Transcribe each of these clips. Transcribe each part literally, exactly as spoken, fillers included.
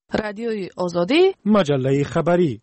رادیوی آزادی، مجله خبری.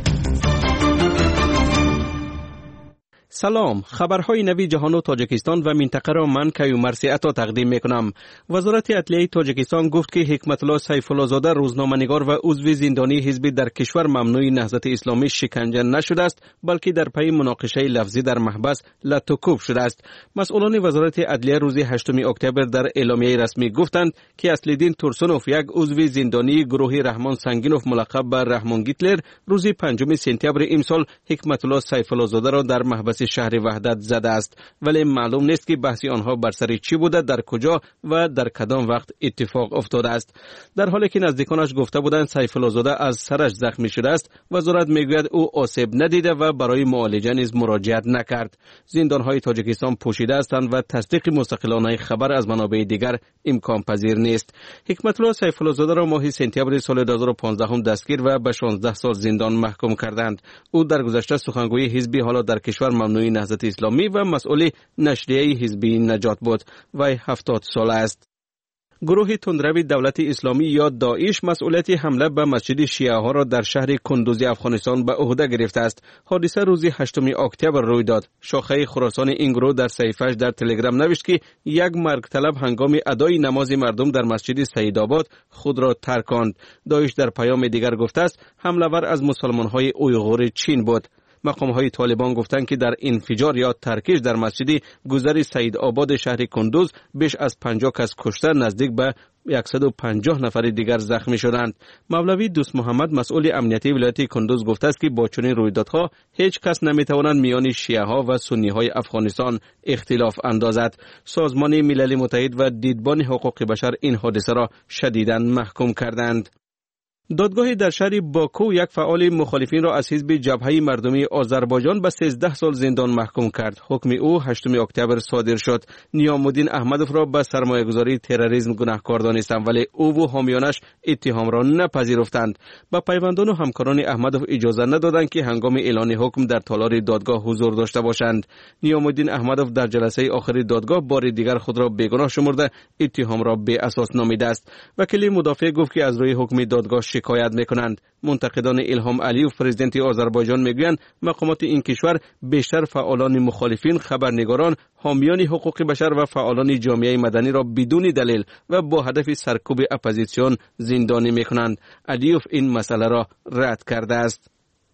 سلام، خبرهای نوی جهان و تاجیکستان و منطقه را من کیومرثی عطا تقدیم میکنم. وزارت عدلیه تاجیکستان گفت که حکمت الله سیف الله زاده روزنامه‌نگار و عضو زندانی حزبی در کشور ممنوع نهضت اسلامی شکنجه نشده است، بلکه در پی مناقشه لفظی در محبس لطوکوب شده است. مسئولان وزارت عدلیه روز هشتم اکتبر در اعلامیه رسمی گفتند که اصل‌الدین تورسونوف، یک عضو زندانی گروه رحمان سنگینوف ملقب به رحمان گیتلر، روز پنجم سپتامبر امسال حکمت الله سیف الله زاده را در محبس شهر وحدت زده است، ولی معلوم نیست که بحث آنها بر سر چی بوده، در کجا و در کدام وقت اتفاق افتاده است. در حالی که نزدیکانش گفته بودند سیف الله زاده از سرش زخمی شده است، وزارت میگوید او آسیب ندیده و برای معالجه نیز مراجعت نکرد. زندانهای تاجیکستان پوشیده هستند و تصدیق مستقلانه خبر از منابع دیگر امکان پذیر نیست. حکمت الله سیف الله زاده را ماه سپتامبر سال دو هزار و پانزده دستگیر و به شانزده سال زندان محکوم کردند. او در گذشته سخنگوی حزبی حالا در کشور ممنوع نهضت اسلامی و مسئول نشریه حزبی نجات بود. وی هفتاد ساله است. گروه تندروی دولت اسلامی یا داعش مسئولیت حمله به مسجد شیعه ها را در شهر کندوز افغانستان به عهده گرفته است. حادثه روز هشتم اکتبر روی داد. شاخه خراسان این گروه در صحیفه‌اش در تلگرام نوشت که یک مرگ طلب هنگام ادای نماز مردم در مسجد سیدآباد خود را ترکاند. داعش در پیام دیگر گفته است حمله‌ور از مسلمان‌های اویغور چین بود. مقام‌های طالبان گفتند که در انفجار یا ترکش در مسجد گذر سیدآباد شهر کندوز بیش از پنجاه کس کشته، نزدیک به صد و پنجاه نفر دیگر زخمی شدند. مولوی دوست محمد مسئول امنیتی ولایت کندوز گفته است که با چنین رویدادها هیچ کس نمیتواند میان شیعه ها و سنی های افغانستان اختلاف اندازد. سازمان ملل متحد و دیدبان حقوق بشر این حادثه را شدیداً محکوم کردند. دادگاهی در شهر باکو یک فعال مخالفین را از حزب جبهه مردمی آذربایجان به سیزده سال زندان محکوم کرد. حکم او هشتم اکتبر صادر شد. نیامالدین احمدوف را به سرمایه‌گذاری تروریسم گناهکار دانستند، ولی او و حامیانش اتهام را نپذیرفتند. به پیوندان و همکاران احمدوف اجازه ندادند که هنگام اعلان حکم در تالار دادگاه حضور داشته باشند. نیامالدین احمدوف در جلسه آخر دادگاه بار دیگر خود را بیگناه شمرده اتهام را بی اساس نامیده است. وکیل مدافع گفت که از روی حکم دادگاه شکایت میکنند. منتقدان الهام علیوف پرزیدنت آذربایجان میگویند مقامات این کشور بیشتر فعالان مخالفین، خبرنگاران، حامیان حقوق بشر و فعالان جامعه مدنی را بدون دلیل و با هدف سرکوب اپوزیسیون زندانی میکنند. علیوف این مسئله را رد کرده است.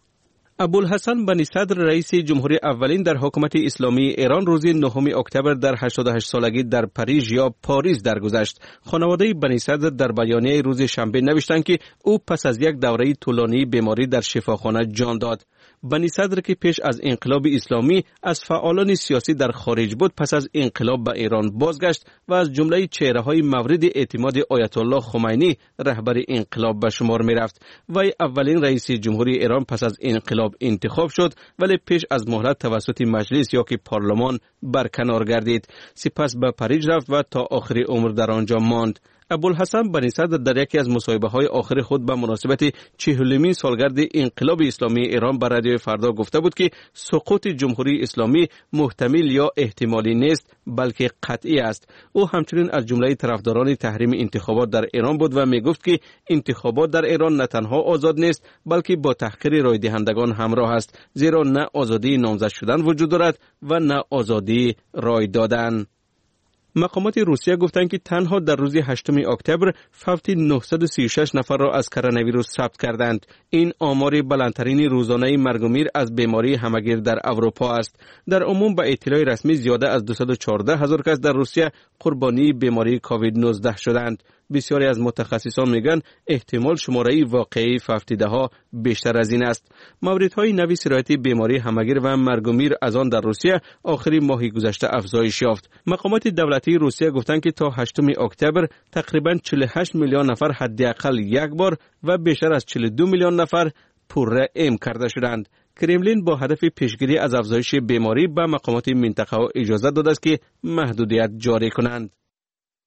ابوالحسن بنی صدر رئیس جمهوری اولین در حکومت اسلامی ایران روز نهم اکتبر در هشتاد و هشت سالگی در پاریژ یا پاریس درگذشت. خانواده بنی صدر در بیانیه روز شنبه نوشتند که او پس از یک دوره طولانی بیماری در شفاخانه جان داد. بنی صدر که پیش از انقلاب اسلامی از فعالان سیاسی در خارج بود، پس از انقلاب به ایران بازگشت و از جمله چهره‌های مورد اعتماد آیت الله خمینی رهبر انقلاب به شمار می‌رفت. وی اولین رئیس جمهوری ایران پس از انقلاب انتخاب شد، ولی پیش از مهلت توسط مجلس یا که پارلمان برکنار گردید. سپس به پاریس رفت و تا آخر عمر در آنجا ماند. ابوالحسن بنی صدر در یکی از مصاحبه‌های آخر خود به مناسبت چهلمین سالگرد انقلاب اسلامی ایران به رادیو فردا گفته بود که سقوط جمهوری اسلامی محتمل یا احتمالی نیست، بلکه قطعی است. او همچنین از جمله طرفداران تحریم انتخابات در ایران بود و می گفت که انتخابات در ایران نه تنها آزاد نیست، بلکه با تحقیر رای دهندگان همراه است، زیرا نه آزادی نامزد شدن وجود دارد و نه آزادی رای دادن. مقامات روسیه گفتند که تنها در روز هشتم اکتبر فوت نهصد و سی و شش نفر را از کرونا ویروس ثبت کردند. این آمار بلندترین روزانه مرگ و میر از بیماری همگیر در اروپا است. در عموم به اطلاع رسمی زیاده از دویست و چهارده هزار کس در روسیه قربانی بیماری کووید نوزده شدند. بسیاری از متخصصان میگن احتمال شماره واقعی فوتیده ها بیشتر از این است. موردهای نوی سرایت بیماری همگیر و مرگ و میر از آن در روسیه آخری ماه گذشته افزایش یافت. مقامات دولتی روسیه گفتند که تا هشتم اکتبر تقریباً چهل و هشت میلیون نفر حداقل یک بار و بیشتر از چهل و دو میلیون نفر پررعم کرده شدند. کرملین با هدف پیشگیری از افزایش بیماری به مقامات منطقه اجازه داده است که محدودیت جاری کنند.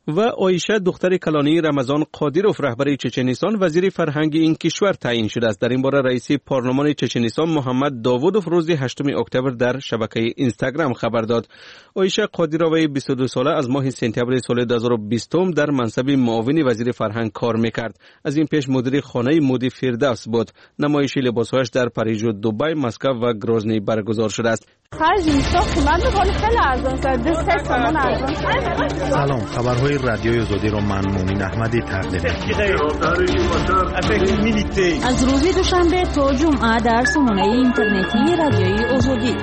و آیشه دختر کلانی رمضان قادیروف رهبر چچنستان وزیر فرهنگ این کشور تعیین شده است. در این باره رئیس پارلمان چچنستان محمد داوودوف روز هشتم اکتبر در شبکه اینستاگرام خبر داد. آیشه قادیروف بیست و دو ساله از ماه سپتامبر سال دو هزار و بیست در منصب معاون وزیر فرهنگ کار میکرد. از این پیش مدیر خانه مودی فردوس بود. نمایش لباسهایش در پاریس و دبی، مسکو و گروزنی برگزار شده است. سلام، خبرهای رادیوی آزادی را من مومن احمدی تقدیم می‌کنم. از روز دوشنبه تا جمعه در سامانه اینترنتی رادیوی آزادی.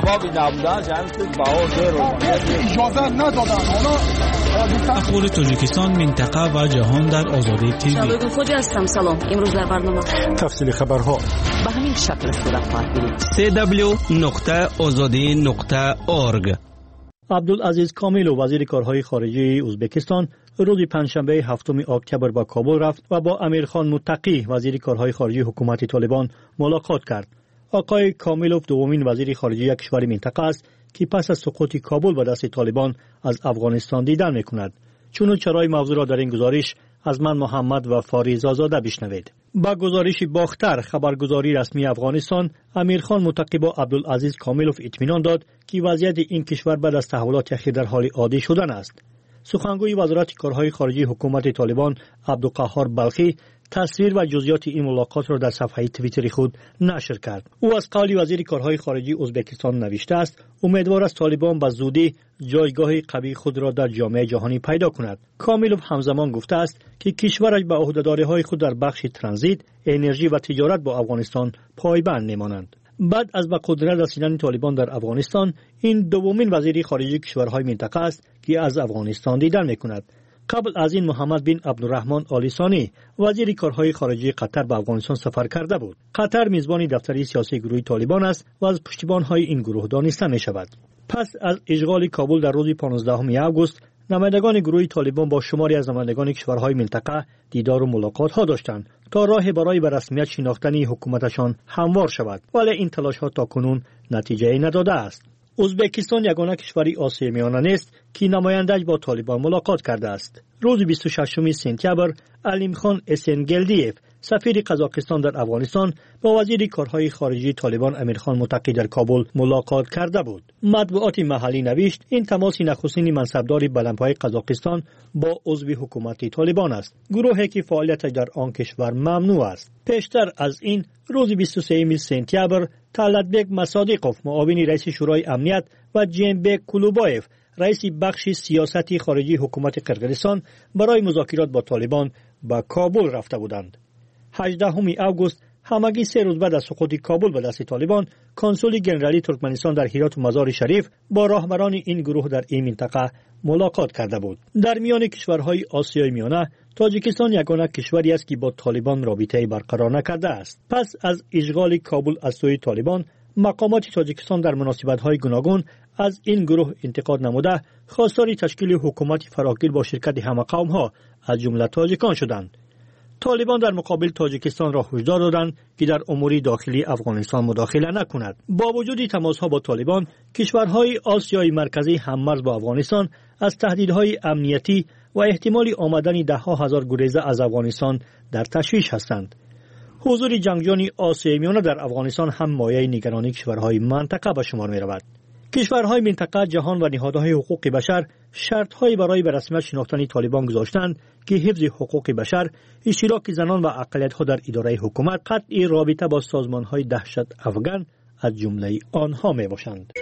اخبار تاجیکستان، منطقه و جهان در آزادی تیوی. شباب خوجی هستم. سلام. امروز در برنامه تفصیل خبرها به همین شکل صورت خواهد بود. سی دبلیو نقطه آزادی نقطه اورگ. عبدالعزیز کامیلوف وزیر کارهای خارجه ازبکستان روز پنجشنبه هفتم اکتبر به کابل رفت و با امیرخان متقی وزیر کارهای خارجه حکومت طالبان ملاقات کرد. آقای کامیلوف دومین وزیر خارجه یک کشور منطقه است که پس از سقوط کابل به دست طالبان از افغانستان دیدن میکند. چون چرای موضوع را در این گزارش از من محمد و فاریز آزاده بشنوید. با گزارش باختر خبرگزاری رسمی افغانستان، امیرخان متقی با عبدالعزیز کامیلوف اطمینان داد که وضعیت این کشور بعد از تحولات اخیر در حال عادی شدن است. سخنگوی وزارت کارهای خارجه حکومت طالبان عبدالقهار بلخی تصویر و جزئیات این ملاقات را در صفحه توییتر خود نشر کرد. او از قول وزیر کارهای خارجه ازبکستان نوشته است امیدوار است طالبان به زودی جایگاه قوی خود را در جامعه جهانی پیدا کند. کامیلوف همزمان گفته است که کشورش به عهده‌داری‌های خود در بخش ترانزیت، انرژی و تجارت با افغانستان پایبند می‌مانند. بعد از به قدرت رسیدن طالبان در افغانستان، این دومین وزیر خارجه کشورهای منطقه است که از افغانستان دیدن می‌کند. قبل از این محمد بن عبدالرحمن آل ثانی وزیر کارهای خارجه قطر به افغانستان سفر کرده بود. قطر میزبان دفتری سیاسی گروه طالبان است و از پشتیبان‌های این گروه دانسته می‌شود. پس از اشغال کابل در روز پانزدهم آگوست، نمایندگان گروه طالبان با شماری از نمایندگان کشورهای منطقه دیدار و ملاقات ها داشتند تا راه برای به رسمیت شناختن حکومتشان هموار شود، ولی این تلاش ها تاکنون نتیجه نداده است. ازبکستان یگانه کشوری آسیای میانه نیست که نماینده‌اش با طالبان ملاقات کرده است. روز بیست و ششم سپتامبر علیمخان اسنگلدیف سفیر قزاقستان در افغانستان با وزیر کارهای خارجه طالبان امیرخان متقی در کابل ملاقات کرده بود. مطبوعات محلی نوشت این تماس نخستین منصبدار بلندپایه قزاقستان با عضو حکومت طالبان است، گروهی که فعالیتش در آن کشور ممنوع است. پیشتر از این روز بیست و سوم سپتامبر طلعتبک مصادیقوف معاون رئیس شورای امنیت و جیمبک کلوبایف رئیس بخش سیاست خارجی حکومت قرقیزستان برای مذاکرات با طالبان به کابل رفته بودند. هجدهم آگوست همگی سه روز بعد از سقوط کابل به دست طالبان، کنسول گنرالی ترکمنستان در هرات و مزار شریف با راهبران این گروه در این منطقه ملاقات کرده بود. در میان کشورهای آسیای میانه، تاجیکستان یگانه کشوری است که با طالبان رابطه برقرار نکرده است. پس از اشغال کابل از سوی طالبان، مقامات تاجیکستان در مناسبت‌های گوناگون از این گروه انتقاد نموده خواستار تشکیل حکومت فراگیر با شرکت همه قوم‌ها از جمله تاجیکان شدند. طالبان در مقابل تاجیکستان را هشدار دادند که در امور داخلی افغانستان مداخله نکند. با وجود تماس‌ها با طالبان، کشورهای آسیای مرکزی هم‌مرز با افغانستان از تهدیدهای امنیتی و احتمال آمدن ده‌ها هزار گریزه از افغانستان در تشویش هستند. حضور جنگجویان آسیای میانه در افغانستان هم مایه نگرانی کشورهای منطقه به شمار می‌رود. کشورهای منطقه، جهان و نهادهای حقوق بشر شرط‌هایی برای به رسمیت شناختن طالبان گذاشتند که حفظ حقوق بشر، اشتراک زنان و اقلیت‌ها در اداره حکومت، قطع رابطه با سازمان‌های دهشت افغان از جمله آنها میباشند.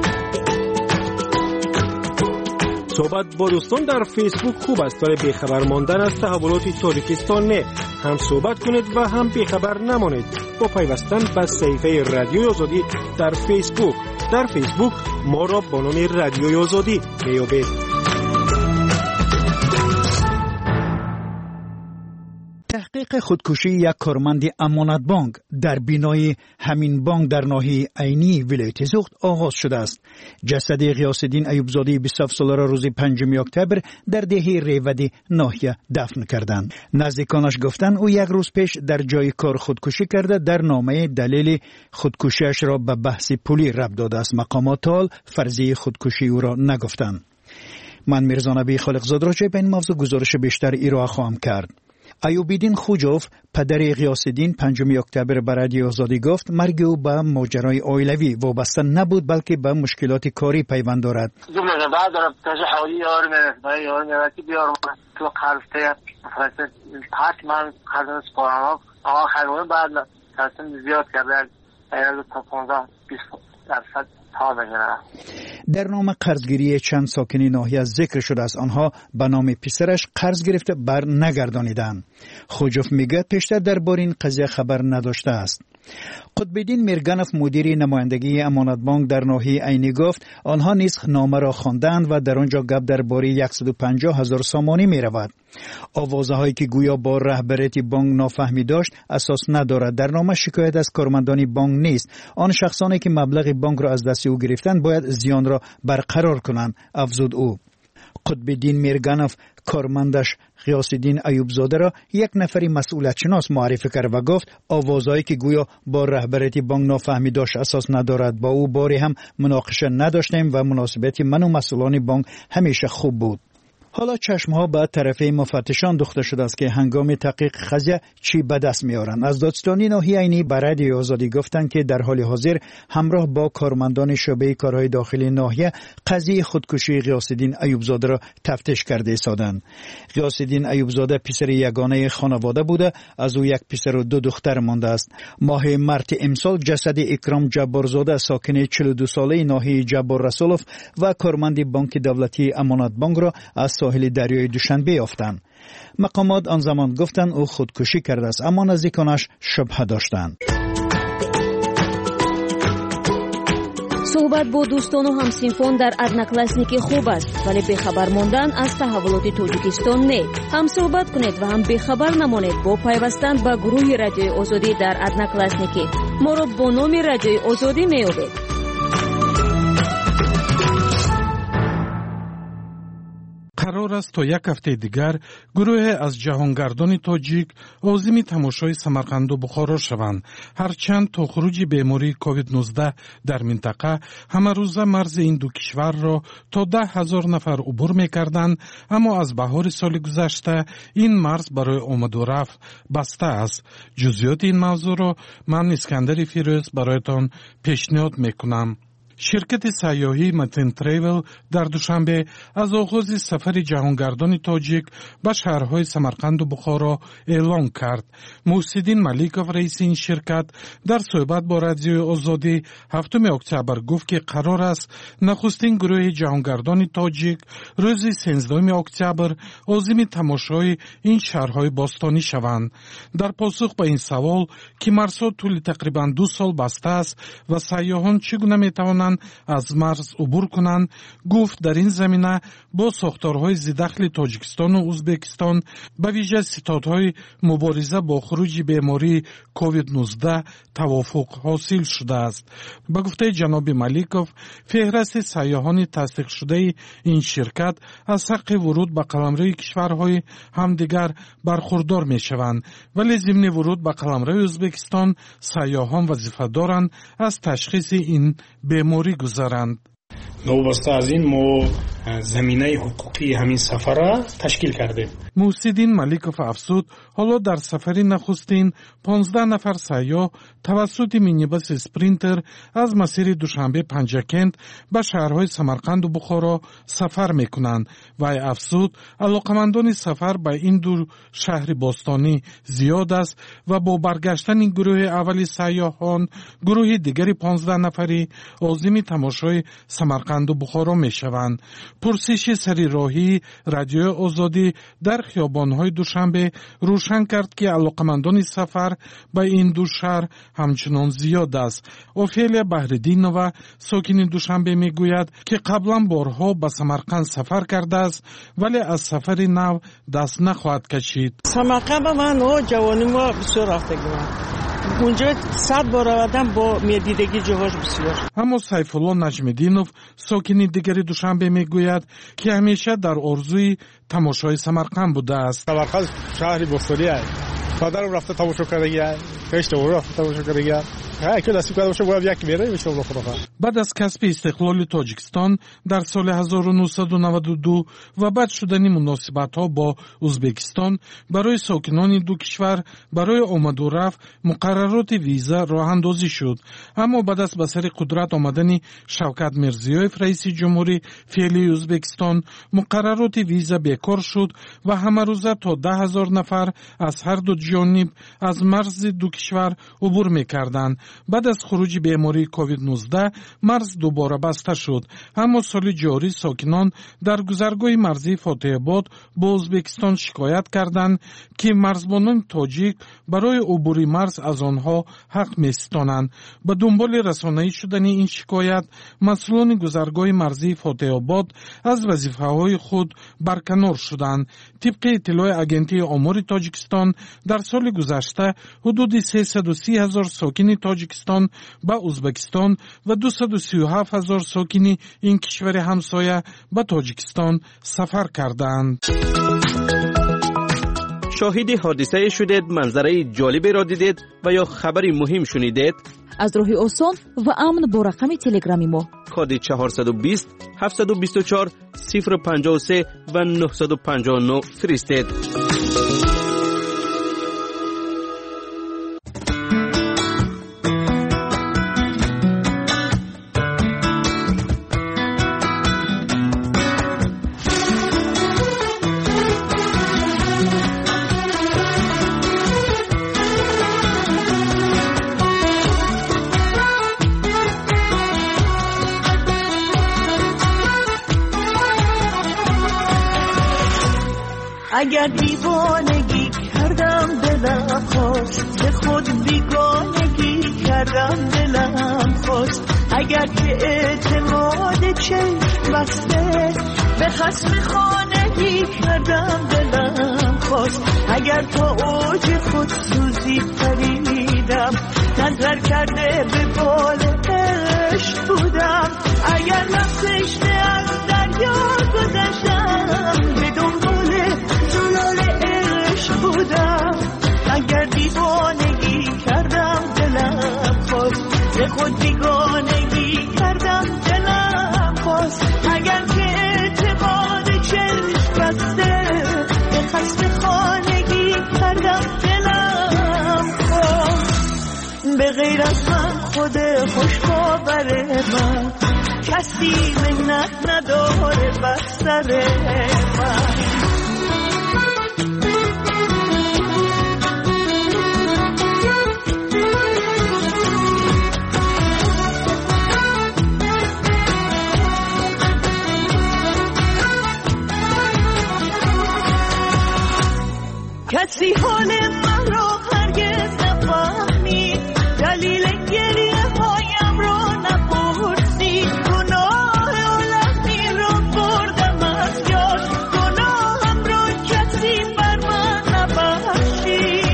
صحبت با دوستان در فیسبوک خوب است، ولی بیخبر ماندن از تحولات تاجیکستان نه. هم صحبت کنید و هم بیخبر نمانید با پیوستن به صفحه رادیوی آزادی در فیسبوک. در فیسبوک ما را با نام رادیوی آزادی میابید. تحقیق خودکشی یک کارمند امانت بانک در بینای همین بانک در ناحیه عینی ولایت زوخت آغاز شده است. جسد غیاثالدین ایوبزاده بیست و هفت ساله را روز پنجم اکتبر در دهه ریودی ناحیه دفن کردند. نزدیکانش گفتند او یک روز پیش در جای کار خودکشی کرده، در نامه دلیل خودکشیش را به بحث پولی ربط داده است. مقامات حال فرضیه خودکشی او را نگفتند. من میرزا نبی خالقزاد راجع به این موضوع گزارش بیشتر ارائه خواهم کرد. ایوبیدین خوجوف پدر غیاث‌الدین پنجم اکتبر به رادیو آزادی گفت مرگ او به ماجرای عائلوی وابسته نبود بلکه به مشکلات کاری پیوند دارد. بعد دارم تازه حالی یارم برای یارم وقتی بیارم تو قرض فقط پاک من قرض سپارم آقا خیلی بعد تصمیم زیاد کرده اگر تا پانزده بیست درصد تا بگیرم. در نام قرضگیری چند ساکنی ناحیه ذکر شده است آنها به نام پسرش قرض گرفته بر نگردانیدند. خوجوف میگه پیشتر درباره این قضیه خبر نداشته است. قطب‌الدین میرگانف مدیر نمایندگی امانت بانک در ناحیه عینی گفت آنها نیز نامه را خواندند و در آنجا گپ درباره صد و پنجاه هزار سامانی می رود. آوازهایی که گویا با رهبریت بانک نافهمی داشت اساس ندارد. در نامه شکایت از کارمندان بانک نیست. آن شخصانی که مبلغ بانک را از دست او گرفتند باید زیان را برقرار کنند، افزود او. قطب‌الدین میرگانف کارمندش غیاث‌الدین ایوبزاده را یک نفری مسئولیت شناس معرفی کرد و گفت آوازهایی که گویا با رهبریت بانک نافهمی داشت اساس ندارد. با او باری هم مناقشه نداشتیم و مناسبت من و مسئولان بانک همیشه خوب بود. حالا چشمها به طرفه مفتشان دوخته شده است که هنگام تحقیق قضیه چی به دست میارند. از دادستانی ناحیه عینی به رادیو آزادی گفتند که در حال حاضر همراه با کارمندان شعبه کارهای داخلی ناحیه قضیه خودکشی غیاث‌الدین ایوبزاده را تفتیش کرده ایستادند. غیاث‌الدین ایوبزاده پسر یگانه خانواده بوده، از او یک پسر و دو دختر مانده است. ماه مارس امسال جسد اکرام جبارزاده ساکن چهل و دو ساله ناحیه جبار رسولوف و کارمند بانک دولتی امانت بانک را از ساحل دریای دوشنبه یافتند. مقامات آن زمان گفتند او خودکشی کرده است، اما نزدیکانش شبهه داشتند. صحبت با دوستان و همسنفان در одноклассники خوب است، ولی بخبر ماندن از تحولات تاجیکستان نه. هم صحبت کنید و هم بخبر نمانید با پیوستن به گروه رادیوی آزادی در одноклассники. ما را با نام رادیوی آزادی میابید. قرار است تا یک هفته دیگر گروه از جهانگردان تاجیک عازم تماشای سمرقند و بخارا شوند. هرچند تا خروج بیماری کووید نوزده در منطقه همه روزه مرز این دو کشور را تا ده هزار نفر عبور میکردند، اما از بهار سال گذشته این مرز برای آمد و رفت بسته است. جزئیات این موضوع را من اسکندر فیروز برایتان پیشنهاد میکنم. شرکت سیاحی متن تریول در دوشنبه از آغاز سفر جهانگردان تاجیک به شهرهای سمرقند و بخارا اعلام کرد. محسدین ملیکوف رئیس این شرکت در صحبت با رادیو آزادی هفتم اکتبر گفت که قرار است نخستین گروه جهانگردان تاجیک روز سیزدهم اکتبر عازم تماشای این شهرهای باستانی شوند. در پاسخ به این سوال که مرزها طول تقریبا دو سال بسته است و سیاحان چگونه میتوانند از مرز عبور کنند، گفت در این زمینه با ساختارهای ذی‌دخل تاجیکستان و ازبکستان به ویژه ستادهای مبارزه با خروج بیماری کووید نوزده توافق حاصل شده است. به گفته جناب ملیکوف فهرست سیاحان تصدیق شده این شرکت از حق ورود به قلمرو کشورهای همدیگر برخوردار می شوند، ولی ضمن ورود به قلمرو ازبکستان سیاحان وظیفه دارند از تشخیص این بیماری گذارند. وابسته از این ما زمینه حقوقی همین سفر را تشکیل کردیم. محسدین ملیکوف افزود حالا در سفری نخستین پانزده نفر سیاح توسط مینیبس اسپرینتر از مسیر دوشنبه پنجکند به شهرهای سمرقند و بخارا سفر میکنند و افزود علاقمندان سفر به این دو شهر باستانی زیاد است و با برگشتن این گروه اولی سیاحان گروه دیگری پانزده نفری عازم تماشای سمرقند و بخارا میشوند. پرسش سری راهی رادیو آزادی در خیابان‌های دوشنبه روشن کرد که علاقمندان سفر به این دو شهر همچنان زیاد است. اوفیلیا بهردینова ساکن دوشنبه میگوید که قبلا بارها به سمرقند سفر کرده است ولی از سفر نو دست نخواهد کشید. سمرقند من و جوانی ما بسیار رفتگیم. اونجا صد بار آمدم با میدیدگی جاهاش بسیار. اما سیفالله نجم‌الدینوف ساکن دیگری دوشنبه میگوید که همیشه در آرزوی تماشای سمرقند بوده است. سمرقند شهری باستانی است. پدرم رفته تماشا کرده، خشت او رفته تماشا کرده. ها که دستی کرده باشه باید یک میره میشه اون خدا. بعد از کسب استقلال تاجیکستان در سال هزار و نهصد و نود و دو و بعد شدن مناسبت‌ها با ازبکستان برای ساکنان دو کشور برای آمد و رفت مقررات ویزا راه اندازی شد. اما بعد از به سر قدرت آمدن شوکت میرزیویف رئیس جمهوری فعلی ازبکستان مقررات ویزا بیکار شد و همه روزه تا ده هزار نفر از هر دو جانب از مرز دو کشور عبور می‌کردند. بعد از خروج بیماری کووید نوزده مرز دوباره بسته شد. اما سال جاری ساکنان در گذرگاه مرزی فاتح آباد با ازبکستان شکایت کردند که مرزبانان تاجیک برای عبور مرز از آنها حق می‌ستانند. به دنبال رسانه‌ای شدن این شکایت مسئولان گذرگاه مرزی فاتح آباد از وظیفه‌های خود برکنار شدند. طبق اطلاع اگنتی آمار تاجیکستان در سال گذشته حدود سیصد و سی هزار ساکن تاجیکستان به ازبکستان و دویست و سی و هفت هزار ساکن این کشور همسایه به تاجیکستان سفر کردند. شاهد حادثه شدید، منظره جالبی را دیدید و یا خبری مهم شنیدید؟ از راهی آسان و امن با رقم تلگرامی ما کد چهارصد و بیست هفتصد و بیست و چهار صفر پنجاه و سه و نهصد و پنجاه و نه فرستید. اگر دیوانگی کردم دلم خواست، به خود بیگانگی کردم دلم خواست. اگر که اعتماد چشم بسته به خصم خانگی کردم دلم خواست. اگر تا اوج خود سوزی پریدم نظر کرده به بال عشق بودم. اگر نفسش از دریا گذشتم به دنبال زلال عشق بودم. اگر دیوانگی کردم دلم خواست، به خود بیگانگی کردم دلم خواست. اگر که اعتماد چشم بسته به خصم خانگی کردم دلم خواست. به غیر از من خود خوشباور من کسی منت نداره بر سر من. کسی حال من رو هرگز نفهمید، دلیل گریه هایم رو نپرسید. گناه عالمی رو بردم از یاد، گناهم رو کسی بر من نبخشید.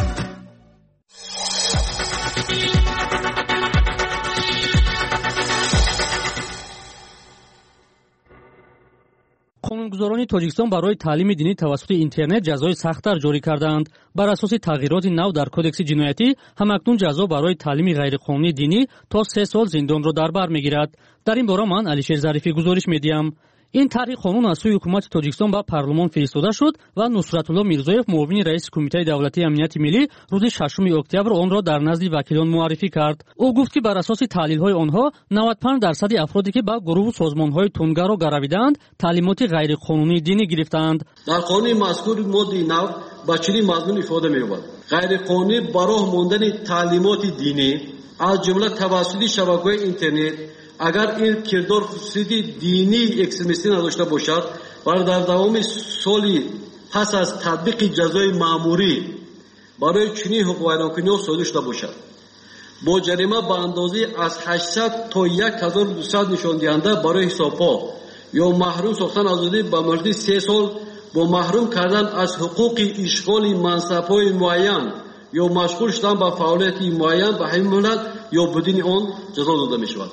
قانونگذاران تاجیکستان برای تعلیم دینی توسط اینترنت جزای سخت‌تر جاری کردند. بر اساس تغییرات نو در کدکس جنایتی همکنون جزا برای تعلیم غیرقانونی دینی تا سه سال زندان را در بر میگیرد. در این باره من علیشیر ظریفی گزارش میدیم. این طرح قانون از سوی حکومت تاجیکستان به پارلمان فرستاده شد و نصرت الله میرزایف معاون رئیس کمیته دولتی امنیت ملی روز ششم اکتبر آن را در نزد وکیلان معرفی کرد. او گفت که بر اساس تحلیل‌های آنها نود و پنج درصد افرادی که به گروه و سازمان‌های تندگرا را گرویدند تعلیمات غیرقانونی دینی گرفتند. در قانون مذکور ماده نو با چنین مضمون ifade می‌یابد: غیرقانونی برای ماندن تعلیمات دینی از جمله توسط شبکه‌های اینترنت اگر این کردار خصوصی دینی اکستریمیستی نداشته باشد و در دوام سالی پس از تطبیق جزای مأموری برای چنین حقوق ویرانکنی صادر شده باشد، با جریمه به اندازه از هشتصد تا یک هزار و دویست نشان دهنده برای حساب‌ها یا محروم ساختن آزادی به مدت سه سال با محروم کردن از حقوق اشغال منصب‌های معین یا مشغول شدن به فعالیت معین به همین مدت یا بدون آن جزا داده می‌شود.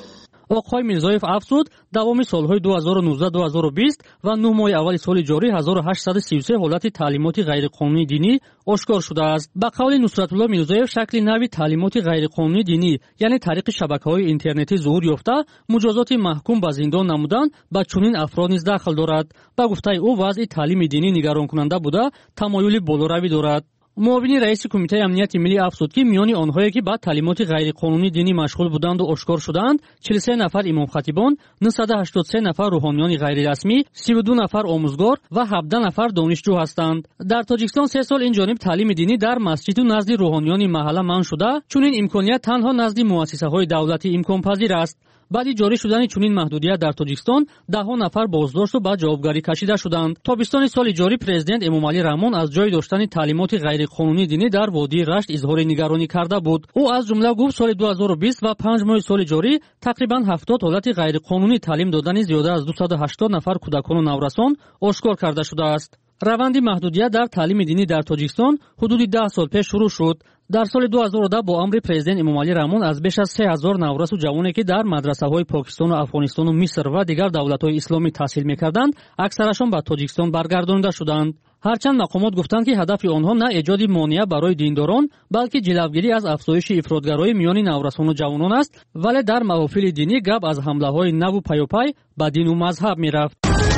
оқой мирзоев афзуд давоми солҳои ду ҳазору нуздаҳ - ду ҳазору бист ва нӯҳ моҳи аввали соли ҷорӣ ҳазору ҳаштсаду си у се ҳолати таълимоти ғайриқонунии динӣ ошкор шудааст. Ба қавли Нусратулло Мирзоев, шакли нави таълимоти ғайриқонунии динӣ яъне тариқи шабакаҳои интернетӣ зуҳур ёфта муҷозоти маҳкум ба зиндон намудан ба чунин афрод низ дахл дорад. Ба гуфтаи ӯ вазъи таълими динӣ нигаронкунанда буда тамоюли болоравӣ дорад. муовини раиси кумитаи амнияти миллӣ афзуд ки миёни онҳое ки ба таълимоти ғайриқонунии динӣ машғул буданду ошкор шудаанд чилу се нафар имомхатибон, нӯҳсаду ҳаштоду се нафар рӯҳониёни ғайрирасмӣ, сиву ду нафар омӯзгор ва ҳабдаҳ нафар донишҷӯ ҳастанд. дар Тоҷикистон се сол инҷониб таълими динӣ дар масҷиду назди рӯҳониёни маҳалла манъ шуда, чунин имконият танҳо назди муассисаҳои давлатӣ имконпазир аст. баъди ҷорӣ шудани чунин маҳдудият дар Тоҷикистон даҳҳо нафар боздошту ба ҷавобгарӣ кашида шуданд. тобистони соли ҷорӣ президент Эмомалӣ Раҳмон аз ҷои доштани таълимоти ғайриқонунии динӣ дар водии Рашт изҳори нигаронӣ карда буд. ӯ аз ҷумла гуфт соли ду ҳазору бист ва панҷ моҳи соли ҷорӣ тақрибан ҳафтод ҳолати ғайриқонунӣ таълим додани зиёда аз дусаду ҳаштод нафар кӯдакону наврасон ошкор карда шудааст. раванди маҳдудият дар таълими динӣ дар Тоҷикистон ҳудуди даҳ сол пеш шурӯъ шуд. дар соли ду ҳазору даҳ бо амри президент Эмомалӣ Раҳмон аз беш аз се ҳазор наврасу ҷавоне ки дар мадрасаҳои Покистону Афғонистону Миср ва дигар давлатҳои исломӣ таҳсил мекарданд, аксарашон ба Тоҷикистон баргардонида шуданд. ҳарчанд мақомот гуфтанд ки ҳадафи онҳо на эҷоди монеа барои диндорон, балки ҷилавгирӣ аз афзоиши ифротгароӣ миёни наврасону ҷавонон аст, вале дар маҳофили динӣ гап аз ҳамлаҳои наву паёпай ба дину мазҳаб мерафт.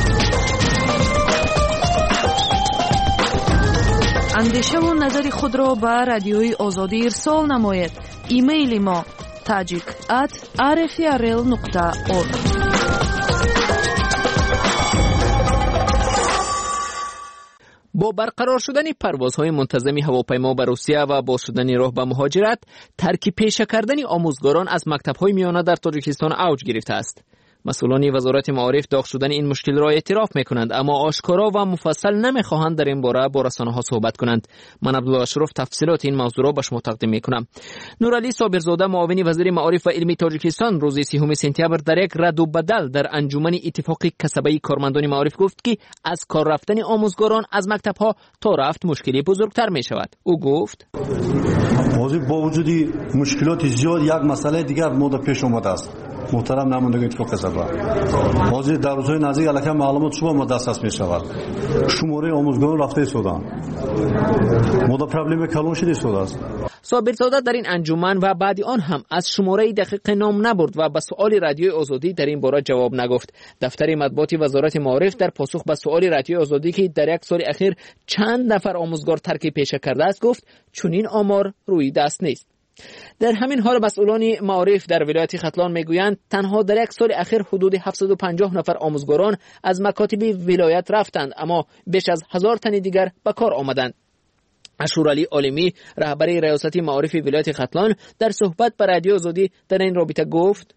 андешаву назари худро ба радиои озодӣ ирсол намоед. имейли мо tajik at r f r l нуқта org. با برقرار شدن پروازهای منتظم هواپیما به روسیه و باز شدن راه به مهاجرت، ترک پیشه کردن آموزگاران از مکتب‌های میانه در تاجیکستان اوج گرفته است. مسئولان وزارت معارف داغ شدن این مشکل را اعتراف میکنند، اما آشکارا و مفصل نمیخواهند در این باره با رسانه‌ها صحبت کنند. من عبدالله اشرف تفصیلات این موضوع را به شما تقدیم میکنم. نورعلی صابرزاده معاون وزیر معارف و علم تاجیکستان روز سیوم سپتامبر در یک رد و بدل در انجمن اتفاق کسبه کارمندان معارف گفت که از کار رفتن آموزگاران از مکتب‌ها تا رفت مشکلی بزرگتر میشود. او گفت با وجود مشکلات زیاد یک مسئله دیگر مورد پیش اومده است. محترم نمایندگان اتفاق کسبه، حاضر در روزهای نزدیک علیه معلومات شما ما دسترس می شود. شماره آموزگاران رفته سودان مورد پرابلم کلان شده سود است. صابرزاده در این انجمن و بعد آن هم از شماره دقیق نام نبرد و به سؤال رادیوی آزادی در این باره جواب نگفت. دفتر مطبوعات وزارت معارف در پاسخ به سؤال رادیوی آزادی که در یک سال اخیر چند نفر آموزگار ترک پیشه کرده است گفت چنین آمار روی دست نیست. در همین حال مسئولان معارف در ولایت ختلان میگویند تنها در یک سال اخیر حدود هفتصد و پنجاه نفر آموزگاران از مکاتب ولایت رفتند، اما بیش از هزار تن دیگر به کار آمدند. اشورعلی عالمی رهبر ریاست معارف ولایت ختلان در صحبت با رادیو آزادی در این رابطه گفت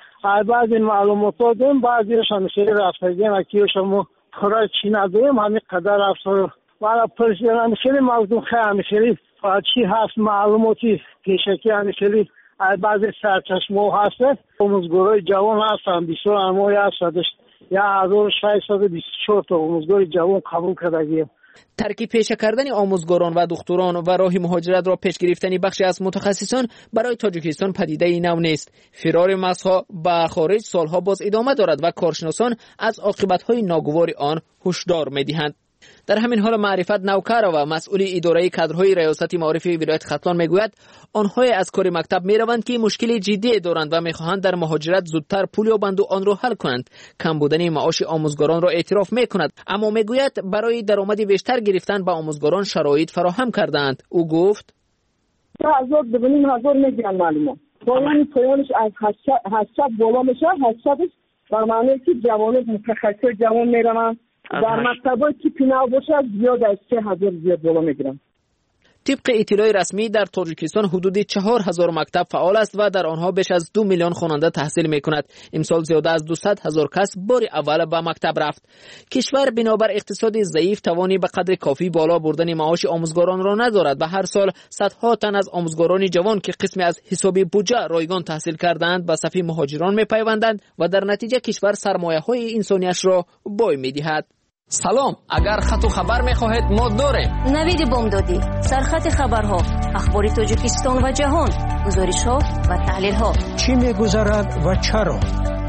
بعضی معلومات دادیم، بعضیش همیشه رفتگیم اکی شما خورای چی نداریم همین قدر رفت و پرسیدن همیشه موضوع خیلی همیشه چی هست معلوماتی پیشکی همیشه بعضی سرچشمه هست آموزگارای جوان هستن بیست و نمایی هست یا هزار و ششصد و بیست و چهار تا آموزگار جوان قبول کردگیم. ترک پیشه کردن آموزگاران و دکتران و راه مهاجرت را پیش گرفتن بخشی از متخصصان برای تاجیکستان پدیده نو نیست. فرار مغزها به خارج سالها باز ادامه دارد و کارشناسان از عاقبت‌های ناگوار آن هشدار می‌دهند. در همین حال معرفت نوکر و مسئول اداره کادرهای ریاست معارف ولایت ختلان میگوید آنها از کار مکتب میروند که مشکل جدی دارند و میخواهند در مهاجرت زودتر پول یابند و آن را حل کنند. کم بودن معاش آموزگاران را اعتراف میکند، اما میگوید برای درآمد بیشتر گرفتن به آموزگاران شرایط فراهم کردند. او گفت هزار ببینیم هزار میگن معلومه پایانی پایانش از هشتصد بالا میشه. هشتصد در معنی که جوان متخصص جوان میروند در مکتبای که پیناو باشه زیاد از سه هزار زیاد بالا میگیرن. طبق اطلاع رسمی در تاجیکستان حدود چهار هزار مکتب فعال است و در آنها بیش از دو میلیون خواننده تحصیل میکند. امسال زیاده از دویست هزار کس بار اول به مکتب رفت. کشور بنابر اقتصاد ضعیف توانی به قدر کافی بالا بردن معاش آموزگاران را ندارد و هر سال صدها تن از آموزگاران جوان که قسمی از حساب بودجه رایگان تحصیل کردند به صف مهاجران میپیوندند و در نتیجه کشور سرمایه‌های انسانیش را بای میدهد. سلام، اگر خط و خبر میخواهید ما داریم. نوید بامدادی، سرخط خبرها، اخبار تاجیکستان و جهان، گزارش‌ها و تحلیل‌ها. چی می‌گذرد و چرا؟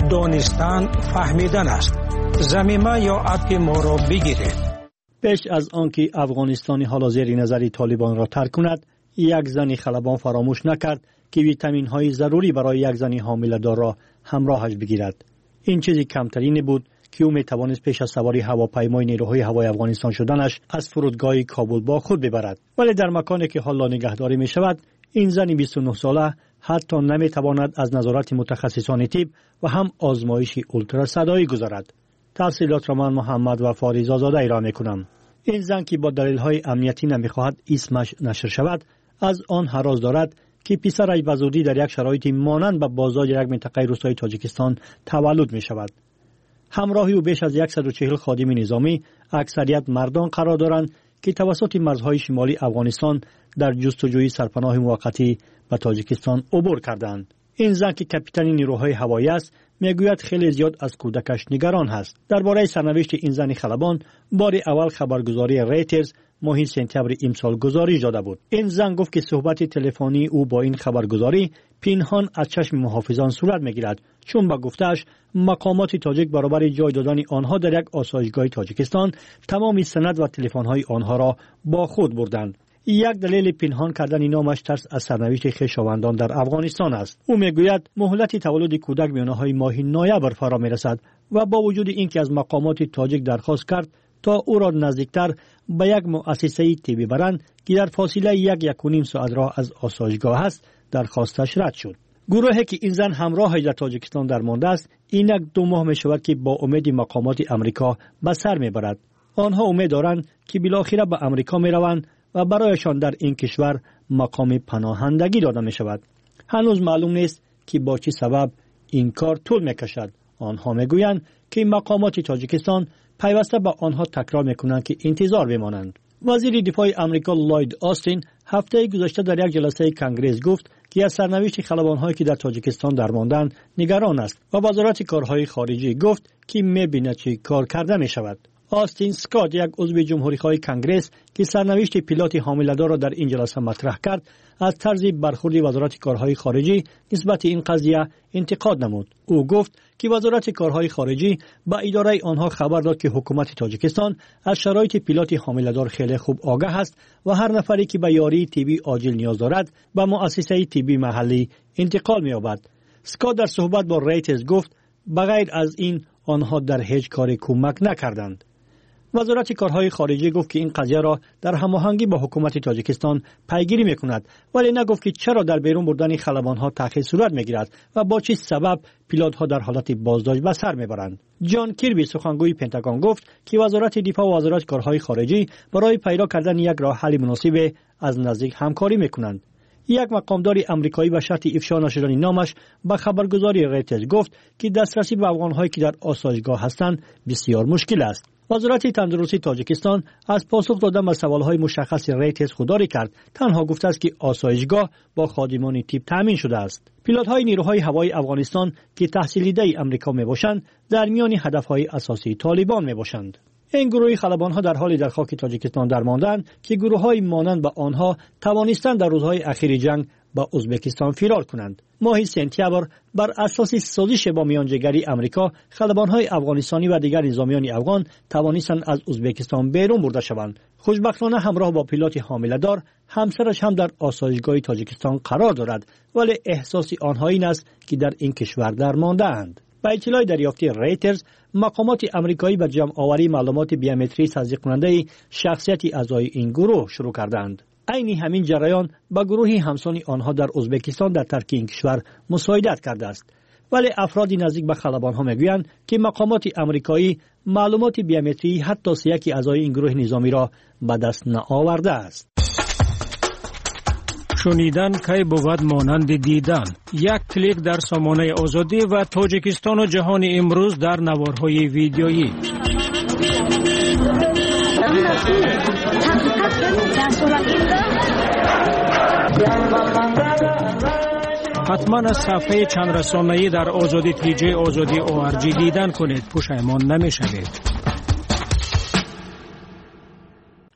دانستن فهمیدن است. زمینه یا اپ ما را بگیرید. پیش از آنکه افغانستان حالا زیر نظر طالبان را ترک کند، یک زن خلبان فراموش نکرد که ویتامین‌های ضروری برای یک زن حامله‌دار را همراهش بگیرد. این چیزی کمترین بود که او میتوانست پیش از سواری هواپیمای نیروهای هوایی افغانستان شدنش از فرودگاه کابل با خود ببرد. ولی در مکانی که حالا نگهداری می شود، این زن بیست و نه ساله حتی نمیتواند از نظارت متخصصان طب و هم آزمایش اولتراسادایی گذرد. تفصیلات را من محمد و فاریز آزاده را میکنم. این زن که با دلیل‌های امنیتی نمیخواهد اسمش نشر شود، از آن هراس دارد که پسرش به زودی در یک شرایط مانند به بازداشت یک منطقه روستایی تاجیکستان تولد می شود. همراهی او بیش از صد و چهل خادم نظامی، اکثریت مردان قرار دارند که توسط مرزهای شمالی افغانستان در جستجوی سرپناه موقتی به تاجیکستان عبور کردند. این زن که کاپیتان نیروهای هوایی است، میگوید خیلی زیاد از کودکش نگران است. درباره سرنوشت این زن خلبان، بار اول خبرگزاری ریترز ماه سپتامبر امسال گزارش داده بود. این زن گفت که صحبت تلفنی او با این خبرگزاری پنهان از چشم محافظان صورت میگیرد، چون با گفتش مقامات تاجیک برابر جای دادن آنها در یک آسایشگاه تاجیکستان تمام سند و تلفن‌های آنها را با خود بردند. یک دلیل پنهان کردن نامش ترس از سرنوشت خویشاوندان در افغانستان است. او میگوید مهلت تولد کودک میانه‌های ماه نوامبر فرا میرسد و با وجود اینکه از مقامات تاجیک درخواست کرد تا او را نزدیکتر به یک مؤسسه طبی برند که در فاصله یک یک و نیم ساعت راه از آسایشگاه است، درخواستش رد شد. گروهی که این زن همراهش در تاجیکستان درمانده است، اینک دو ماه می شود که با امید مقامات امریکا به سر می برد. آنها امید دارند که بالاخره به امریکا می روند و برایشان در این کشور مقام پناهندگی داده می شود. هنوز معلوم نیست که با چه سبب این کار طول می کشد. آنها می گویند که مقامات تاجیکستان پیوسته با آنها تکرار می کنند که انتظار بمانند. وزیر دفاع امریکا لوید آستین هفته گذشته در یک جلسه کنگره گفت که از سرنوشت خلبان‌هایی که در تاجیکستان درماندند نگران است و وزارت کارهای خارجه گفت که می‌بیند چه کار کرده می‌شود. آستین اسکات، یک عضو جمهوری‌خواه کنگره که سرنوشت پیلوت حامله‌دار را در این جلسه مطرح کرد، از طرز برخورد وزارت کارهای خارجه نسبت این قضیه انتقاد نمود. او گفت که وزارت کارهای خارجه با اداره آنها خبر داد که حکومت تاجیکستان از شرایط پیلوت حامله‌دار خیلی خوب آگاه است و هر نفری که به یاری طبی عاجل نیاز دارد به مؤسسه طبی محلی انتقال می‌یابد. اسکات در صحبت با ریترز گفت بغیر از این آنها در هیچ کاری کمک نکردند. وزارت کارهای خارجه گفت که این قضیه را در هماهنگی با حکومت تاجیکستان پیگیری میکند، ولی نگفت که چرا در بیرون بردن خلبانها تأخیر صورت میگیرد و با چه سبب پیلوتها در حالت بازداشت به سر میبرند. جان کیربی، سخنگوی پنتاگون، گفت که وزارت دفاع و وزارت کارهای خارجه برای پیدا کردن یک راه حل مناسب از نزدیک همکاری میکنند. یک مقامدار امریکایی به شرط افشا نشدن نامش به خبرگزاری ریترز گفت که دسترسی به افغان‌هایی که در آسایشگاه هستند بسیار مشکل است. وزارت تندرستی تاجیکستان از پاسخ دادن به سوالهای مشخص ریترز خودداری کرد. تنها گفته است که آسایشگاه با خادمان طب تامین شده است. پیلوت‌های نیروهای هوایی افغانستان که تحصیل دیده امریکا میباشند، در میان هدف‌های اساسی طالبان میباشند. این گروه خلبان‌ها در حالی در خاک تاجیکستان درماندند که گروه‌های مانند به آنها توانستند در روزهای اخیر جنگ با ازبکستان فرار کنند. ماه سپتامبر بر اساس سازش با میانجیگری امریکا، خلبان‌های افغانستانی و دیگر نظامیان افغان توانستند از ازبکستان بیرون برده شوند. خوشبختانه همراه با پیلوت حامله‌دار، همسرش هم در آسایشگاه تاجیکستان قرار دارد، ولی احساس آنها این است که در این کشور درمانده‌اند. با اطلاع دریافتی ریترز، مقامات امریکایی به جمع آوری معلومات بیومتری تصدیق کننده شخصیت اعضای این گروه شروع کردند. عین همین جریان با گروهی همسان آنها در ازبکستان در ترک این کشور مساعدت کرده است. ولی افرادی نزدیک به خلبان‌ها میگویند که مقامات امریکایی معلومات بیومتری حتی سیاکی اعضای این گروه نظامی را به دست نآورده است. شنیدن کی بود مانند دیدن. یک کلیک در سامانه آزادی و تاجیکستان و جهان امروز در نوارهای ویدیویی. حتما از صفحه چند رسانه‌ای در آزادی تیجی آزادی او ار جی دیدن کنید، پشیمان نمی شوید.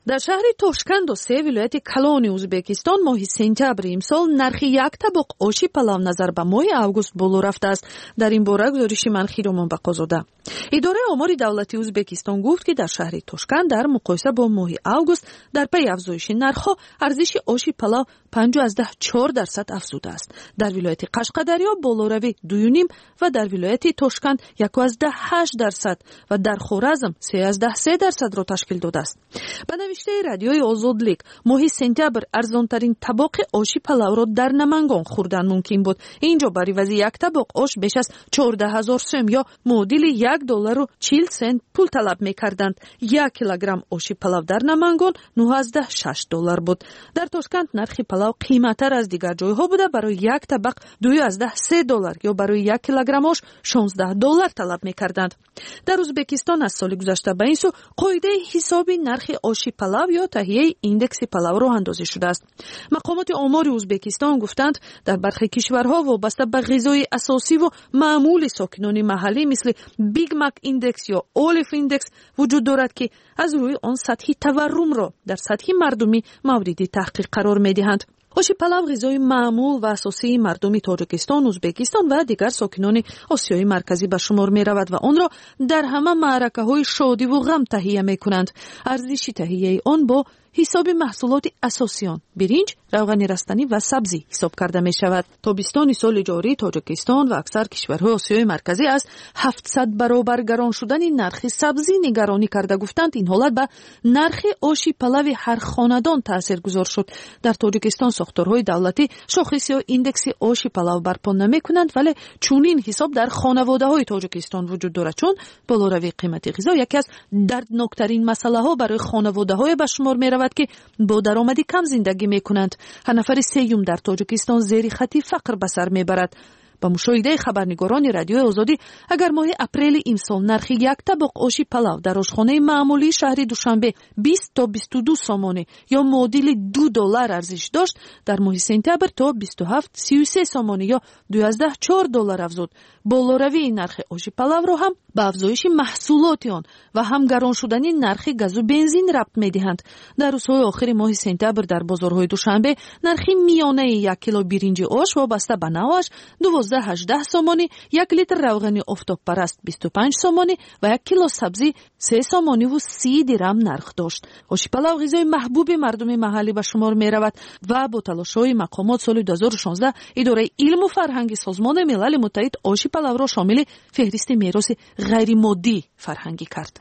در شهر توشکند و سه ولایت کلان ازبکستان ماه سپتامبر امسال نرخ یک طبق آشی پلو نظر به ماه اوگوست بالا رفته است. در این باره گزارش منخی رومان بقازاده. اداره آمار دولتی ازبکستان گفت که در شهر توشکند در مقایسه با ماه اوگوست در پی افزایش نرخ‌ها ارزش آشی پلو پنجاه و چهار درصد افزوده است. در ولایت قشقدریا بالاروی دو و نیم و در ولایت توشکند یک و هشت درصد و در خورزم سه و سه درصد را تشکیل داده است. به نوشته رادیوی آزادلیک ماه سپتامبر ارزانترین طبق آشی پلو را در نمنگان خوردن ممکن بود. اینجا برای وزی یک طبق آش بیش از چهارده هزار سوم یا معادل یک دلار و چهل سنت پول طلب می‌کردند. یک کیلوگرم آشی پلو در نمنگان نوزده و شش دلار بود. در توشکند نرخ پلو قیمت‌تر از دیگر جای‌ها بوده. برای یک طبق دوازده و سه دلار یا برای یک کیلوگرم آش شانزده دلار طلب می‌کردند. در ازبکستان از سال گذشته به این سو قاعده حسابی نرخ آشی پلو یا تهیه ایندکس پلو راه اندازی شده است. مقامات آمار ازبکستان گفتند در برخی کشورها وابسته به غذای اساسی و معمول ساکنان محلی مثل بیگ مک ایندکس یا اولیف ایندکس وجود دارد که از روی آن سطح تورم را در سطح مردمی مورد تحقیق قرار می‌دهند. آشی پلو غذای معمول و اساسی مردم تاجیکستان، ازبکستان و دیگر ساکنان آسیای مرکزی به شمار می رود و آن را در همه معرکه های شادی و غم تهیه می کنند. ارزش تهیه آن با حساب محصولات اساسی آن برنج، روغن رستنی و سبزی حساب کرده می شود. تابستان سال جاری تاجیکستان و اکثر کشورهای آسیای مرکزی از هفتصد برابر گران شدن نرخ سبزی نگرانی کرده. گفتند این حالت به نرخ آشی پلو هر خاندان تاثیرگذار شد. در تاجیکستان ساختارهای دولتی شاخص یا ایندکس آشی پلو برپا نمی کنند، ولی چونین حساب در خانواده های تاجیکستان وجود دارد، چون بالاروی قیمت غذا یکی از دردناکترین مسئله ها برای خانواده های به شمار می رود که با درآمدی کم زندگی می کنند. هر نفر سیوم در تاجیکستان زیر خط فقر به سر می برد. با مشاهده خبرنگاران رادیوی آزادی اگر ماه اپریل امسال نرخ یک طبق آشی پلو در آشخانه معمولی شهر دوشنبه بیست تا بیست و دو سامانه یا معادل دو دلار ارزش داشت، در ماه سپتامبر تا بیست و هفت سی و سه سامانه یا دوازده و چهار دلار افزود. بالاروی نرخ آشی پلو را هم به افزایش محصولات آن و هم گران شدن نرخ گاز و بنزین ربط می‌دهند. در روزهای آخر ماه سپتامبر در بازارهای دوشنبه نرخ میانه یک کیلو برنج آش وابسته به نوعش دوازده و هجده سامانی، یک لیتر روغن آفتاب پرست بیست و پنج سامانی و یک کیلو سبزی سه سامانی و سی درم نرخ داشت. آشی پلو غذای محبوب مردم محلی به شمار می رود و با تلاش‌های مقامات سال دو هزار و شانزده اداره علم و فرهنگ سازمان ملل متحد آشی پلو را شامل فهرست میراث غیر مادی فرهنگی کرد.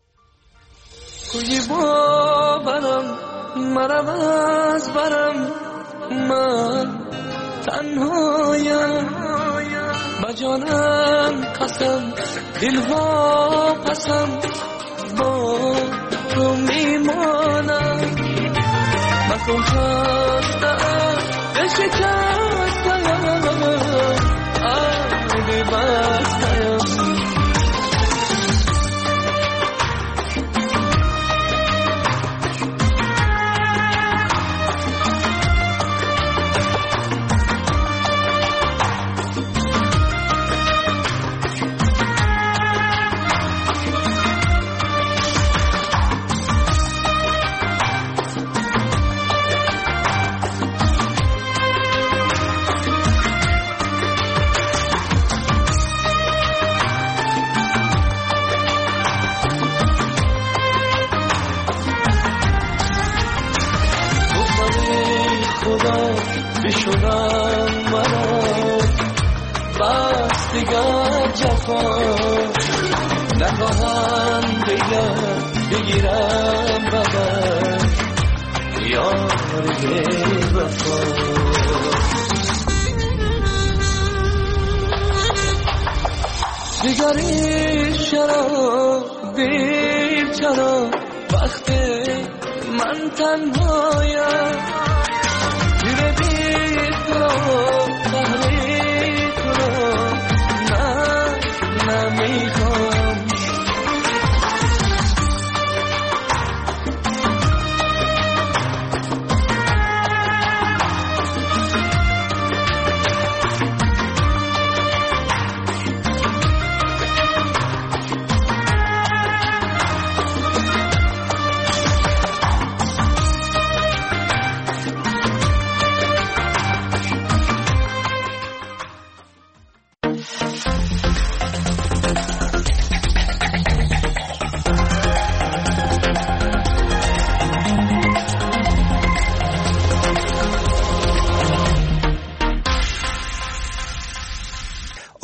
کوی باورم مرم از برم من تنهایم با جانم قسم دل وا پسم با تو میمانم مکن خستم به شکستم آبی بستم بشونم مرا بس دیگر جفا نخواهم دیگر بگیرم ببر یار وفا دیگری چرا دیر چرا وقتی من تنهایم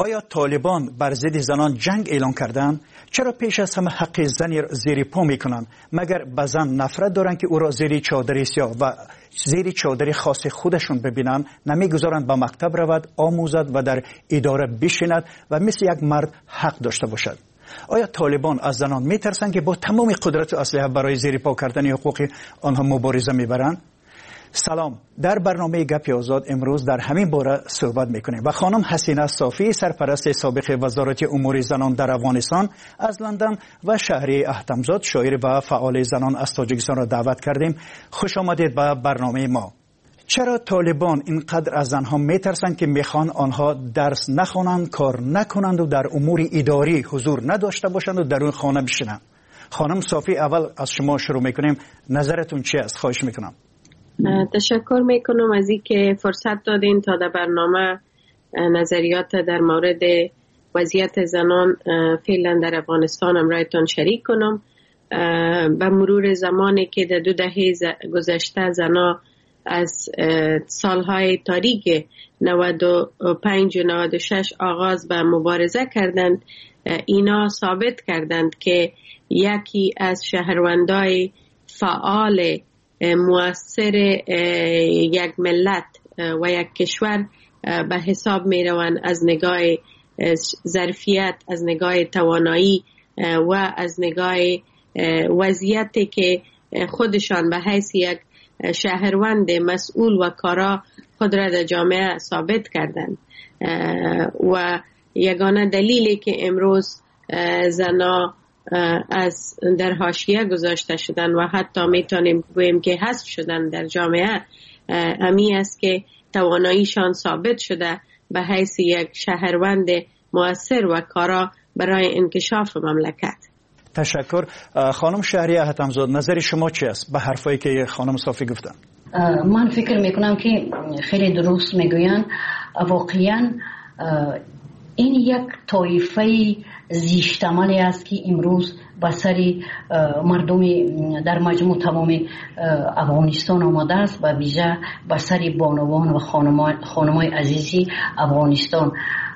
آیا طالبان بر ضد زنان جنگ اعلان کردند؟ چرا پیش از همه حق زن زیر پا میکنند؟ مگر به زن نفرت دارند که او را زیر چادر سیاه و زیر چادر خاص خودشون ببینند؟ نمیگذارند به مکتب رود، آموزد و در اداره بشیند و مثل یک مرد حق داشته باشد؟ آیا طالبان از زنان میترسند که با تمام قدرت و اسلحه برای زیر پا کردن حقوق آنها مبارزه میبرند؟ سلام، در برنامه گپ آزاد امروز در همین باره صحبت میکنیم و خانم حسینه صافی، سرپرست سابق وزارت امور زنان در افغانستان از لندن و شهری احتمزاد، شاعر و فعال زنان از تاجیکستان را دعوت کردیم. خوش آمدید به برنامه ما. چرا طالبان اینقدر از زنها میترسند که میخوان آنها درس نخوانند، کار نکنند و در امور اداری حضور نداشته باشند و در اون خانه بشینند؟ خانم صافی، اول از شما شروع میکنیم. نظرتون چی است؟ خواهش میکنم. تشکر میکنم از اینکه فرصت دادین تا در برنامه نظریات در مورد وضعیت زنان فعلا در افغانستان امرایتان شریک کنم. به مرور زمانی که در دو دهه گذشته زنان از سالهای تاریک نود و پنج و نود و شش آغاز به مبارزه کردند، اینا ثابت کردند که یکی از شهروندای فعال مؤثر یک ملت و یک کشور به حساب می روند از نگاه ظرفیت، از نگاه توانایی و از نگاه وضعیتی که خودشان به حیث یک شهروند مسئول و کارا خود را در جامعه ثابت کردند. و یگانه دلیلی که امروز زنا از در حاشیه گذاشته شدن و حتی میتونیم بگوییم که حذف شدن در جامعه امی است که تواناییشان ثابت شده به حیث یک شهروند مؤثر و کارا برای انکشاف مملکت. تشکر. خانم شهری احتمزاد، نظر شما چی است به حرفایی که خانم صافی گفتن؟ من فکر میکنم که خیلی درست میگوین. واقعا این یک طایفه زیشتمالی است که امروز به سر مردم در مجموع تمام افغانستان آمده است و ویژه به سر بانوان و خانمای عزیزی افغانستان.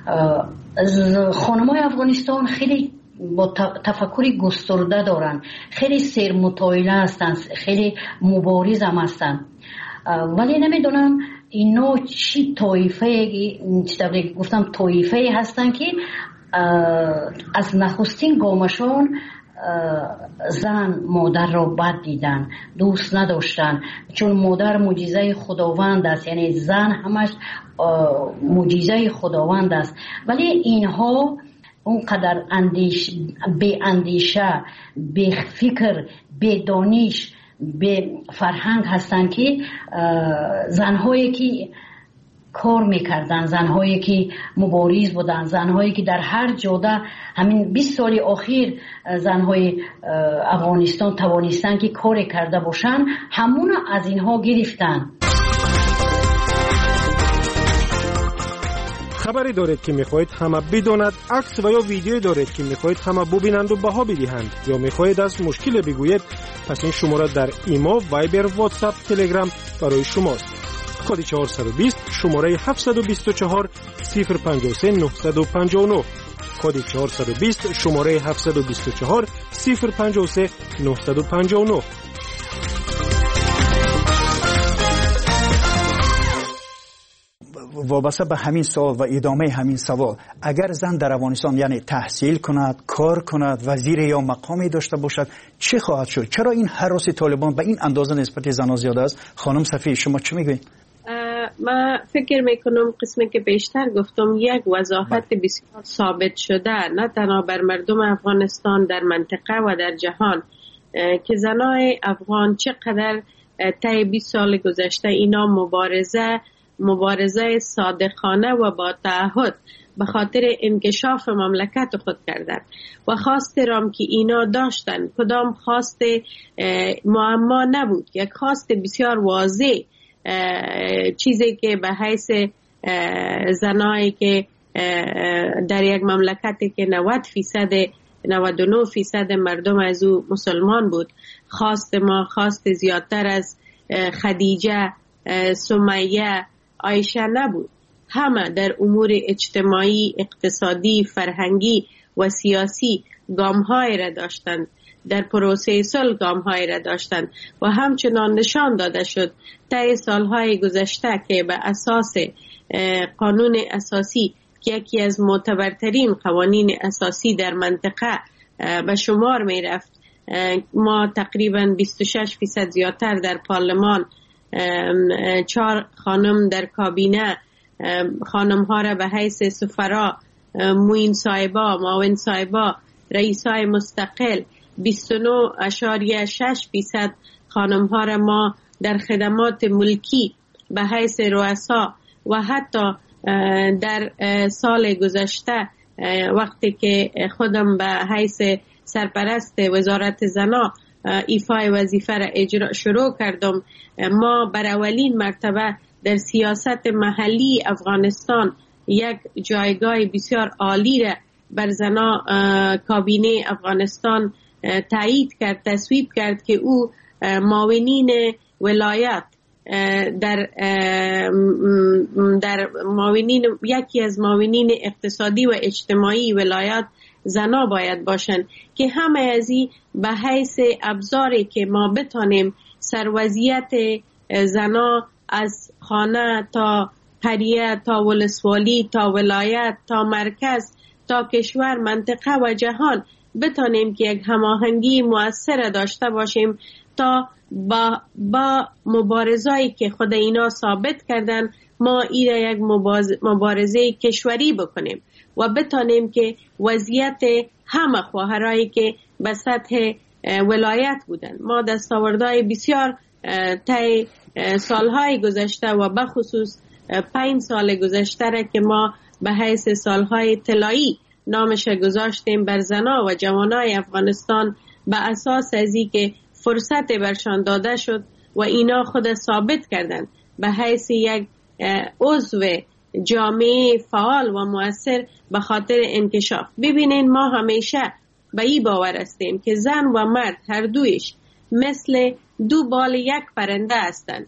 خانمای افغانستان خیلی با تفکری گسترده دارند، خیلی سرمطالعه هستند، خیلی مبارز هم هستند، ولی نمیدونم اینا چی طایفه چی گفتم طایفه هستند که از نخستین گامشون زن مادر را بد دیدن، دوست نداشتن، چون مادر معجزه خداوند است، یعنی زن همش معجزه خداوند است. ولی اینها اونقدر اندیش به اندیشه، به فکر، به دانش، به فرهنگ هستند که زنهایی که کار میکردن، زنهایی که مبارز بودن، زنهایی که در هر جاده همین بیست سال اخیر زنهای افغانستان توانستن که کار کرده باشن، همون از اینها گرفتن. خبری دارید که میخواهید همه بداند، عکس و یا ویدیویی دارید که میخواهید همه ببینند و بها بدهند، یا میخواهید از مشکل بگویید، پس این شماره در ایما، وایبر، واتساپ، تلگرام برای شماست. کد چهارصد و بیست، شماره هفتصد و بیست و چهار صفر پنجاه و سه نهصد و پنجاه و نه. کد چهارصد و بیست، شماره هفتصد و بیست و چهار صفر پنجاه و سه نهصد و پنجاه و نه. وابسته به همین سوال و ادامه همین سوال، اگر زن در افغانستان یعنی تحصیل کند، کار کند، وزیر یا مقامی داشته باشد، چه خواهد شد؟ چرا این هراس طالبان به این اندازه نسبت زنان زیاد است؟ خانم صفی، شما چه میگویید؟ من فکر میکنم قسمی که بیشتر گفتم یک وضاحت بسیار ثابت شده نه تنها بر مردم افغانستان در منطقه و در جهان که زنای افغان چقدر طی بیست سال گذشته اینا مبارزه مبارزه صادقانه و با تعهد به خاطر انکشاف مملکت خود کردن و خواست رام که اینا داشتن کدام خواست معما نبود، یک خواست بسیار واضح، چیزی که به حیث زنایی که در یک مملکتی که نود فیصد نود و نه فیصد مردم از او مسلمان بود، خواست ما خواست زیادتر از خدیجه، سمیه، عایشه نبود. همه در امور اجتماعی، اقتصادی، فرهنگی و سیاسی گام‌های را داشتند، در پروسه صلح گام‌های را داشتند و همچنان نشان داده شد طی سالهای گذشته که به اساس قانون اساسی که یکی از معتبرترین قوانین اساسی در منطقه به شمار می رفت، ما تقریبا بیست و شش فیصد زیادتر در پارلمان، چهار خانم در کابینه، خانم ها را به حیث سفرا، معین صاحبا، معاون صاحبا، رئیسای مستقل، بیست و نه اشاریه شش فیصد خانم ها را ما در خدمات ملکی به حیث رؤسا و حتی در سال گذشته وقتی که خودم به حیث سرپرست وزارت زنا ایفای وظیفه را اجرا شروع کردم، ما بر اولین مرتبه در سیاست محلی افغانستان یک جایگاه بسیار عالی را بر زنا کابینه افغانستان تایید کرد، تصویب کرد که او معاونین ولایت در در معاونین یکی از معاونین اقتصادی و اجتماعی ولایت زنا باید باشند که همه از این به حیث ابزاری که ما بتانیم سروضعیت زنا از خانه تا قریه تا ولسوالی تا ولایت تا مرکز تا کشور، منطقه و جهان بتانیم که یک هماهنگی مؤثر داشته باشیم تا با, با مبارزه‌ای که خود اینا ثابت کردن ما ایره یک مبارزه کشوری بکنیم و بتانیم که وضعیت همه خواهرایی که به سطح ولایت بودن، ما دستاوردهای بسیار طی سالهای گذشته و بخصوص پنج سال گذشته را که ما به حیث سالهای طلایی نامش گذاشتیم بر زنا و جوانای افغانستان به اساس ازی که فرصت برشان داده شد و اینا خود ثابت کردند به حیث یک عضو جامعه فعال و مؤثر به خاطر انکشاف. ببینین ما همیشه به این باور هستیم که زن و مرد هر دویش مثل دو بال یک پرنده هستند.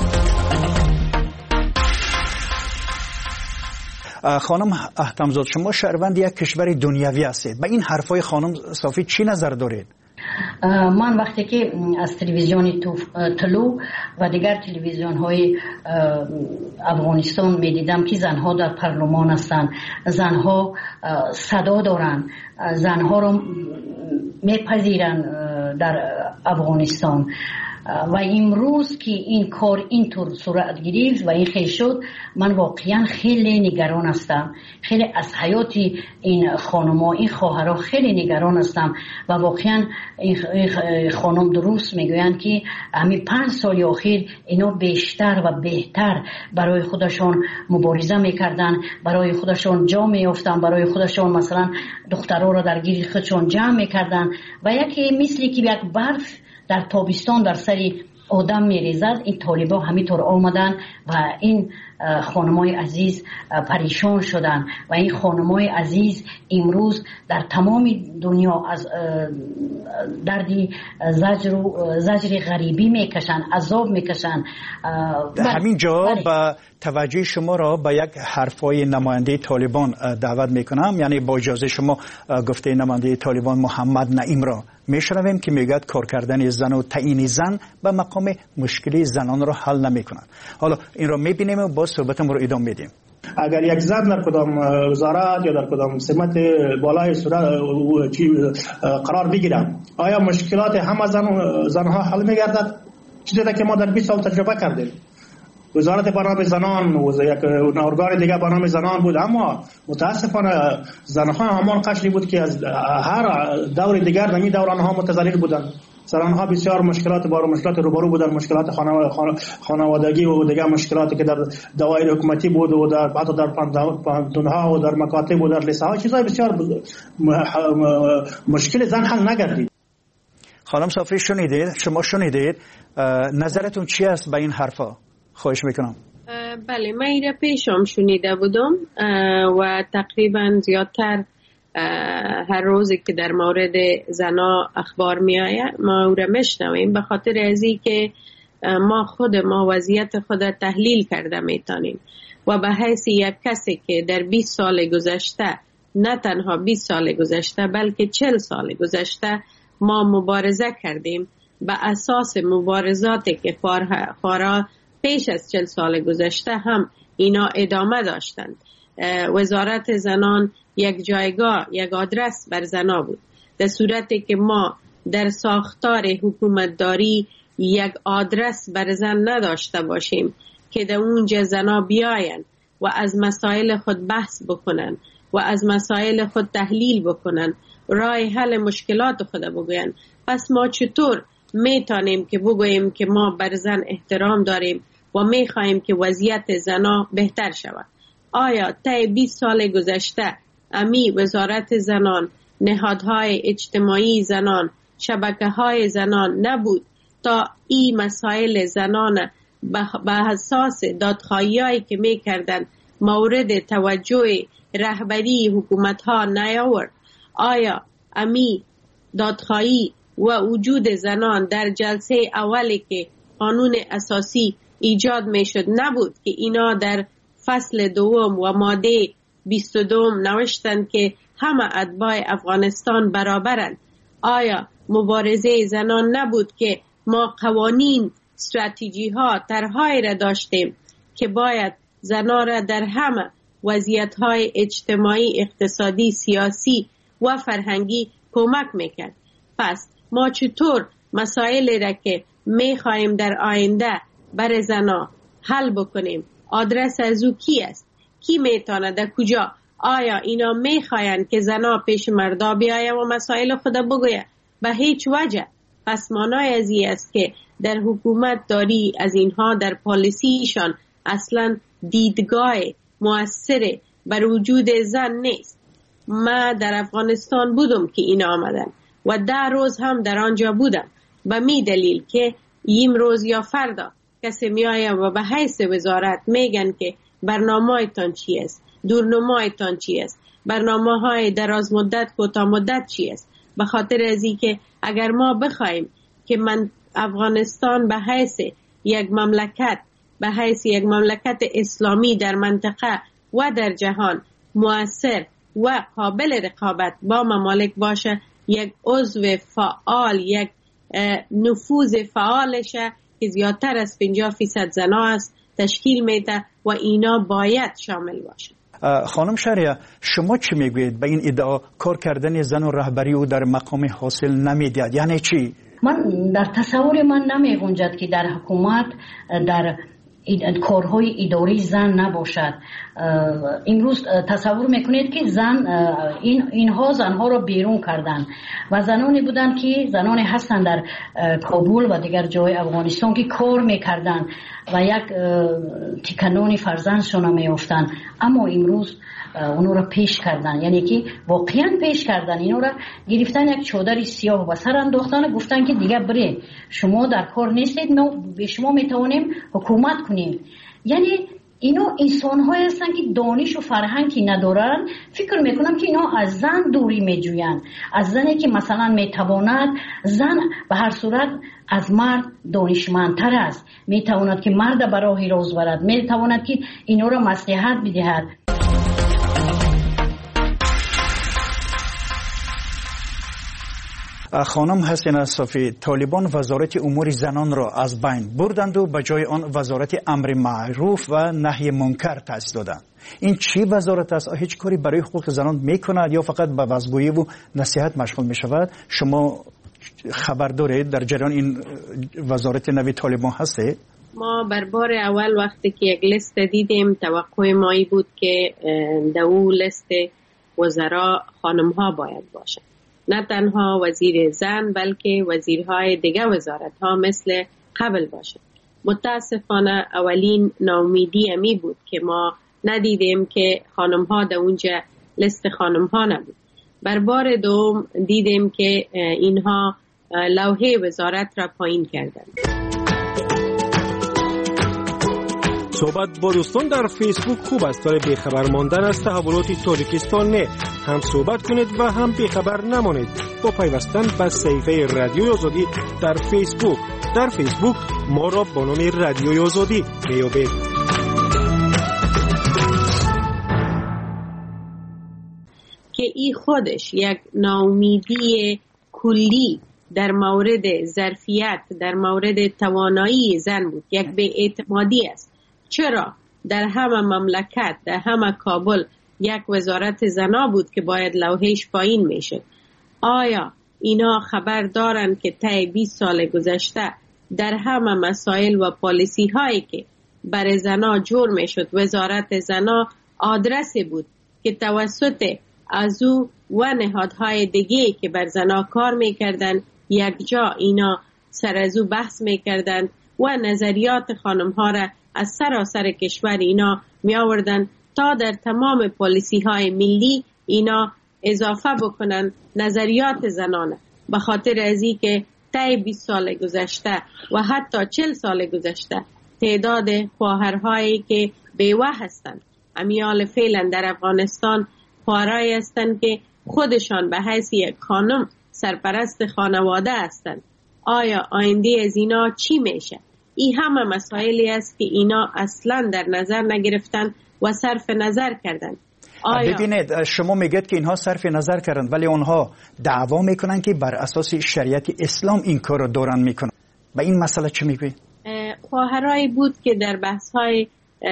خانم احتمزاد، شما شهروند یک کشور دنیوی هستید، به این حرفای خانم صافی چی نظر دارید؟ من وقتی که از تلویزیون طلوع و دیگر تلویزیون های افغانستان می دیدم که زنها در پارلمان هستند، زنها صدا دارند، زنها رو می پذیرند در افغانستان و امروز که این کار اینطور صورت گرفت و این خیلی شد، من واقعا خیلی نگران هستم، خیلی از حیات این خانم‌ها، این خواهرها خیلی نگران هستم و واقعا این خانم درست میگویند که همین پنج سال اخیر اینا بیشتر و بهتر برای خودشون مبارزه میکردن، برای خودشون جا میافتن، برای خودشون مثلا دخترها را در گیر خودشون جمع میکردن و یکی مثلی که یک برف در تابستان در سر آدم میریزد، این طالبا همینطور آمدن و این خانمای عزیز پریشان شدن و این خانمای عزیز امروز در تمام دنیا از دردی زجر و زجر غریبی میکشن، عذاب میکشن. همین جا با توجه شما را به یک حرفای نماینده طالبان دعوت میکنم، یعنی با اجازه شما گفته نماینده طالبان محمد نعیم را میشنویم که میگه کار کردن زن و تعیین زن به مقام مشکلی زنان را حل نمیکنن. حالا این را میبینیم و با صحبتمون رو ادامه میدیم. اگر یک زن در کدام وزارت یا در کدام سمت بالای قرار بگیره، آیا مشکلات همه زن زنها حل میگردد؟ چیزی که ما در بیست سال تجربه کردیم. وزارت برنامه زنان و یک ارگان دیگه برنامه زنان بود، اما متاسفانه زنها همان قشری بود که از هر دور دیگر در این دوران ها متضرر بودند. زنها بسیار مشکلات بار مشکلات روبرو بودند، مشکلات خانوادگی و دیگر مشکلاتی که در دوایر حکومتی بود و در حتی در پاندونها و در مکاتب و در لیسه ها چیزای بسیار مشکل زن حل نگردید. خانم صافی شنیدید، شما شنیدید، نظرتون چی است به این حرفا؟ خواهش میکنم. بله، من این را پیشم شنیده بودم و تقریبا زیادتر هر روزی که در مورد زنا اخبار می آید ما او را میشنویم، به خاطر ازی که ما خود ما وضعیت خود تحلیل کرده میتونیم. و به حیث یک کسی که در بیست سال گذشته، نه تنها بیست سال گذشته بلکه چهل سال گذشته ما مبارزه کردیم، به اساس مبارزاتی که فارا پیش از چهل سال گذشته هم اینا ادامه داشتند. وزارت زنان یک جایگاه، یک آدرس بر زنا بود، در صورتی که ما در ساختار حکومتداری یک آدرس بر زن نداشته باشیم که در اونجا زنا بیاین و از مسائل خود بحث بکنن و از مسائل خود تحلیل بکنن، راه حل مشکلات خود بگوین، پس ما چطور میتونیم که بگوییم که ما بر زن احترام داریم و میخواهیم که وضعیت زنا بهتر شود؟ آیا طی بیست سال گذشته امی وزارت زنان، نهادهای اجتماعی زنان، شبکه‌های زنان نبود تا این مسائل زنان به اساس دادخواهی‌هایی که میکردن مورد توجه رهبری حکومت‌ها نیاورد؟ آیا امی دادخواهی و وجود زنان در جلسه اولی که قانون اساسی ایجاد میشد نبود که اینا در فصل دوم و ماده بیست و دو نوشتند که همه اتباع افغانستان برابرند؟ آیا مبارزه زنان نبود که ما قوانین، استراتژی ها، طرح‌هایی را داشتیم که باید زنان را در همه وضعیت های اجتماعی، اقتصادی، سیاسی و فرهنگی کمک میکرد؟ پس ما چطور مسائلی را که میخواهیم در آینده بر زنا حل بکنیم، آدرس از او کی است؟ کی میتونه در کجا؟ آیا اینا میخواین که زنا پیش مردا بیاید و مسائل خود بگوید؟ به هیچ وجه. پس معنای از این است که در حکومت داری از اینها در پالیسیشان اصلا دیدگاه مؤثر بر وجود زن نیست. ما در افغانستان بودم که این آمدن و ده روز هم در آنجا بودم، به می دلیل که این روز یا فردا کسی می آید و به حیث وزارت میگن که برنامه تان چی است، دورنمای تان چی است، برنامه های دراز مدت، کوتاه مدت چی است. به خاطر از این که اگر ما بخوایم که من افغانستان به حیث یک مملکت، به حیث یک مملکت اسلامی در منطقه و در جهان مؤثر و قابل رقابت با ممالک باشه، یک عضو فعال، یک نفوذ فعالشه که زیادتر از پنجاه فیصد زنا است تشکیل میده و اینا باید شامل باشه. خانم شهریه، شما چی میگوید به این ادعا کار کردن زن و رهبری او در مقام حاصل نمیدید؟ یعنی چی؟ من در تصور من نمیگنجد که در حکومت در کارهای اداری زن نباشد. امروز تصور میکنید که زن این اینها زنها را بیرون کردن و زنانی بودند که زنانی هستند در کابل و دیگر جای افغانستان که کار میکردن و یک تکنانی فرزندشون میافتن، اما امروز اونو را پیش کردن، یعنی که واقعا پیش کردن، اینو را گرفتن یک چادر سیاه و سر انداختن، گفتن که دیگه بره شما در کار نیستید، ما به شما میتوانیم حکومت کنیم. یعنی اینا انسان های هستن که دانش و فرهنگی ندارن. فکر میکنم که اینا از زن دوری میجوین، از زنی که مثلا میتواند، زن به هر صورت از مرد دانشمندتر است، میتواند که مرد به راه راست برد، میتواند که اینا را مصلحت بدهد. خانم حسینه صافی، طالبان وزارت امور زنان را از بین بردند و به جای آن وزارت امر معروف و نهی منکر تأسیس دادند. این چی وزارت است؟ هیچ کاری برای حقوق زنان میکند یا فقط به وضعگویی و نصیحت مشغول میشود؟ شما خبر دارید در جریان این وزارت نوی طالبان هسته؟ ما بر بار اول وقتی که یک لیست دیدیم، توقع ما ای بود که در اون لیست وزرا خانم ها باید باشند، نه تنها وزیر زن بلکه وزیرهای دیگه وزارت ها مثل قبل باشند. متاسفانه اولین ناامیدی امی بود که ما ندیدیم که خانم ها در اونجا لیست خانم ها نبود. بر بار دوم دیدیم که اینها لوحه وزارت را پایین کردند. صحبت با دوستان در فیسبوک خوب است، برای بیخبر ماندن از تحولات تاجیکستان نه. هم صحبت کنید و هم بیخبر نمانید با پیوستن به صفحه رادیوی آزادی در فیسبوک. در فیسبوک ما را با نام رادیوی آزادی میابید. ای خودش یک ناامیدی کلی در مورد ظرفیت، در مورد توانایی زن بود، یک بی‌اعتمادی است. چرا در همه مملکت، در همه کابل یک وزارت زنا بود که باید لوحش پایین میشد؟ آیا اینا خبر دارن که طی بیست سال گذشته در همه مسائل و پالیسی هایی که برای زنا جور میشد، وزارت زنا آدرسی بود که توسط از او و نهادهای دیگه که بر زنا کار میکردن یک جا اینا سر از او بحث میکردن و نظریات خانم ها را از سراسر کشور اینا می آوردن تا در تمام پالیسی های ملی اینا اضافه بکنن نظریات زنانه. به خاطر از این که طی بیست سال گذشته و حتی چهل سال گذشته تعداد خواهرهایی که بیوه هستند، امیال فعلا در افغانستان خواهرایی هستند که خودشان به حیث یک خانم سرپرست خانواده هستند. آیا آینده از اینا چی میشه؟ این همه مسائلی است که اینا اصلا در نظر نگرفتن و صرف نظر کردن. آیا ببینید شما میگید که اینها صرف نظر کردن ولی اونها دعوا میکنن که بر اساس شریعت اسلام این کار رو دارن میکنن. به این مسئله چی میگوید؟ خواهرایی بود که در بحث‌های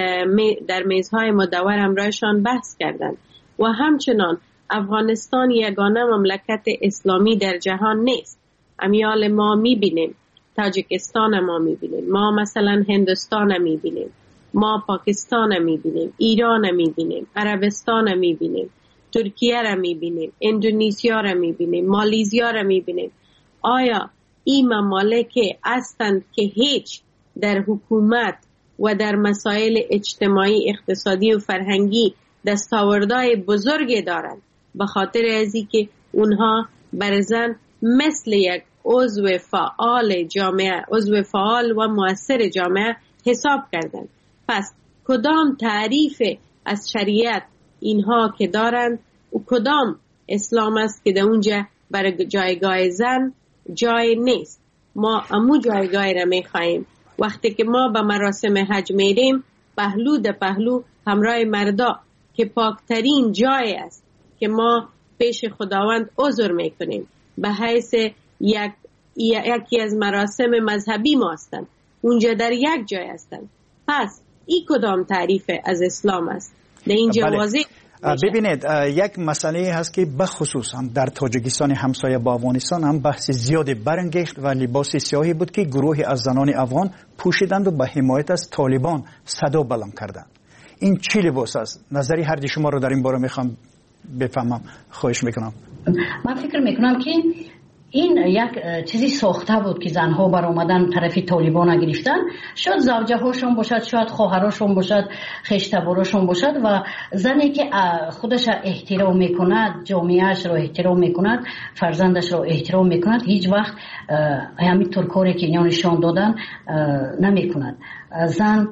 در میزهای مدور همراهشان بحث کردند و همچنان افغانستان یگانه مملکت اسلامی در جهان نیست. امیال ما میبینیم، تاجیکستان ما میبینیم، ما مثلا هندوستان میبینیم، ما پاکستان میبینیم، ایران میبینیم، عربستان میبینیم، ترکیه را میبینیم، اندونزیا را میبینیم، مالیزیا را میبینیم. آیا این ممالک هستند که هیچ در حکومت و در مسائل اجتماعی، اقتصادی و فرهنگی دستاوردهای بزرگی دارند؟ به خاطر ازی که اونها بر زن مثل یک عضو فعال جامعه، عضو فعال و مؤثر جامعه حساب کردند. پس کدام تعریف از شریعت اینها که دارند و کدام اسلام است که در اونجا برای جایگاه زن جای نیست؟ ما امو جایگاه را میخواییم. وقتی که ما به مراسم حج میریم پهلو در پهلو همراه مردا که پاکترین جای است که ما پیش خداوند عذر میکنیم، به حیث یک یکی از مراسم مذهبی ما هستند، اونجا در یک جای هستند. پس این کدام تعریف از اسلام است؟ در اینجا واضح ببینید یک مسئله هست که بخصوص هم در تاجیکستان همسایه با افغانستان هم بحث زیادی برانگیخت و لباس سیاهی بود که گروهی از زنان افغان پوشیدند و به حمایت از طالبان صدا بلند کردند. این چی لباس است؟ نظری هر دی شما رو در این باره میخوام بفهمم، خواهش میکنم. من فکر میکنم که این یک چیزی ساخته بود که زنها بر اومدن طرف طالبان گرفتن، شاید زوجه هاشون باشد، شاید خواهراشون باشد، خشتباراشون باشد و زنی که خودش احترام میکند، جامعهش رو احترام میکند، فرزندش رو احترام میکند، هیچ وقت همینطور کاری که اینا نشان دادن نمیکند. زن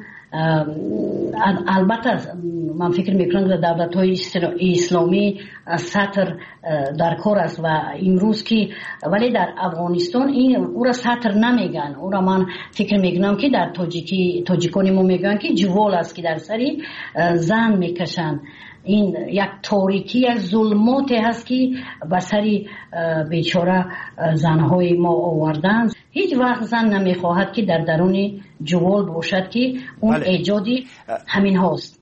البته من فکر میکنم که دولت های اسلامی سطر در کار است و امروز که ولی در افغانستان این او را سطر نمیگن، او را من فکر میکنم که در تاجیکی تاجیکانی ما میگن که جوال است که در سری زن میکشن. این یک تاریکی از ظلمات هست که به سری بیچاره زنهای ما آوردن. هیچ وقت زن نمیخواهد که در درون جوال باشد که اون بله. ایجادی همین هاست.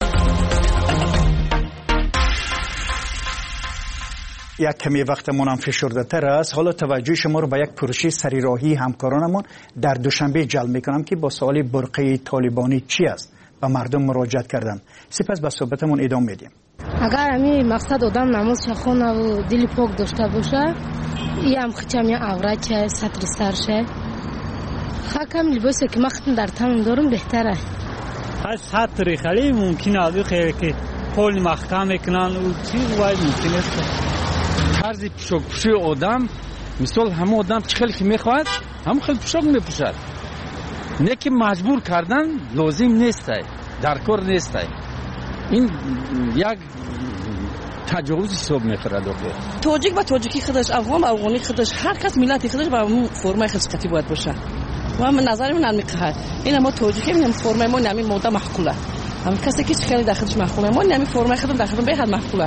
یک کمی وقتمون هم فشرده تر است. حالا توجه شما رو به یک پروژه سریراهی همکارانمون در دوشنبه جلب میکنم که با سوال برقه طالبانی چی است به مردم مراجعت کردن. سپس به صحبتمون ادامه میدیم. اگر همین مقصد آدم نماز خونه و دل پاک داشته باشه، این هم خیلی هم عورت شه، سطر سرشه، خاکم لباسه که مختن در تن دارم بهتره. از سطر خیلی ممکنه آدو خیلی که پول محکم میکنن و چیز باید ممکن است. طرز پوشاک پوشی آدم، مثال همه آدم چه خیلی که میخواهد همه خیلی پوشاک میپوشد. نه که مجبور کردن لازم نیست، در کار نیست. این یک تجاوز حساب می‌خورد. تاجیک با تاجیکی خودش، افغان با افغانی خودش، هر کس ملت خودش با اون فرمای خصوصی باید باشه. و من نظر من نمی‌کنه این ما تاجیکی میگم فرمای ما نمی موده محقوله. هم کسی که خیلی داخلش محقوله، ما نمی فرمای خودم داخل به هر محقوله.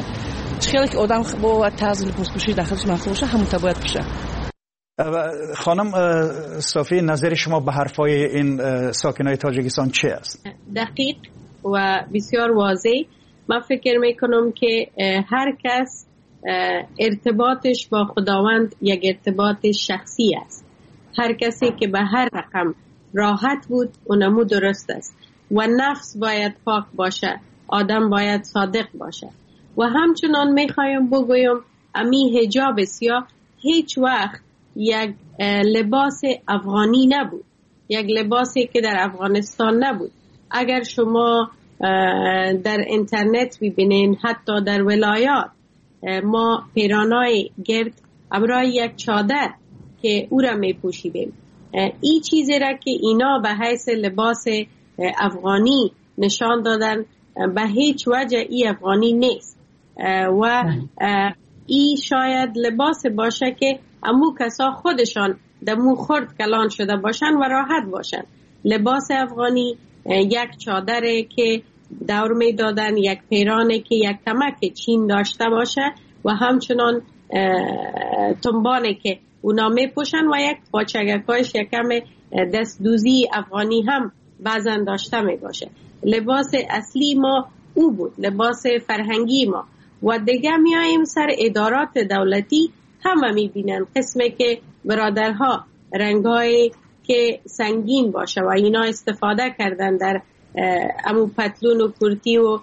خیلی که آدم با طرز لباس پوشی داخلش مخصوص باشه همون باید بشه. خانم صافی، نظر شما به حرفای این ساکنای تاجیکستان چی است؟ دقیق و بسیار واضح. من فکر میکنم که هر کس ارتباطش با خداوند یک ارتباط شخصی است. هر کسی که به هر رقم راحت بود اونمو درست است و نفس باید پاک باشه، آدم باید صادق باشه. و همچنان میخوایم بگویم امی حجاب سیاه هیچ وقت یک لباس افغانی نبود، یک لباسی که در افغانستان نبود. اگر شما در اینترنت ببینین حتی در ولایات ما پیرانای گرد ابرای یک چادر که او را می پوشیدیم. این چیزی را که اینا به حیث لباس افغانی نشان دادن به هیچ وجه ای افغانی نیست و ای شاید لباس باشه که امو کسا خودشان دمو خرد کلان شده باشن و راحت باشن. لباس افغانی یک چادره که دور می دادن، یک پیرانه که یک کمک چین داشته باشه و همچنان تنبانه که اونا می پوشن و یک پاچگکایش یکم دست دوزی افغانی هم بعضن داشته می باشه. لباس اصلی ما او بود، لباس فرهنگی ما. و دیگه می آییم سر ادارات دولتی همه می بینن قسمه که برادرها رنگای که سنگین باشه و اینا استفاده کردن در امو پتلون و کرتی و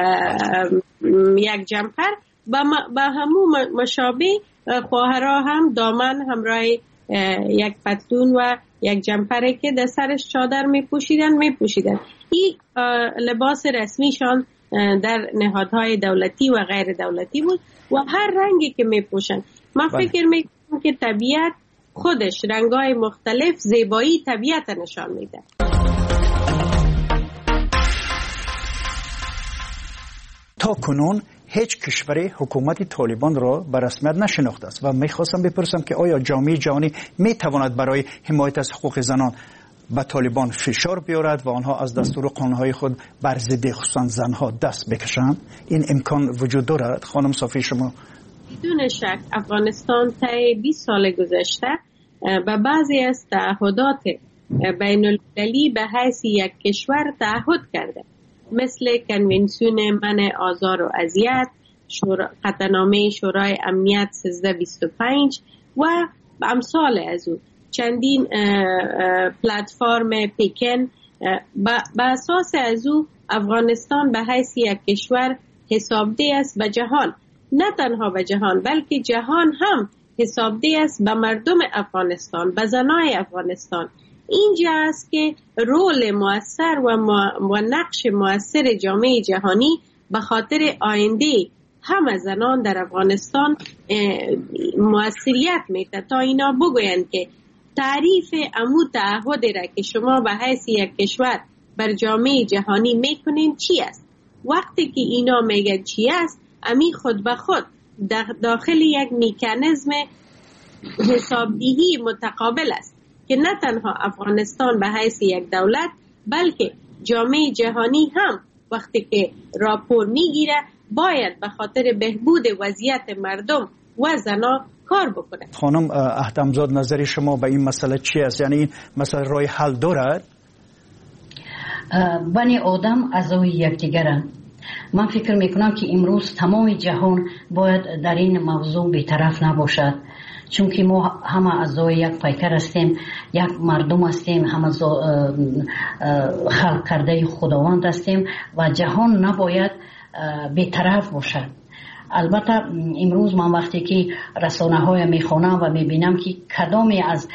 یک جمپر با همو مشابه خواهرها هم دامن همراه یک پتلون و یک جمپره که در سرش چادر می پوشیدن می پوشیدن. این لباس رسمیشان در نهادهای دولتی و غیر دولتی بود و هر رنگی که می پوشن. من فکر می کنم که طبیعت خودش رنگای مختلف زیبایی طبیعت نشان میده. تا کنون هیچ کشوری حکومت طالبان را به رسمیت نشناخته است و میخواستم بپرسم که آیا جامعه جهانی میتواند برای حمایت از حقوق زنان به طالبان فشار بیارد و آنها از دستور قانونهای خود بر ضد خصوصا زنها دست بکشند؟ این امکان وجود دارد؟ خانم صافی شما؟ بدون شک افغانستان طی بیست سال گذشته به بعضی از تعهدات بین المللی به حیث یک کشور تعهد کرده، مثل کنونسیون منع آزار و اذیت، قطعنامه شورای امنیت سیزده بیست و پنج و امثال از او. چندین پلتفرم پیکن به اساس از او افغانستان به حیث یک کشور حسابده است به جهان، نه تنها به جهان بلکه جهان هم حسابده است به مردم افغانستان، به زنای افغانستان. اینجا است که رول مؤثر و, و نقش مؤثر جامعه جهانی به خاطر آینده همه زنان در افغانستان مؤثریت میده تا اینا بگویند که تعریف امو تعهد را که شما به حیث یک کشور بر جامعه جهانی میکنین چی است. وقتی که اینا میگن چی است، امی خود به خود داخل یک مکانیزم حسابدهی متقابل است که نه تنها افغانستان به حیث یک دولت بلکه جامعه جهانی هم وقتی که راپور میگیره باید به خاطر بهبود وضعیت مردم و زنا کار بکنه. خانم احتمزاد، نظر شما به این مسئله چی است؟ یعنی این مسئله راه حل دارد؟ بنی آدم اعضای یکدیگرند. من فکر میکنم که امروز تمام جهان باید در این موضوع بی‌طرف نباشد، چون که ما همه اعضای یک پیکر هستیم، یک مردم هستیم، همه خلق کرده خداوند هستیم و جهان نباید بی‌طرف باشد. البته امروز من وقتی که رسانه های میخوانم و میبینم که کدامی از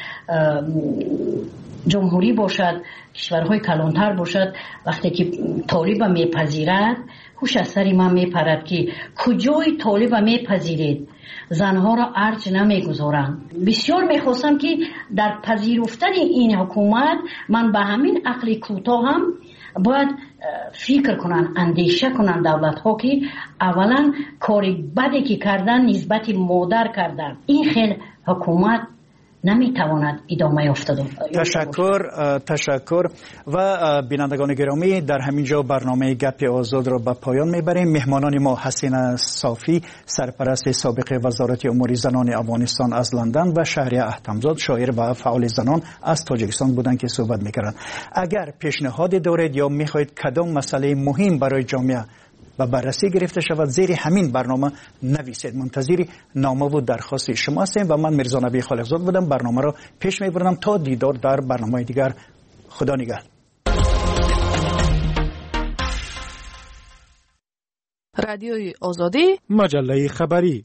جمهوری باشد، کشورهای کلانتر باشد، وقتی که طالب میپذیرد خوش از سری من میپرد که کجای طالب میپذیرید، زنها را ارج نمیگذارند. بسیار میخواستم که در پذیرفتن این حکومت من به همین عقل کوتاه هم باید فکر کنن، اندیشه کنن دولت ها که اولا کاری بدی که کردن نسبت مادر کردن. این خیلی حکومت نمیتواند ادامه یافته. تشکر تشکر و بینندگان گرامی، در همینجا برنامه گپ آزاد را به پایان میبریم. مهمانان ما حسین صافی، سرپرست سابق وزارت امور زنان افغانستان از لندن، و شهریه احتمزاد، شاعر و فعال زنان از تاجیکستان بودند که صحبت میکردند. اگر پیشنهاد دارید یا میخواهید کدام مسئله مهم برای جامعه و بررسی گرفته شود، زیر همین برنامه نویسید. منتظر نامه و درخواست شما هستیم و من میرزا نبی خالقزاد بودم. برنامه را پیش میبرم تا دیدار در برنامه دیگر. خدا نگهدار. رادیوی آزادی، مجله خبری.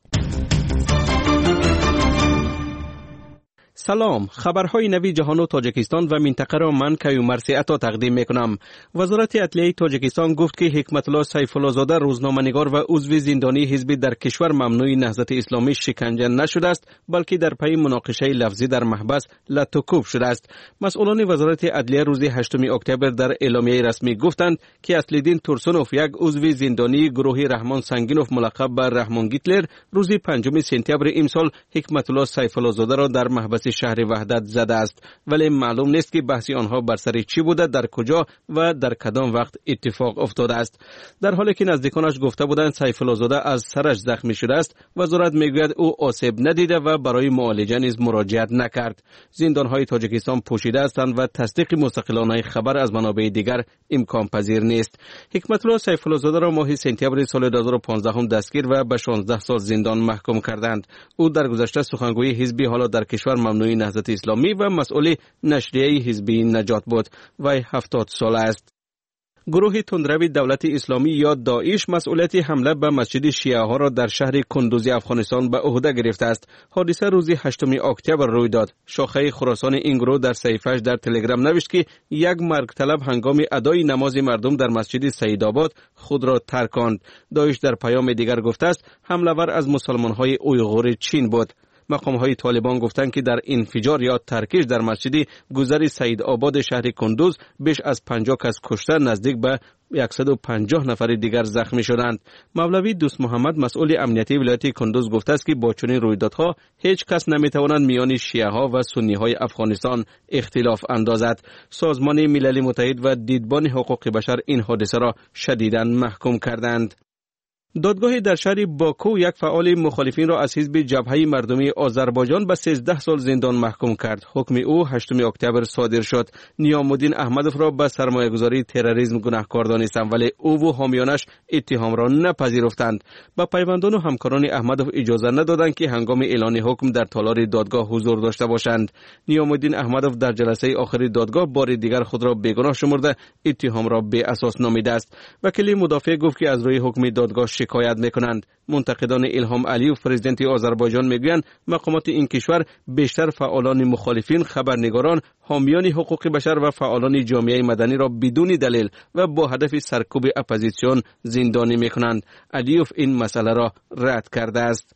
سلام، خبرهای نوی جهان و تاجیکستان و منطقه را من کیومرث عطا تقدیم میکنم. وزارت عدلیه تاجیکستان گفت که حکمت الله سیف الله زاده، روزنامه‌نگار و عضو زندانی حزبی در کشور ممنوع نهضت اسلامی، شکنجه نشده است، بلکه در پی مناقشه لفظی در محبس لطوکوب شده است. مسئولان وزارت عدلیه روز هشتم اکتبر در اعلامیه رسمی گفتند که اصلالدین تورسونوف، یک عضو زندانی گروه رحمان سنگینوف ملقب به رحمان گیتلر، روز پنجم سپتامبر امسال حکمت الله سیف الله زاده را در محبس شهر وحدت زده است، ولی معلوم نیست که بحث آنها بر سر چی بوده، در کجا و در کدام وقت اتفاق افتاده است. در حالی که نزدیکانش گفته بودند سیف الله زاده از سرش زخمی شده است، وزارت میگوید او آسیب ندیده و برای معالجه نیز مراجعت نکرد. زندانهای تاجیکستان پوشیده هستند و تصدیق مستقلانه خبر از منابع دیگر امکان پذیر نیست. حکمت الله سیف الله زاده را ماه سپتامبر سال دو هزار و پانزده دستگیر و به شانزده سال زندان محکوم کردند. او در گذشته سخنگوی حزبی حالا در کشور ممنوع نهضت اسلامی و مسئول نشریه حزبی نجات بود. وی هفتاد ساله است. گروه تندروی دولت اسلامی یا داعش مسئولیت حمله به مسجد شیعه ها را در شهر کندوز افغانستان به عهده گرفته است. حادثه روز هشتم اکتبر روی داد. شاخه خراسان این گروه در صحیفه‌اش در تلگرام نوشت که یک مرگ طلب هنگام ادای نماز مردم در مسجد سیدآباد خود را ترکاند. داعش در پیام دیگر گفته است حمله‌ور از مسلمان‌های اویغور چین بود. مقام‌های طالبان گفتند که در انفجار یا ترکش در مسجد گذر سیدآباد شهر کندوز بیش از پنجاه کس کشته، نزدیک به صد و پنجاه نفر دیگر زخمی شدند. مولوی دوست محمد مسئول امنیتی ولایت کندوز گفته است که با چنین رویدادها هیچ کس نمیتواند میان شیعه ها و سنی های افغانستان اختلاف اندازد. سازمان ملل متحد و دیدبان حقوق بشر این حادثه را شدیداً محکوم کردند. دادگاهی در شهر باکو یک فعال مخالفین را از حزب جبهه مردمی آذربایجان به سیزده سال زندان محکوم کرد. حکم او هشتم اکتبر صادر شد. نیامالدین احمدوف را به سرمایه‌گذاری تروریسم گناهکار دانستند، ولی او و حامیانش اتهام را نپذیرفتند. به پیوندان و همکاران احمدوف اجازه ندادند که هنگام اعلان حکم در تالار دادگاه حضور داشته باشند. نیامالدین احمدوف در جلسه آخر دادگاه بار دیگر خود را بیگناه شمرده اتهام را بی اساس نامیده است. وکیل مدافع گفت که از روی حکم دادگاه شکایت میکنند. منتقدان الهام علیوف پرزیدنت آذربایجان میگویند مقامات این کشور بیشتر فعالان مخالفین، خبرنگاران، حامیان حقوق بشر و فعالان جامعه مدنی را بدون دلیل و با هدف سرکوب اپوزیسیون زندانی میکنند. علیوف این مسئله را رد کرده است.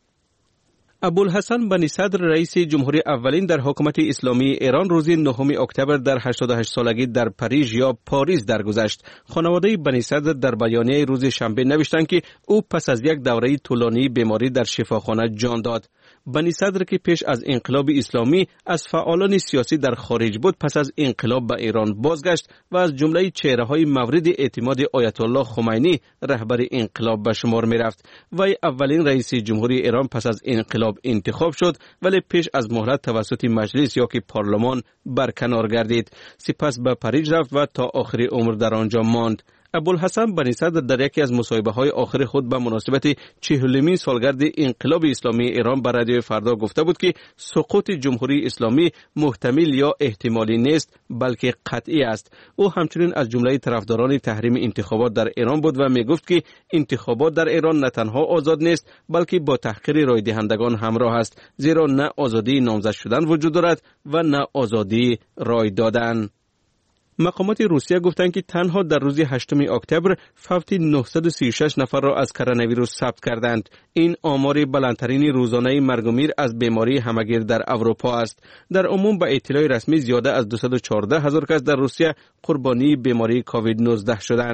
ابوالحسن بنی صدر رئیس جمهوری اولین در حکومت اسلامی ایران روز نهم اکتبر در هشتاد و هشت سالگی در پاریژ یا پاریس درگذشت. خانواده بنی صدر در بیانیه روز شنبه نوشتند که او پس از یک دوره طولانی بیماری در شفاخانه جان داد. بنی صدر که پیش از انقلاب اسلامی از فعالان سیاسی در خارج بود، پس از انقلاب به ایران بازگشت و از جمله چهره‌های مورد اعتماد آیت الله خمینی رهبر انقلاب به شمار می‌رفت. وی اولین رئیس جمهوری ایران پس از انقلاب انتخاب شد، ولی پیش از مهلت توسط مجلس یا که پارلمان برکنار گردید. سپس به پاریس رفت و تا آخر عمر در آنجا ماند. ابوالحسن بنی صدر در یکی از مصاحبه‌های آخر خود به مناسبت چهلمین سالگرد انقلاب اسلامی ایران به رادیو فردا گفته بود که سقوط جمهوری اسلامی محتمل یا احتمالی نیست، بلکه قطعی است. او همچنین از جمله طرفداران تحریم انتخابات در ایران بود و می گفت که انتخابات در ایران نه تنها آزاد نیست، بلکه با تحقیر رای دهندگان همراه است، زیرا نه آزادی نامزد شدن وجود دارد و نه آزادی رای دادن. مقامات روسیه گفتند که تنها در روز هشتم اکتبر فوت نهصد و سی و شش نفر را از کرونا ویروس ثبت کردند. این آمار بلندترین روزانه مرگ و میر از بیماری همگیر در اروپا است. در عموم به اطلاع رسمی زیاده از دویست و چهارده هزار کس در روسیه قربانی بیماری کووید نوزده شدند.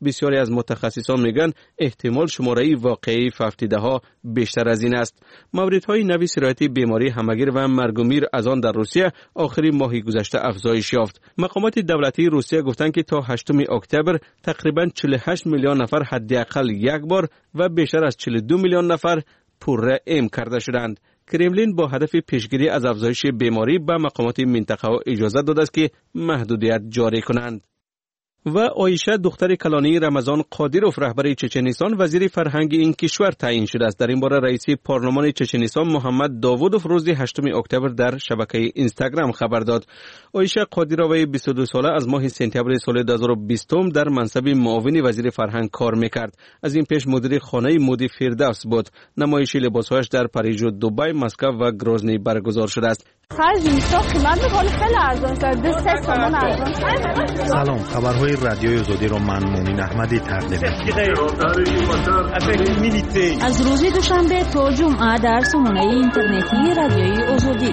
بسیاری از متخصصان میگن احتمال شماره واقعی ففتیده ها بیشتر از این است. موردهای نوی سرایت بیماری همگیر و مرگ و میر از آن در روسیه آخرین ماه گذشته افزایش یافت. مقامات دولتی روسیه گفتند که تا هشتم اکتبر تقریباً چهل و هشت میلیون نفر حداقل یک بار و بیشتر از چهل و دو میلیون نفر پررعم کرده شدند. کرملین با هدف پیشگیری از افزایش بیماری به مقامات منطقه ها اجازه داده است که محدودیت جاری کنند. و عایشه دختر کلانی رمضان قادیروف رهبر چچنستان وزیر فرهنگ این کشور تعیین شده است. در این باره رئیس پارلمان چچنستان محمد داوودوف روز هشتم اکتبر در شبکه اینستاگرام خبر داد. عایشه قادیروف بیست و دو ساله از ماه سپتامبر سال دو هزار و بیست در منصب معاون وزیر فرهنگ کار میکرد. از این پیش مدیر خانه مودی فردوس بود. نمایش لباسهایش در پاریس و دبی، مسکو و گروزنی برگزار شده است. سلام، خبرهای رادیوی آزادی را من مومن احمدی تقدیم می‌کنم. از روز دوشنبه تا جمعه در سامانه اینترنتی رادیوی آزادی.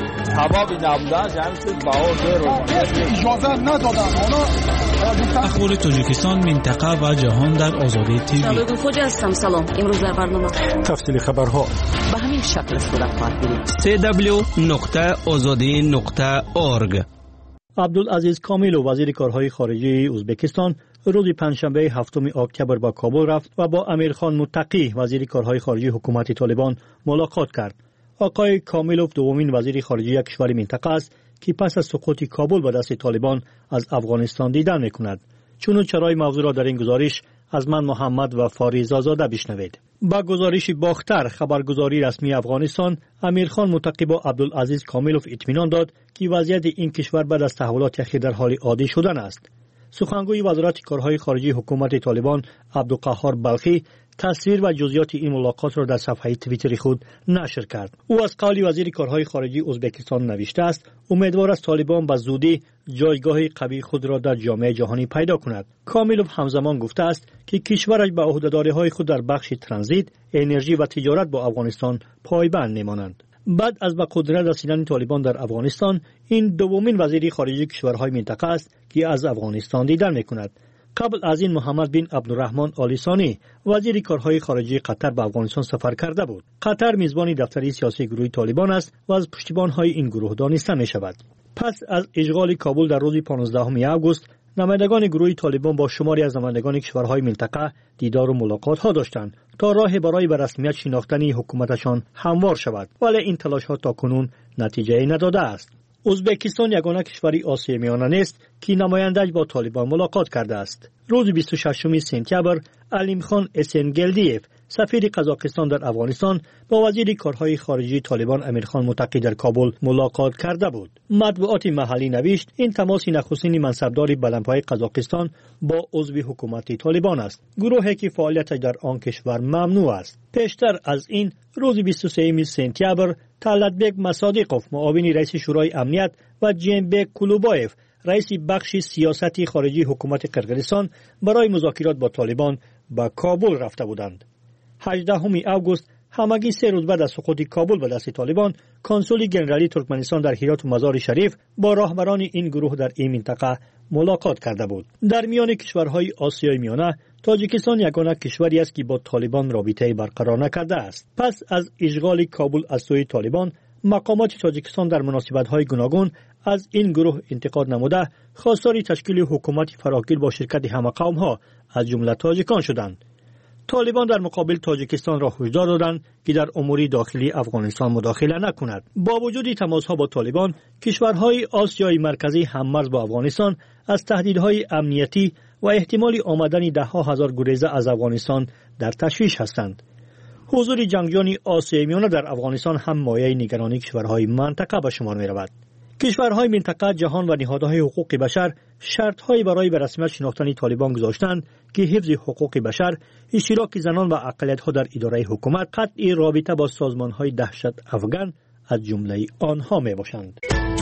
اخبار تاجیکستان، منطقه و جهان در آزادی تیوی. سلام خوجا هستم. سلام. امروز در برنامه تفصیل خبرها به همین شکل صورت خواهد گرفت. سی دبلیو نقطه آزادی نقطه اورگ. عبدالعزیز کامیلو وزیر کارهای خارجی ازبکستان روز پنجشنبه هفتم اکتبر با کابل رفت و با امیرخان متقی وزیر کارهای خارجی حکومت طالبان ملاقات کرد. آقای کامیلوف دومین وزیر خارجه کشور منطقه است که پس از سقوط کابل به دست طالبان از افغانستان دیدن میکند. چون چرای موضوع را در این گزارش از من محمد و فاریز آزاده بشنوید. با گزارش باختر خبرگزاری رسمی افغانستان، امیرخان متقی با عبدالعزیز کامیلوف اطمینان داد که وضعیت این کشور بعد از تحولات اخیر در حال عادی شدن است. سخنگوی وزارت کارهای خارجی حکومت طالبان عبدالقهار بلخی تصویر و جزئیات این ملاقات را در صفحه توییتر خود نشر کرد. او از قول وزیر کارهای خارجی ازبکستان نوشته است امیدوار است طالبان به زودی جایگاه قوی خود را در جامعه جهانی پیدا کند. کامیلوف همزمان گفته است که کشورش به عهده‌داری‌های خود در بخش ترانزیت، انرژی و تجارت با افغانستان پایبند میمانند. بعد از به قدرت رسیدن طالبان در افغانستان، این دومین وزیر خارجه کشورهای منطقه است که از افغانستان دیدن میکند. قبل از این محمد بن عبدالرحمن آل ثانی وزیر کارهای خارجه قطر به افغانستان سفر کرده بود. قطر میزبان دفتر سیاسی گروه طالبان است و از پشتیبان‌های این گروه دانسته می‌شود. پس از اشغال کابل در روز پانزدهم آگوست، نمایندگان گروه طالبان با شماری از نمایندگان کشورهای منطقه دیدار و ملاقات ها داشتند تا راه برای به رسمیت شناختن حکومتشان هموار شود، ولی این تلاش ها تاکنون نتیجه نداده است. ازبکستان یگانه کشوری آسیای میانه نیست که نماینده‌اش با طالبان ملاقات کرده است. روز بیست و ششم سپتامبر علیمخان اسنگلدیف سفیر قزاقستان در افغانستان با وزیر کارهای خارجی طالبان امیرخان متقی در کابل ملاقات کرده بود. مطبوعات محلی نوشت این تماس نخستین منصبدار بلندپایه قزاقستان با عضو حکومت طالبان است، گروهی که فعالیتش در آن کشور ممنوع است. پیشتر از این روز بیست و سوم سپتامبر طلعتبک مصادیقوف معاون رئیس شورای امنیت و جیمبک کلوبایف رئیس بخش سیاسی خارجی حکومت قرقیزستان برای مذاکرات با طالبان به کابل رفته بودند. هجدهم آگوست همگی سه روز بعد از سقوط کابل به دست طالبان، کنسول ژنرالی ترکمنستان در هرات و مزار شریف با راهبران این گروه در این منطقه ملاقات کرده بود. در میان کشورهای آسیای میانه، تاجیکستان یگانه کشوری است که با طالبان رابطه برقرار نکرده است. پس از اشغال کابل از سوی طالبان، مقامات تاجیکستان در مناسبت‌های گوناگون از این گروه انتقاد نموده خواستار تشکیل حکومت فراگیر با شرکت همه قوم‌ها از جمله تاجیکان شدند. طالبان در مقابل تاجیکستان را هشدار دادند که در امور داخلی افغانستان مداخله نکند. با وجود تماس‌ها با طالبان، کشورهای آسیای مرکزی هم‌مرز با افغانستان از تهدیدهای امنیتی و احتمال آمدن ده‌ها هزار گریزه از افغانستان در تشویش هستند. حضور جنگجویان آسیای میانه در افغانستان هم مایه نگرانی کشورهای منطقه به شمار می‌رود. کشورهای منطقه، جهان و نهادهای حقوق بشر شرط‌هایی برای به رسمیت شناختن طالبان گذاشتند که حفظ حقوق بشر، اشتراک زنان و اقلیت‌ها در اداره حکومت، قطع رابطه با سازمان‌های دهشت افغان از جمله آنها میباشند.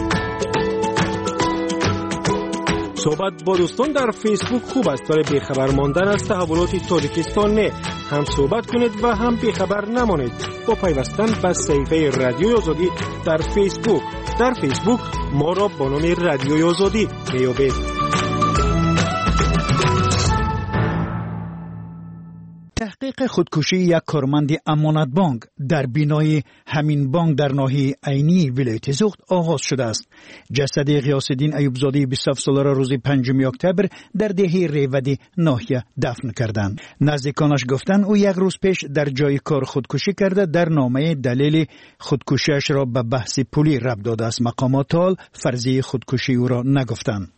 صحبت با دوستان در فیسبوک خوب است، ولی بیخبر ماندن از تحولات تاجیکستان نه. هم صحبت کنید و هم بیخبر نمانید با پیوستن به صفحه رادیوی آزادی در فیسبوک. در فیسبوک ما را با نام رادیوی آزادی میابید. تحقیق خودکشی یک کارمند امانت بانک در بینای همین بانک در ناحیه عینی ولایت زوخت آغاز شده است. جسد غیاثالدین ایوبزاده بیست و هفت ساله را روز پنجم اکتبر در دهه ریودی ناحیه دفن کردند. نزدیکانش گفتند او یک روز پیش در جای کار خودکشی کرده. در نامه دلیل خودکشیش را به بحث پولی ربط داده است. مقامات حال فرضیه خودکشی او را نگفتند.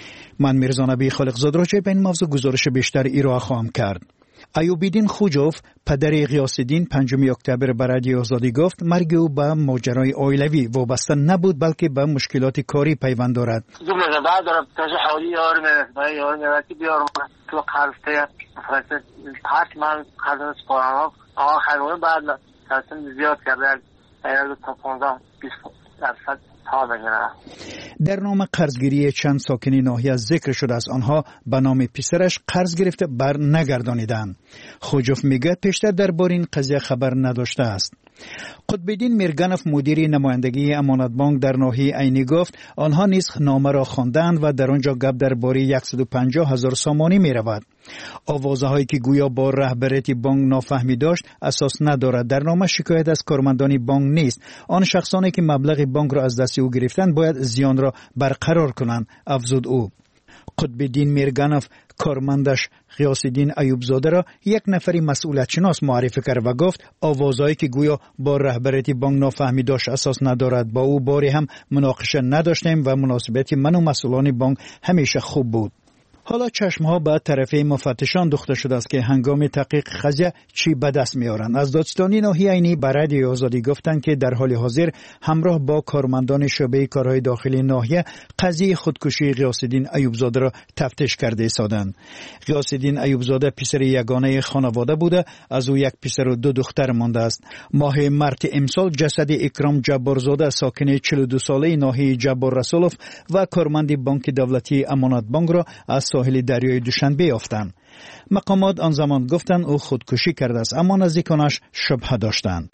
من میرزا نبی خالقزاده را چه به این موضوع گزارش بیشتر ارائه خواهم کرد. ایوبالدین خوجوف پدر غیاثالدین پنجم اکتبر به رادیو آزادی گفت مرگ او به ماجرای عائلوی وابسته نبود بلکه به مشکلات کاری پیوند دارد. جمله بعد دارم تاج حالی یار میرسه برای یار میرسه بیارم تو قرضه فرصت پس من قرض سپارم آقا خیلی بعد تصمیم زیاد کرده اگر تا پانزده بیست درصد تا بگیرم. در نام قرضگیری چند ساکنی ناحیه ذکر شده است. آنها به نام پسرش قرض گرفته بر نگردانیدند. خوجوف میگه پیشتر درباره این قضیه خبر نداشته است. قطبالدین میرگنف مدیر نمایندگی امانت بانک در ناحیه عینی گفت آنها نیز نامه را خواندند و در آنجا گپ درباره صد و پنجاه هزار سامانی می رود. آوازه هایی که گویا با رهبریت بانک نافهمی داشت اساس ندارد. در نامه شکایت از کارمندان بانک نیست. آن شخصانی که مبلغ بانک را از دست او گرفتند باید زیان را برقرار کنند، افزود او. قطبالدین میرگنف کارمندش غیاثالدین ایوبزاده را یک نفری مسئولیت شناس معرفی کرد و گفت آوازهایی که گویا با رهبریت بانک نافهمی داشت اساس ندارد. با او باری هم مناقشه نداشتیم و مناسبت من و مسئولان بانک همیشه خوب بود. حالا چشمها به طرفه مفتشان دوخته شده است که هنگام تحقیق قضیه چی به دست میارند. از دادستانی ناحیه عینی به رادیو آزادی گفتند که در حال حاضر همراه با کارمندان شعبه کارهای داخلی ناحیه قضیه خودکشی غیاثالدین ایوبزاده را تفتیش کرده ایستادند. غیاثالدین ایوبزاده پسر یگانه خانواده بوده. از او یک پسر و دو دختر مانده است. ماه مارس امسال جسد اکرام جبارزاده ساکن چهل و دو ساله ناحیه جبار رسولوف و کارمند بانک دولتی امانت بانک را از ساحل دریای دوشنبه یافتند. مقامات آن زمان گفتند او خودکشی کرده است، اما نزدیکانش شبهه داشتند.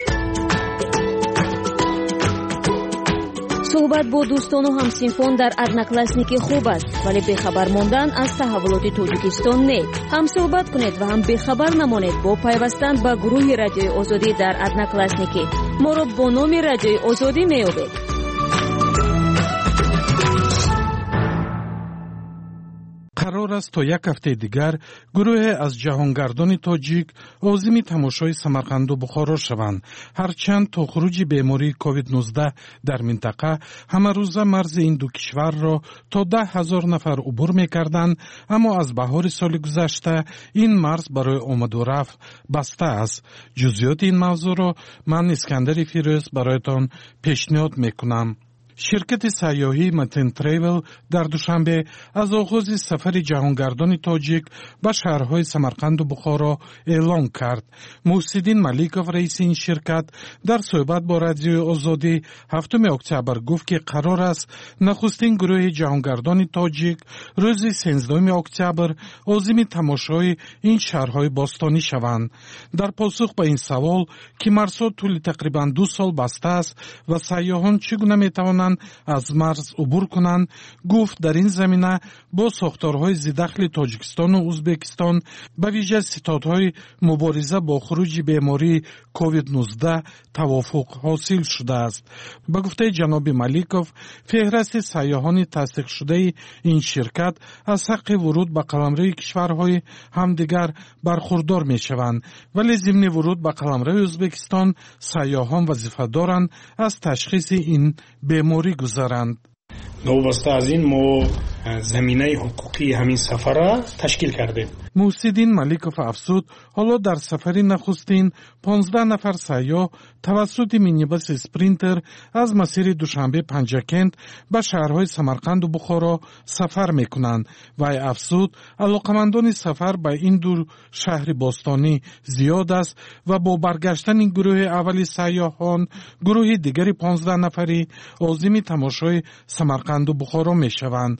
صحبت با دوستان و همسینفون در одноклассники خوب است، ولی بخبر ماندن از تحولات توجیکستان نه. هم صحبت کنید و هم بخبر نمانید با پیوستن به گروه رادیوی آزادی در одноклассники. ما را با نام رادیوی آزادی میابید. قرار است تا یک هفته دیگر گروه از جهانگردان تاجیک عازم تماشای سمرقند و بخارا شوند. هرچند تا خروج بیماری کووید نوزده در منطقه همه روزه مرز این دو کشور را تا ده هزار نفر عبور می‌کردند، اما از بهار سال گذشته این مرز برای آمد و رفت بسته است. جزئیات این موضوع را من اسکندر فیروز برایتان پیشنهاد می‌کنم. شرکت سیاحی متن تریول در دوشنبه از آغاز سفر جهانگردان تاجیک به شهرهای سمرقند و بخارا اعلام کرد. محسن ملیکوف رئیس این شرکت در صحبت با رادیو آزادی هفتم اکتبر گفت که قرار است نخستین گروه جهانگردان تاجیک روز سیزدهم اکتبر عازم تماشای این شهرهای باستانی شوند. در پاسخ به این سوال که مرزها طول تقریبا دو سال بسته است و سیاحان چگونه میتوانند از مرز عبور کنند، گفت در این زمینه با ساختارهای ذی‌دخل تاجیکستان و ازبکستان به ویژه ستادهای مبارزه با خروج بیماری کووید نوزده توافق حاصل شده است. به گفته جناب ملیکوف فهرست سیاحان تصدیق شده این شرکت از حق ورود به قلمرو کشورهای همدیگر برخوردار می شوند، ولی ضمن ورود به قلمرو ازبکستان سیاحان وظیفه دارند از تشخیص این بیماری گذارند. وابسته از این ما زمینه حقوقی همین سفر را تشکیل کردیم. محسن ملیکوف افزود حالا در سفری نخستین پانزده نفر سیاح توسط مینیبس اسپرینتر از مسیر دوشنبه پنجکند به شهرهای سمرقند و بخارا سفر میکنند و افزود علاقمندان سفر به این دو شهر باستانی زیاد است و با برگشتن این گروه اولی سیاحان گروه دیگری پانزده نفری عازم تماشای سمرقند و بخارا میشوند.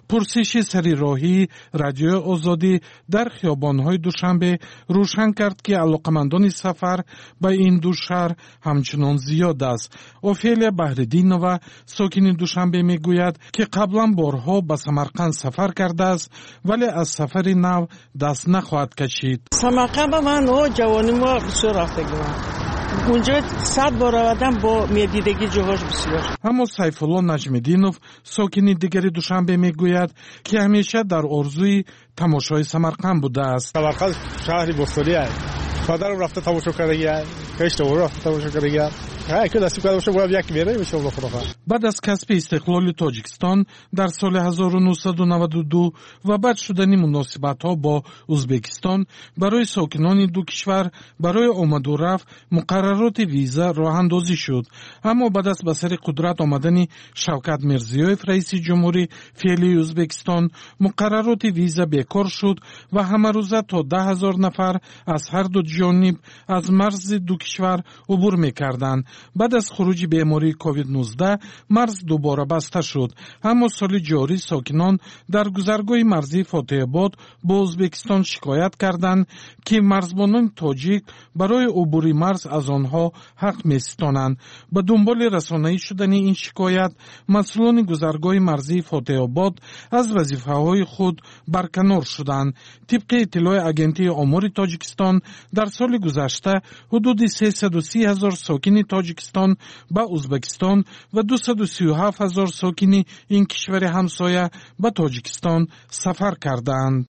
پرسش سریراهی رادیو آزادی در خیابان‌های دوشنبه روشن کرد که علاقمندان سفر به این دو شهر همچنان زیاد است. اوفیلیا بهردینова ساکن دوشنبه میگوید که قبلا بارها به سمرقند سفر کرده است ولی از سفر نو دست نخواهد کشید. سمرقند با من و جوانی ما بسیار رفتگیم. اونجا صد بار آمدم با میدیدگی جاهاش بسیار. اما سیفالله نجمیدینов ساکن دیگری دوشنبه میگوید که همیشه در آرزوی تماشای سمرقند بوده است. سمرقند شهری بستانی است. پدرم رفته تماشا کرده، کشتم رفته تماشا کرده. ها که دستی کردم شو باید یک میره میشه الله خدا. بعد از کسب استقلال تاجیکستان در سال هزار و نهصد و نود و دو و بعد شدن مناسبت‌ها با ازبکستان برای ساکنان دو کشور برای آمد و رفت مقررات ویزا راه اندازی شد. اما بعد از به سر قدرت آمدن شوکت میرزیویف رئیس جمهوری فعلی ازبکستان مقررات ویزا بیکار شد و همه روزه تا ده هزار نفر از هر دو جانب از مرز دو کشور عبور می‌کردند. بعد از خروج بیماری کووید نوزده مرز دوباره بسته شد. اما سال جاری ساکنان در گذرگاه مرزی فاتح آباد با ازبکستان شکایت کردند که مرزبانان تاجیک برای عبور مرز از آنها حق می‌ستانند. به دنبال رسانه‌ای شدن این شکایت مسئولان گذرگاه مرزی فاتح آباد از وظیفه‌های خود برکنار شدند. طبق اطلاع اگنتی آمار تاجیکستان در سال گذشته حدود سیصد و سی هزار ساکن تاجیکستان به ازبکستان و دویست و سی و هفت هزار ساکن این کشور همسایه به تاجیکستان سفر کردند.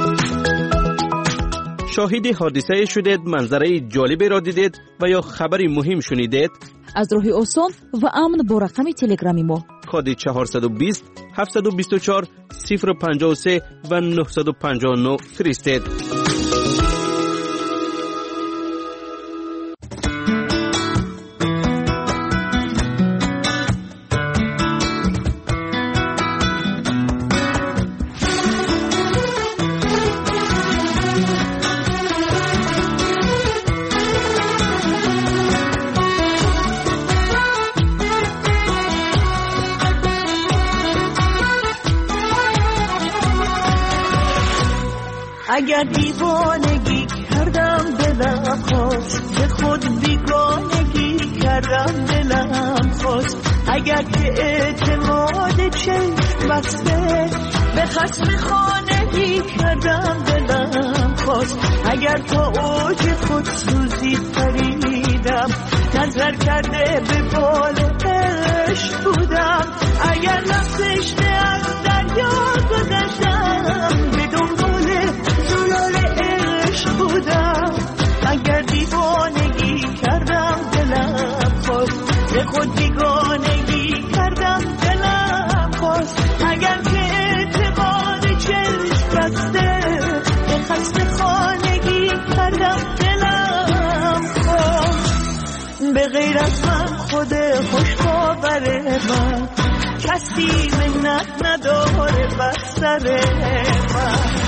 شاهد حادثه شدید، منظره جالبی را دیدید و یا خبری مهم شنیدید؟ از راه آسان و امن با رقم تلگرامی ما کد چهارصد و بیست هفتصد و بیست و چهار صفر و پنجاه و سه و نهصد و پنجاه و نه فرستید. اگر دیوانگی کردم دلم خواست، به خود بیگانگی کردم دلم خواست. اگر که اعتماد چشم بسته به خصم خانگی کردم دلم خواست. اگر تا اوج خود سوزی پریدم نظر کرده به بال عشق بودم. اگر لفتش از دریا گذشتم به دنبال زلال عشق بودم. اگر دیوانگی کردم دلم خواست، به خود بیگانگی کردم دلم خواست. اگر که اعتماد چشم بسته به خصم خانگی کردم دلم خواست. به غیر از من خود خوشباور من کسی منت نداره بر سر من.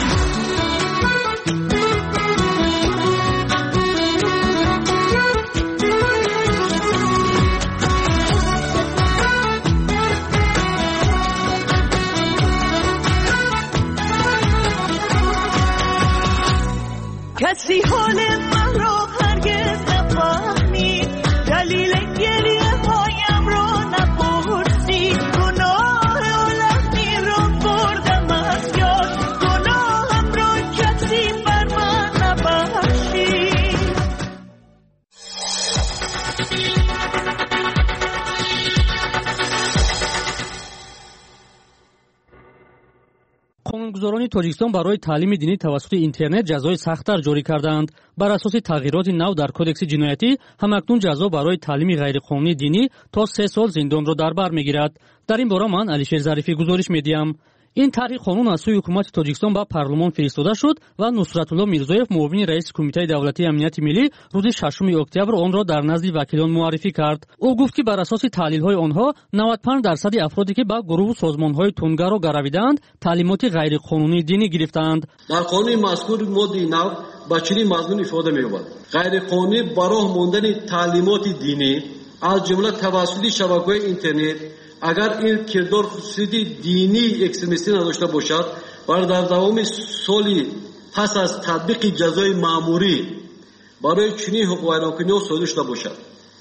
کسی حال من رو هرگز نفهمید، دلیل گریه هایم رو نپرسید. گناه عالمی رو بردم از یاد، گناهم رو کسی بر من نبخشید. قانونگذاران تاجیکستان برای تعلیم دینی توسط اینترنت جزای سخت‌تر جاری کردند. بر اساس تغییرات نو در کدکس جنایتی همکنون جزا برای تعلیم غیرقانونی دینی تا سه سال زندان را در بر میگیرد. در این باره من علیشیر ظریفی گزارش میدیم. این طرح قانون از سوی حکومت تاجیکستان به پارلمان فرستاده شد و نصرت الله میرزایف معاون رئیس کمیته دولتی امنیت ملی روز ششم اکتبر آن را در نزد وکیلان معرفی کرد. او گفت که بر اساس تحلیل‌های آنها نود و پنج درصد افرادی که به گروه و سازمان‌های تندگرا گرویدند تعلیمات غیرقانونی دینی گرفتند. در قانون مذکور ماده نو با چنین مضمون افاده می‌یابد: غیرقانونی برای ماندن تعلیمات دینی از جمله توسط شبکه‌های اینترنت اگر این کردار خصوصی دینی اکستریمیستی نداشته باشد و در دوام سالی پس از تطبیق جزای مأموری برای چنین حقوق ویرانکنی صادر داشته باشد،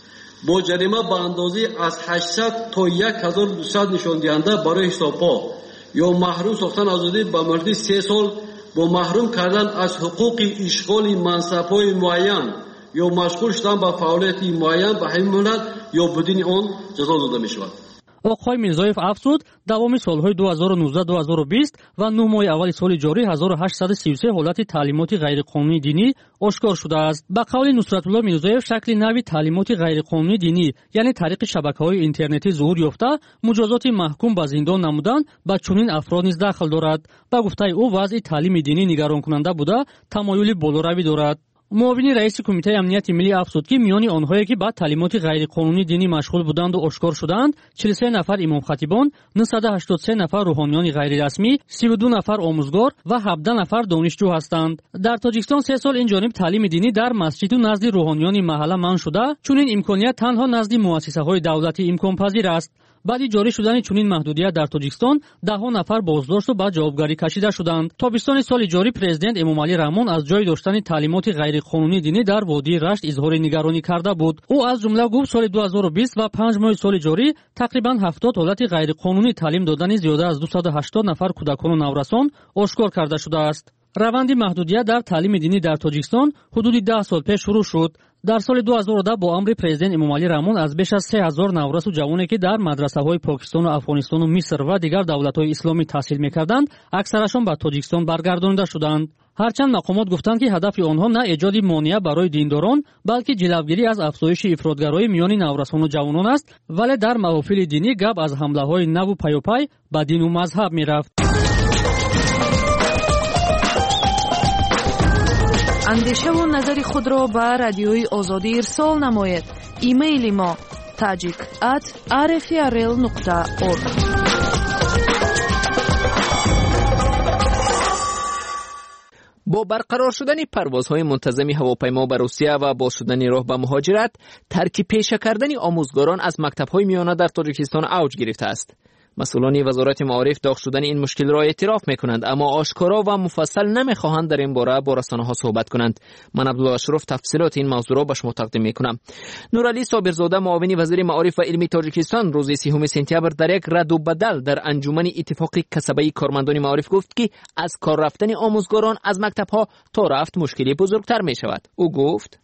با جریمه به اندازه از هشتصد تا یک هزار و دویست نشان دهنده برای حسابها یا محروم ساختن آزادی به مدت سه سال با محروم کردن از حقوق اشغال منصب‌های معین یا مشغول شدن به فعالیت معین به همین مدت یا بدون آن جزا داده می شود. آقای میرزایف افزود دوامی سالهای دو هزار و نوزده دو هزار و بیست و نه ماه اول سال جاری هزار و هشتصد و سی و سه حالت تعلیمات غیرقانونی دینی آشکار شده است. به قول نصرت الله میرزایف شکل نوی تعلیمات غیرقانونی دینی یعنی طریق شبکه‌های اینترنتی ظهور یافته مجازات محکوم به زندان نمودن به چنین افراد نیز دخل دارد. به گفته او وضع تعلیم دینی نگران کننده بوده خیلی بالاروی دارد. معاون رئیس کمیته امنیت ملی افزود که میان آنهایی که با تعلیمات غیرقانونی دینی مشغول بودند و آشکار شدند چهل و سه نفر امام خطیبان، نهصد و هشتاد و سه نفر روحانیان غیر رسمی، سی و دو نفر آموزگار و هفده نفر دانشجو هستند. در تاجیکستان سه سال این جانب تعلیم دینی در مسجد و نزد روحانیان محله منع شده، چون این امکانیت تنها نزد مؤسسه‌های دولتی امکان پذیر است. بعد جاری شدن چنین محدودیت در تاجیکستان ده ها نفر بازداشت و به جوابگاری کشیده شدند. تابستان سال جاری پرزیدنت امام علی رحمان از جای داشتن تعلیمات غیرقانونی دینی در وادی رشت اظهار نگرانی کرده بود. او از جمله گفت سال دو هزار و بیست و پنج ماه سال جاری تقریبا هفتاد حالت غیرقانونی تعلیم دادن زیاده از دویست و هشتاد نفر کودکان و نورسان آشکار کرده شده است. روند محدودیت در تعلیم دینی در تاجیکستان حدود ده سال پیش شروع شد. در سال دو هزار و ده با امر پرزیدنت امام علی رحمان از بیش از سه هزار نورس و جوانی که در مدرسه‌های پاکستان و افغانستان و مصر و دیگر دولت‌های اسلامی تحصیل می‌کردند اکثرشان به تاجیکستان برگردانده شدند. هرچند مقامات گفتند که هدف آنها نه ایجاد مانع برای دینداران بلکه جلوگیری از افزایش افراطگرایی میان نورسان و جوانان است، ولی در محافل دینی گپ از حمله‌های نو و پیاپی به دین و مذهب می‌رفت. اندیشه و نظر خود را به رادیوی آزادی ارسال نمایید. ایمیل ما تاجیک ات آر اف ار ال نقطه اورگ. با برقرار شدن پروازهای منتظم هواپیما به روسیه و باز شدن راه به مهاجرت، ترک پیشه کردن آموزگاران از مکتب‌های میانه در تاجیکستان اوج گرفته است. مسئولان وزارت معارف داغ شدن این مشکل را اعتراف میکنند، اما آشکارا و مفصل نمیخواهند در این باره با رسانه‌ها صحبت کنند. من عبدالله اشرف تفصیلات این موضوع را به شما تقدیم میکنم. نورعلی صابرزاده معاون وزیر معارف و علمی تاجیکستان روز سوم سپتامبر در یک رد و بدل در انجمن اتفاق کسبه کارمندان معارف گفت که از کار رفتن آموزگاران از مکتب‌ها تا رفت مشکلی بزرگتر میشود. او گفت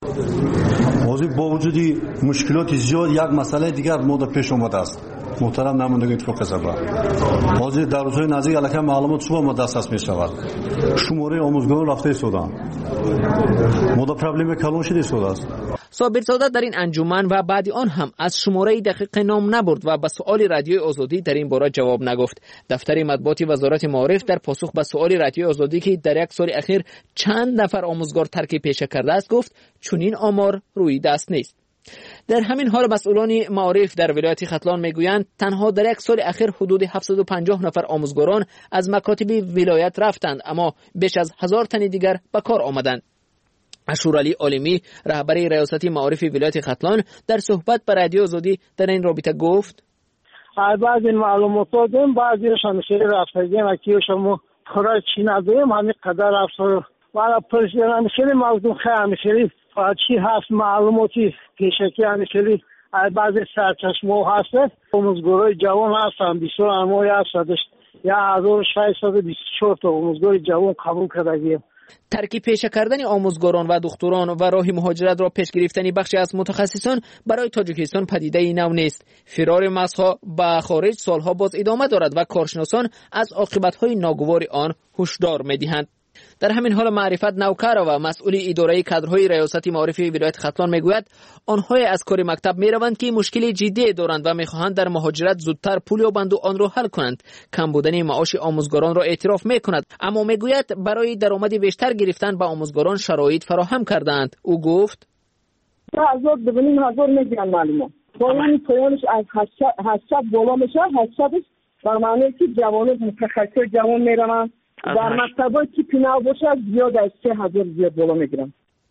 با وجود مشکلات زیاد یک مسئله دیگر مورد پیش اومده است. محترم نماینده اتفاق کسبه حاضر در روزهای نزدیک علیه معلومات صبح ما دسترس می شود. شماره آموزگاران رفته سودان مورد پرابلم کلان شده سودا است. صابرزاده در این انجمن و بعد آن هم از شماره دقیق نام نبرد و به سؤال رادیوی آزادی در این باره جواب نگفت. دفتر مطبوعات وزارت معارف در پاسخ به سؤال رادیوی آزادی که در یک سال اخیر چند نفر آموزگار ترک پیشه کرده است گفت چنین آمار روی دست نیست. در همین حال مسئولان معارف در ولایت ختلان میگویند تنها در یک سال اخیر حدود هفتصد و پنجاه نفر آموزگاران از مکاتب ولایت رفتند، اما بیش از هزار تن دیگر به کار آمدند. اشورعلی عالمی رهبر ریاست معارف ولایت ختلان در صحبت با رادیو آزادی در این رابطه گفت بعضی معلومات دادیم، بعضیش همیشه رفتگیم اکی شما خورای چی نداریم همین قدر رفت و پرسیدن همیشه موضوع خیلی همیشه چی هست معلوماتی پیشکی همیشه بعضی سرچشمه هست آموزگارای جوان هستن بسیار انواعی هستش یا هزار و ششصد و بیست و چهار تا آموزگار جوان قبول کردگیم. ترک پیشه کردن آموزگاران و دختران و راه مهاجرت را پیش گرفتن بخشی از متخصصان برای تاجیکستان پدیده نو نیست. فرار مغزها به خارج سالها باز ادامه دارد و کارشناسان از عاقبت‌های ناگوار آن هشدار می‌دهند. در همین حال معرفت نوکر و مسئول اداره کادرهای ریاست معارف ولایت ختلان میگوید آنها از کار مکتب میروند که مشکل جدی دارند و میخواهند در مهاجرت زودتر پول یابند و آن را حل کنند. کم بودن معاش آموزگاران را اعتراف میکند، اما میگوید برای درآمد بیشتر گرفتن به آموزگاران شرایط فراهم کردند. او گفت هزار ببینیم هزار میگیرن معلومه پایانی پایانش از هشتصد بالا میشه. هشتصد بر معنی که جوانان متخصص جوان میروند در مکتبای که پیناو باشه زیاد از سه هزار زیاد بالا میگیرن.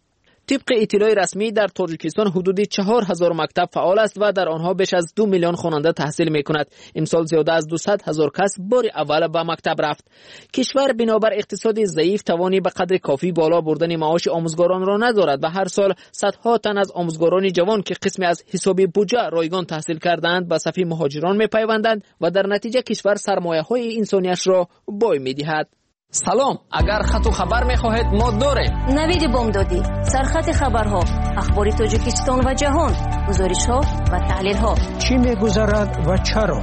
طبق اطلاع رسمی در تاجیکستان حدود چهار هزار مکتب فعال است و در آنها بیش از دو میلیون خواننده تحصیل میکند. امسال زیاده از دویست هزار کس بار اول به مکتب رفت. کشور بنابر اقتصادی ضعیف توانی به قدر کافی بالا بردن معاش آموزگاران را ندارد و هر سال صدها تن از آموزگاران جوان که قسمی از حساب بودجه رایگان تحصیل کردند به صف مهاجران میپیوندند و در نتیجه کشور سرمایه‌های انسانیش را بای میدهد. سلام، اگر خط و خبر میخواهید ما داریم. نوید بامدادی، سرخط خبرها، اخبار تاجیکستان و جهان، گزارش‌ها و تحلیل‌ها. چی میگذرد و چرا؟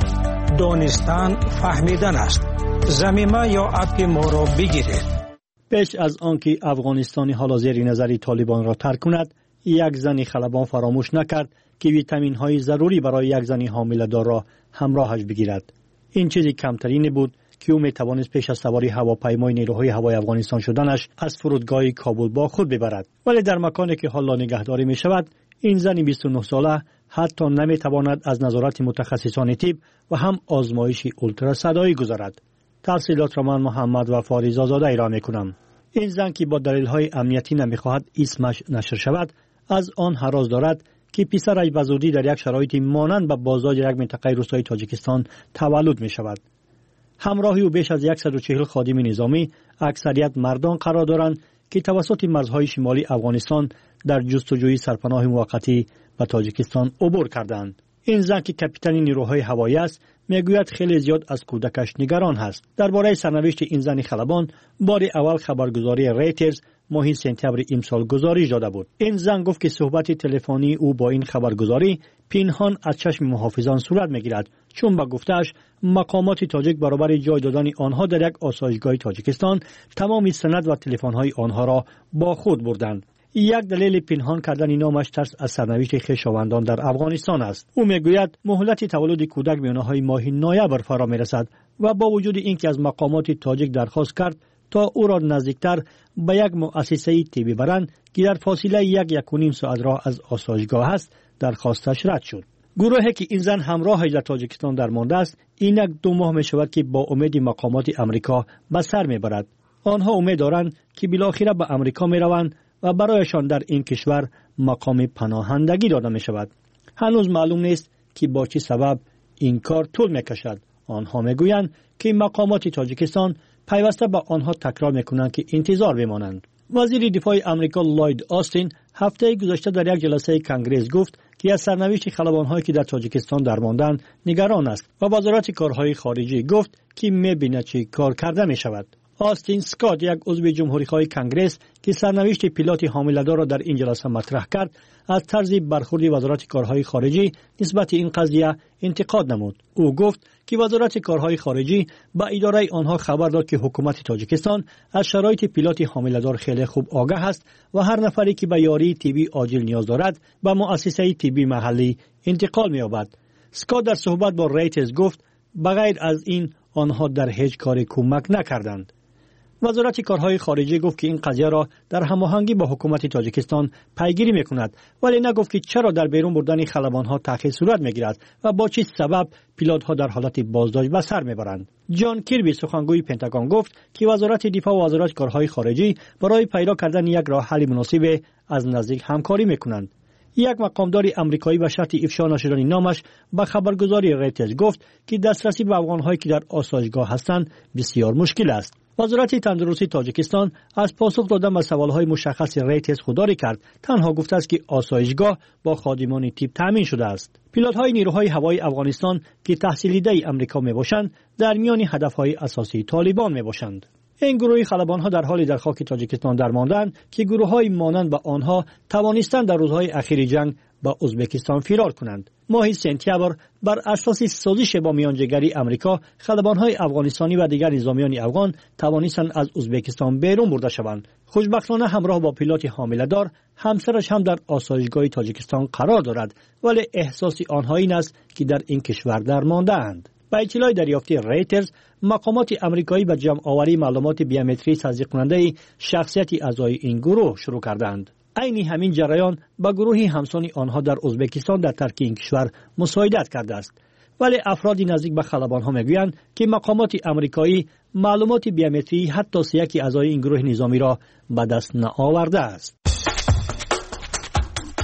دانستن فهمیدن است. زمینه یا اپ ما را بگیرید. پیش از آنکه افغانستانی حالا زیر نظر طالبان را ترک کند، یک زن خلبان فراموش نکرد که ویتامین های ضروری برای یک زن حامله دار را همراهش بگیرد. این چیزی کمترین بود که او می توانست پیش از سواری هواپیمای نیروهای هوایی افغانستان شدنش از فرودگاه کابل با خود ببرد. ولی در مکانی که حالا نگهداری می شود، این زن بیست و نه ساله حتی نمی تواند از نظارت متخصصان طب و هم آزمایش اولتراسادایی گذارد. تفصیلات را من محمد و فاریز آزاده ای را می کنم. این زن که با دلیل های امنیتی نمیخواهد اسمش نشر شود، از آن هراس دارد که پسرش به زودی در یک شرایطی مانند به بازداشت یک منطقه روستایی تاجیکستان تولد می شود. همراهی او بیش از صد و چهل خادم نظامی، اکثریت مردان قرار دارند که توسط مرزهای شمالی افغانستان در جستجوی سرپناه موقتی به تاجیکستان عبور کردند. این زن که کاپیتان نیروهای هوایی است، میگوید خیلی زیاد از کودکش نگران است. درباره سرنوشت این زن خلبان بار اول خبرگزاری ریترز ماه سپتامبر امسال گزارش داده بود. این زن گفت که صحبت تلفنی او با این خبرگزاری پنهان از چشم محافظان صورت میگیرد، چون با گفته‌اش مقامات تاجیک برابر جای دادن آنها در یک آسایشگاه تاجیکستان تمام سند و تلفن‌های آنها را با خود بردند. یک دلیل پنهان کردن نامش ترس از سرنوشت خویشاوندان در افغانستان است. او میگوید مهلت تولد کودک میانه‌های ماه نوامبر فرا میرسد و با وجود اینکه از مقامات تاجیک درخواست کرد تا او را نزدیکتر به یک مؤسسه طبی برند که در فاصله یک یک و نیم ساعت راه از آسایشگاه است، درخواستش رد شد. گروهی که این زن همراهش در تاجیکستان درمانده است، اینک دو ماه می شود که با امید مقامات امریکا به سر میبرد. آنها امید دارند که بالاخره به امریکا می روند و برایشان در این کشور مقام پناهندگی داده می شود. هنوز معلوم نیست که با چه سبب این کار طول می کشد. آنها می گویند که مقامات تاجیکستان پیوسته با آنها تکرار می کنند که انتظار بمانند. وزیر دفاع امریکا لوید آستین هفته گذشته در یک جلسه کنگره گفت که از سرنوشت خلبان‌هایی که در تاجیکستان درماندند نگران است و وزارت کارهای خارجه گفت که می‌بیند چه کار کرده می‌شود. آستین سکات، یک عضو جمهوری‌خواه کنگره که سرنوشت پیلوت حامله‌دار را در این جلسه مطرح کرد، از طرز برخورد وزارت کارهای خارجه نسبت این قضیه انتقاد نمود. او گفت که وزارت کارهای خارجه با اداره آنها خبر داد که حکومت تاجیکستان از شرایط پیلوت حامله‌دار خیلی خوب آگاه است و هر نفری که به یاری طبی عاجل نیاز دارد به مؤسسه طبی محلی انتقال می‌یابد. سکات در صحبت با ریترز گفت بغیر از این آنها در هیچ کاری کمک نکردند. وزارت کارهای خارجه گفت که این قضیه را در هماهنگی با حکومت تاجیکستان پیگیری میکند، ولی نگفت که چرا در بیرون بردن خلبانها تأخیر صورت میگیرد و با چه سبب پیلوتها در حالت بازداشت به سر میبرند. جان کیربی، سخنگوی پنتاگون، گفت که وزارت دفاع و وزارت کارهای خارجه برای پیدا کردن یک راه حل مناسب از نزدیک همکاری میکنند. یک مقامدار امریکایی به شرط افشا نشدن نامش به خبرگزاری ریترز گفت که دسترسی به افغان‌هایی که در آسایشگاه هستند بسیار مشکل است. وزارت تندرستی تاجیکستان از پاسخ دادن به سوالهای مشخص ریترز خودداری کرد. تنها گفته است که آسایشگاه با خادمان طب تامین شده است. پیلوت‌های نیروهای هوایی افغانستان که تحصیل دیده امریکا میباشند در میان هدف‌های اساسی طالبان میباشند. این گروه خلبان‌ها در حالی در خاک تاجیکستان درماندند که گروه‌های مانند به آنها توانستند در روزهای اخیر جنگ با ازبکستان فرار کنند. ماه سپتامبر بر اساس سازش با میانجیگری امریکا، خلبان‌های افغانستانی و دیگر نظامیان افغان توانستند از ازبکستان بیرون برده شوند. خوشبختانه همراه با پیلوت حامله‌دار همسرش هم در آسایشگاه تاجیکستان قرار دارد، ولی احساس آنها این است که در این کشور درمانده‌اند. با اطلاع دریافتی ریترز، مقامات امریکایی به جمع آوری معلومات بیومتری تصدیق کننده شخصیت اعضای این گروه شروع کردند. عین همین جریان با گروه همسان آنها در ازبکستان در ترک این کشور مساعدت کرده است، ولی افرادی نزدیک به خلبان‌ها میگویند که مقامات امریکایی معلومات بیومتری حتی سه یک اعضای این گروه نظامی را به دست نآورده است.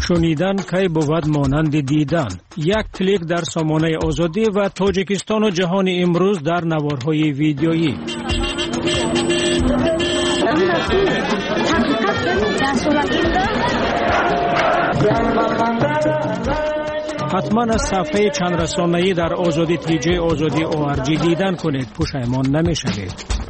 شنیدن کی بود مانند دیدن. یک کلیک در سامانه آزادی و تاجیکستان و جهان امروز در نوارهای ویدیویی. حتما از صفحه چند رسانه‌ای در آزادی تی جی آزادی او آر جی دیدن کنید، پشیمان نمی‌شوید.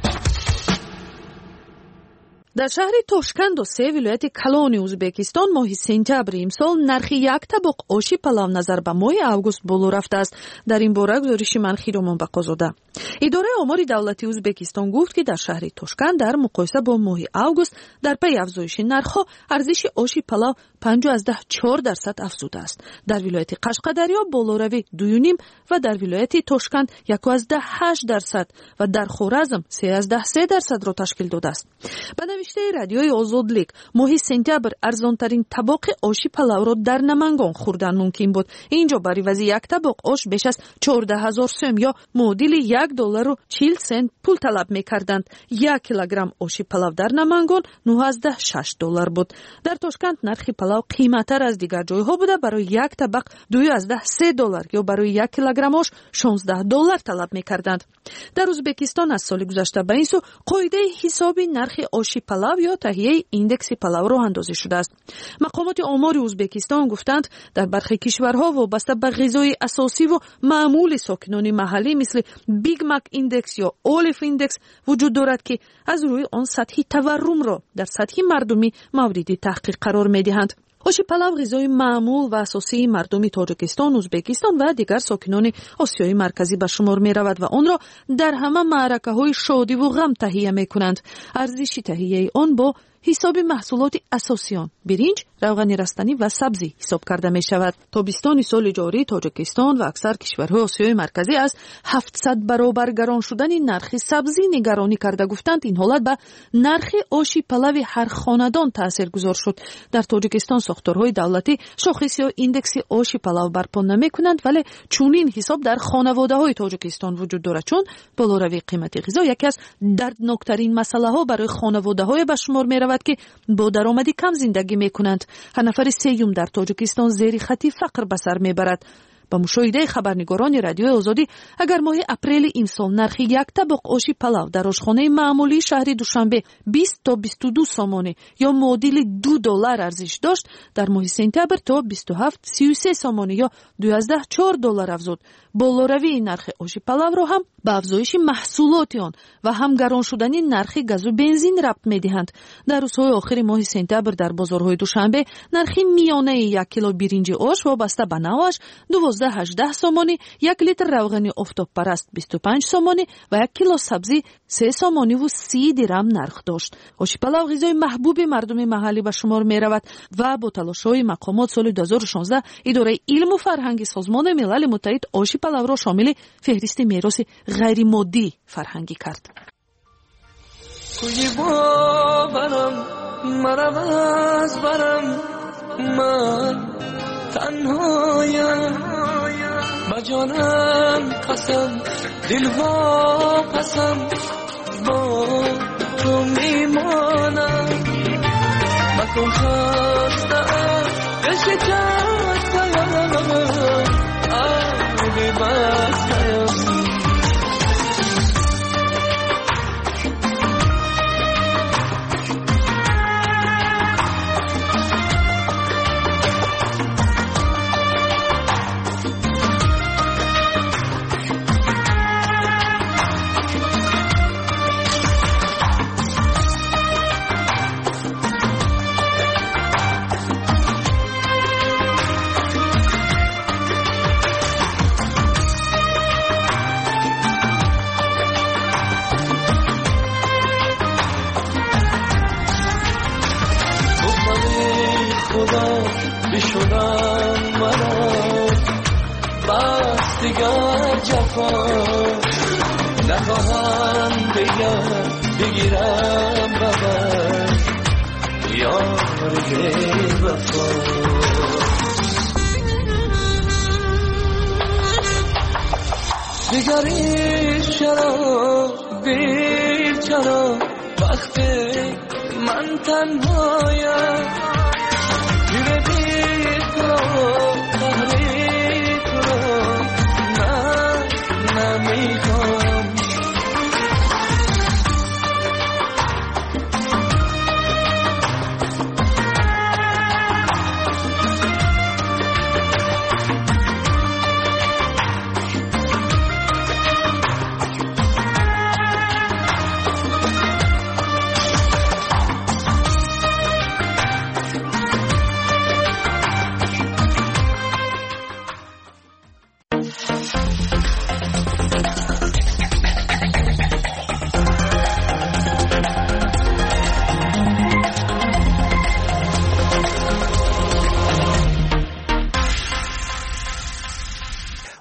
در شهر توشکند و سه ولایت کلانی ازبکستان ماه سپتامبر امسال نرخ یک طبق آشی پلو نظر به ماه август بالا رفته است. در این باره گزارش منخی رومان بقازاده. اداره آمار دولتی ازبکستان گفت که در شهر توشکند در مقایسه با ماه август در پی افزایش نرخ‌ها ارزش آشی پلو پنجاه از ده چهار درصد افزوده است. در ولایت قشقدریا بالاروی دو و نیم و در ولایت توشکند یک از ده هشت درصد و در خورزم سه از ده سه درصد را تشکیل داده است. به نوشته رادیوی آزادلیک ماه سپتامبر ارزانترین طبق آشی پلو را در نمنگان خوردن ممکن بود. اینجا برای وزی یک طبق آش بیش از چهارده هزار سوم یا معادل یک دلار و چهل سنت پول طلب می‌کردند. یک کیلوگرم آشی پلو در نمنگان نه از ده شش دلار بود. در توشکند نرخ پلو قیمت‌تر از دیگر جای‌ها بوده. برای یک طبق دو از ده سه دلار یا برای یک کیلوگرم آش شانزده دلار طلب می‌کردند. در ازبکستان از سال گذشته به این سو قاعده حسابی نرخ آشی پلو یا تهیه ایندکس پلو راه اندازی شده است. مقامات آمار ازبکستان گفتند در برخی کشورها وابسته به غذای اساسی و معمول ساکنان محلی مثل بیگ مک ایندکس یا اولیف ایندکس وجود دارد که از روی آن سطح تورم را در سطح مردمی مورد تحقیق قرار می‌دهند. آشی پلو غذای معمول و اساسی مردمی تاجیکستان، ازبکستان و دیگر ساکنان آسیای مرکزی به شمار می رود و آن را در همه معرکه های شادی و غم تهیه می کنند. ارزش تهیه آن با حساب محصولات اساسی آن برنج، روغن رستنی و سبزی حساب کرده می شود. تابستان سال جاری تاجیکستان و اکثر کشورهای آسیای مرکزی از هفتصد برابر گران شدن نرخ سبزی نگرانی کرده. گفتند این حالت به نرخ آشی پلو هر خاندان تاثیرگذار شد. در تاجیکستان ساختارهای دولتی شاخص یا ایندکس آشی پلو برپا نمی کنند، ولی چنین حساب در خانواده های تاجیکستان وجود دارد، چون بالاروی قیمت غذا یکی از دردناکترین مسئله ها برای خانواده های به شمار می رود که با درآمدی کم زندگی می کنند. هر نفر سیوم در تاجیکستان زیر خط فقر به سر می برد. با مشاهده خبرنگاران رادیوی آزادی اگر ماه اپریل امسال نرخ یک طبق آشی پلو در آشخانه معمولی شهر دوشنبه بیست تا بیست و دو سامانه یا معادل دو دلار ارزش داشت، در ماه سپتامبر تا بیست و هفت سی و سه سامانه یا دو از ده چهار دلار افزود. بالاروی نرخ آشی پلو را هم به افزایش محصولات آن و هم گران شدن نرخ گاز و بنزین ربط می‌دهند. در روزهای آخر ماه سپتامبر در بازارهای دوشنبه نرخ میانه یک کیلو برنج آش وابسته به نوعش دوازده تا هجده سامانی، یک لیتر روغن آفتاب پرست بیست و پنج سامانی و یک کیلو سبزی سه سامانی و سی درم نرخ داشت. آشی پلو غذای محبوب مردم محلی به شمار می رود و با تلاش‌های مقامات سال دو هزار و شانزده اداره علم و فرهنگ سازمان ملل متحد آشی پلو را شامل فهرست میراث غیر مادی فرهنگی کرد. توی باورم مرم از برم من تنهایم با جانم قسم دلها قسم با تو میمانم مکن خستم بشکست کنم آبی بستم بشونم منو بس دیگر جفا نخواهم دیگر بگیرم ببر یار بی وفا دیگری چرا دیر چرا وقتی من تنهایم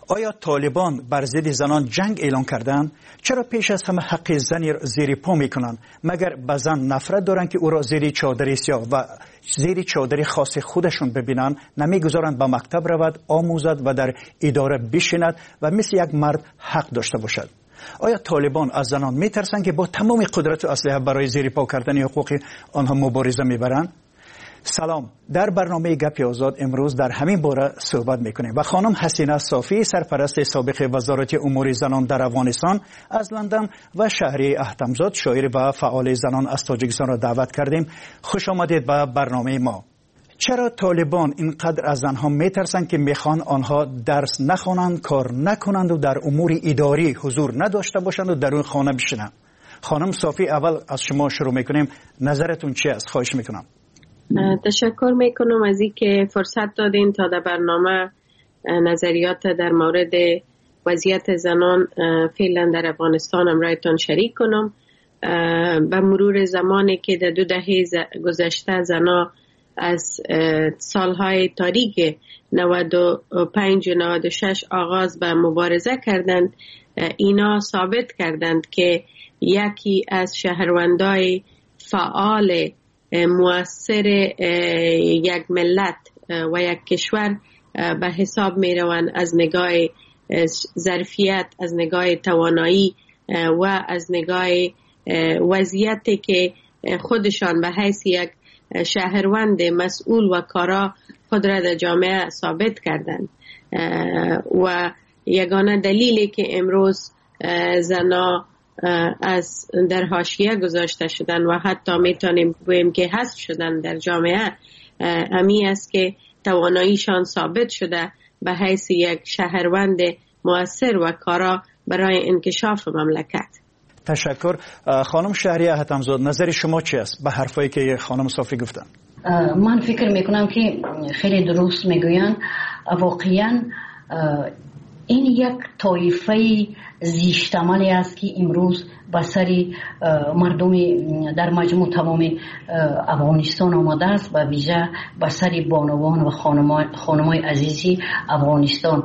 آیا طالبان بر ضد زنان جنگ اعلان کردند؟ چرا پیش از همه حق زن زیر پا میکنند؟ مگر به زن نفرت دارند که او را زیر چادر سیاه و زیر چادر خاص خودشون ببینند؟ نمیگذارند به مکتب رود، آموزد و در اداره بشیند و مثل یک مرد حق داشته باشد؟ آیا طالبان از زنان میترسند که با تمام قدرت و اسلحه برای زیر پا کردن حقوق آنها مبارزه میبرند؟ سلام، در برنامه گپ آزاد امروز در همین باره صحبت میکنیم و خانم حسینه صافی، سرپرست سابق وزارت امور زنان در افغانستان از لندن و شهری احتمزاد، شاعر و فعال زنان از تاجیکستان را دعوت کردیم. خوش آمدید به برنامه ما. چرا طالبان اینقدر از زنها میترسند که میخوان آنها درس نخوانند، کار نکنند و در امور اداری حضور نداشته باشند و در اون خانه بشینند؟ خانم صافی، اول از شما شروع میکنیم. نظرتون چی است؟ خواهش میکنم. تشکر میکنم از اینکه فرصت دادین تا در برنامه نظریات در مورد وضعیت زنان فعلا در افغانستان امرایتان شریک کنم. به مرور زمانی که در دو دهه گذشته زنان از سالهای تاریک نود و پنج و نود و شش آغاز به مبارزه کردند، اینا ثابت کردند که یکی از شهروندای فعال مؤثر یک ملت و یک کشور به حساب می روند از نگاه ظرفیت، از نگاه توانایی و از نگاه وضعیتی که خودشان به حیث یک شهروند مسئول و کارا خود را در جامعه ثابت کردند. و یگانه دلیلی که امروز زنا از در حاشیه گذاشته شدن و حتی میتونیم بگوییم که حذف شدن در جامعه امی است که تواناییشان ثابت شده به حیث یک شهروند مؤثر و کارا برای انکشاف مملکت. تشکر. خانم شهری احتمزاد، نظر شما چی است به حرفایی که خانم صافی گفتن؟ من فکر میکنم که خیلی درست میگوین. واقعا این یک طایفه زیشتمالی است که امروز به سر مردم در مجموع تمام افغانستان آمده است و ویژه به سر بانوان و خانمای عزیزی افغانستان.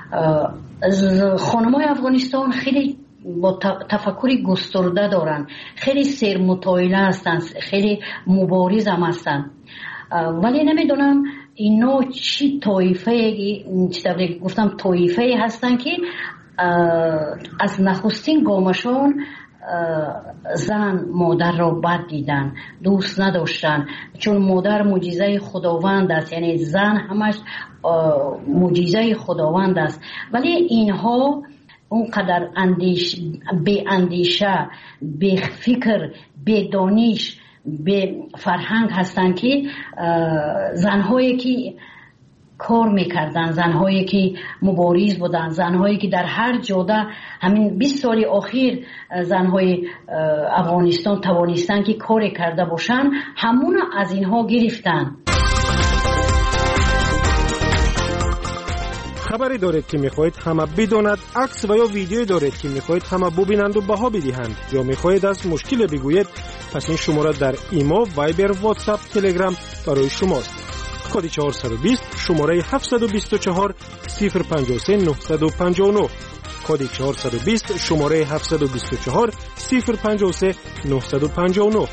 خانمای افغانستان خیلی با تفکری گسترده دارند، خیلی سرمطالعه هستند، خیلی مبارز هم هستند، ولی نمیدونم اینا چی طایفه چی گفتم طایفه هستند که از نخستین گامشون زن مادر را بد دیدن، دوست نداشتن، چون مادر معجزه خداوند است، یعنی زن همش معجزه خداوند است. ولی اینها اونقدر اندیش به اندیشه، به فکر، به دانش، به فرهنگ هستند که زنهایی که کار میکردن، زنهایی که مبارز بودن، زنهایی که در هر جاده همین بیست سال اخیر زنهای افغانستان توانستن که کار کرده باشن، همون از اینها گرفتن. خبری دارید که میخواهید همه بداند، عکس و یا ویدیویی دارید که میخواهید همه ببینند و بها بدهند، یا میخواهید از مشکل بگویید، پس این شماره در ایمو، وایبر، واتساپ، تلگرام برای شماست. کد چهارصد و بیست شماره هفتصد و بیست و چهار صفر پنجاه و سه نهصد و پنجاه و نه. کد چهارصد و بیست شماره هفتصد و بیست و چهار صفر پنجاه و سه نهصد و پنجاه و نه.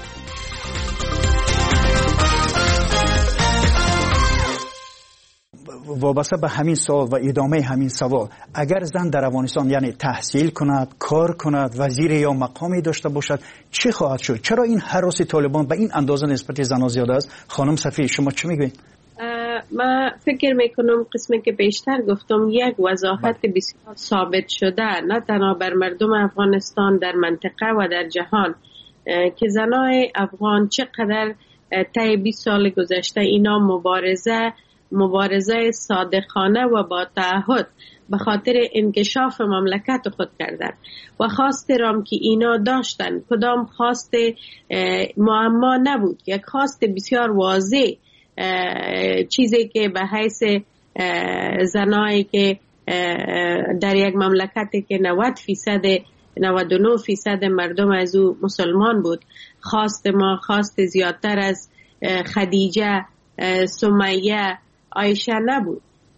وابسته به همین سوال و ادامه همین سوال، اگر زن در افغانستان یعنی تحصیل کند، کار کند، وزیر یا مقامی داشته باشد، چه خواهد شد؟ چرا این هراس طالبان به این اندازه نسبت زنان زیاده است؟ خانم صفی، شما چه میگوید؟ من فکر میکنم قسمی که بیشتر گفتم یک وضاحت بسیار ثابت شده نه تنها بر مردم افغانستان در منطقه و در جهان که زنای افغان چقدر طی بیست سال گذشته اینا مبارزه مبارزه صادقانه و با تعهد به خاطر انکشاف مملکت خود کردند و خواست رام که اینا داشتن کدام خواست معما نبود، یک خواست بسیار واضح، چیزی که به حیث زنایی که در یک مملکتی که نود فیصد نود و نه فیصد مردم از او مسلمان بود، خواست ما خواست زیادتر از خدیجه، سمیه، عایشه نبود.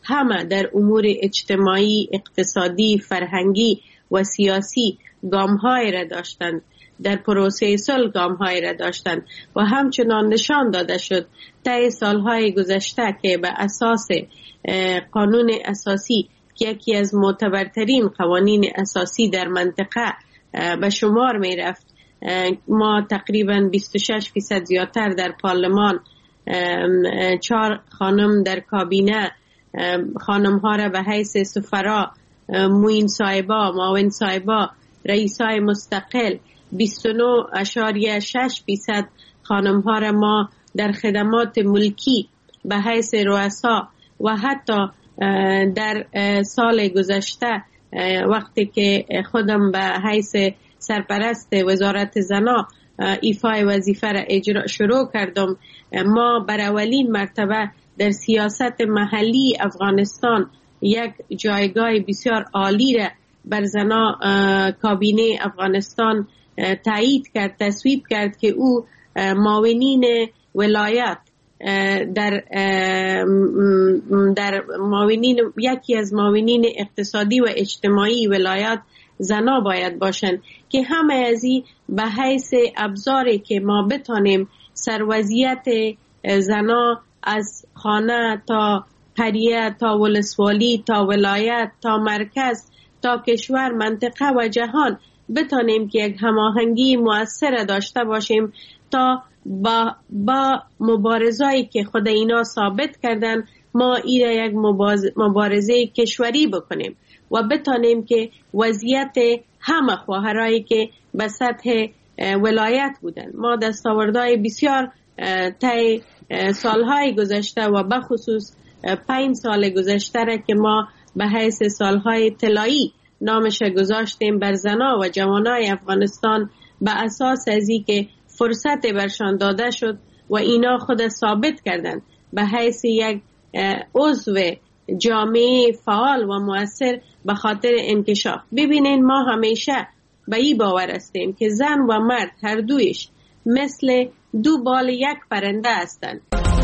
همه در امور اجتماعی، اقتصادی، فرهنگی و سیاسی گام‌های را داشتند، در پروسه صلح گام‌های را داشتند و همچنان نشان داده شد طی سالهای گذشته که به اساس قانون اساسی که یکی از معتبرترین قوانین اساسی در منطقه به شمار می رفت، ما تقریبا بیست و شش فیصد زیادتر در پارلمان، چهار خانم در کابینه، خانم ها را به حیث سفرا، معین صاحبا، معاون صاحبا، رئیسای مستقل، بیست و نه اشاریه شش فیصد خانم ها را ما در خدمات ملکی به حیث رؤسا و حتی در سال گذشته وقتی که خودم به حیث سرپرست وزارت زنا ایفای وظیفه را اجرا شروع کردم، ما بر اولین مرتبه در سیاست محلی افغانستان یک جایگاه بسیار عالی را بر زنا کابینه افغانستان تایید کرد، تصویب کرد که او معاونین ولایت در در معاونین یکی از معاونین اقتصادی و اجتماعی ولایت زنا باید باشند که همه ازی به حیث ابزاری که ما بتانیم سروضعیت زنا از خانه تا قریه تا ولسوالی تا ولایت تا مرکز تا کشور، منطقه و جهان بتانیم که یک هماهنگی مؤثر داشته باشیم تا با با مبارزه‌ای که خود اینا ثابت کردن ما ایره یک مبارزه کشوری بکنیم و بتانیم که وضعیت همه خواهرایی که به سطح ولایت بودن، ما دستاوردهای بسیار طی سالهای گذشته و بخصوص پنج سال گذشته را که ما به حیث سالهای طلایی نامش گذاشتیم بر زنا و جوانای افغانستان به اساس ازی که فرصت برشان داده شد و اینا خود ثابت کردند به حیث یک عضو جامعه فعال و مؤثر به خاطر انکشاف. ببینین ما همیشه به این باور هستیم که زن و مرد هر دویش مثل دو بال یک پرنده هستند.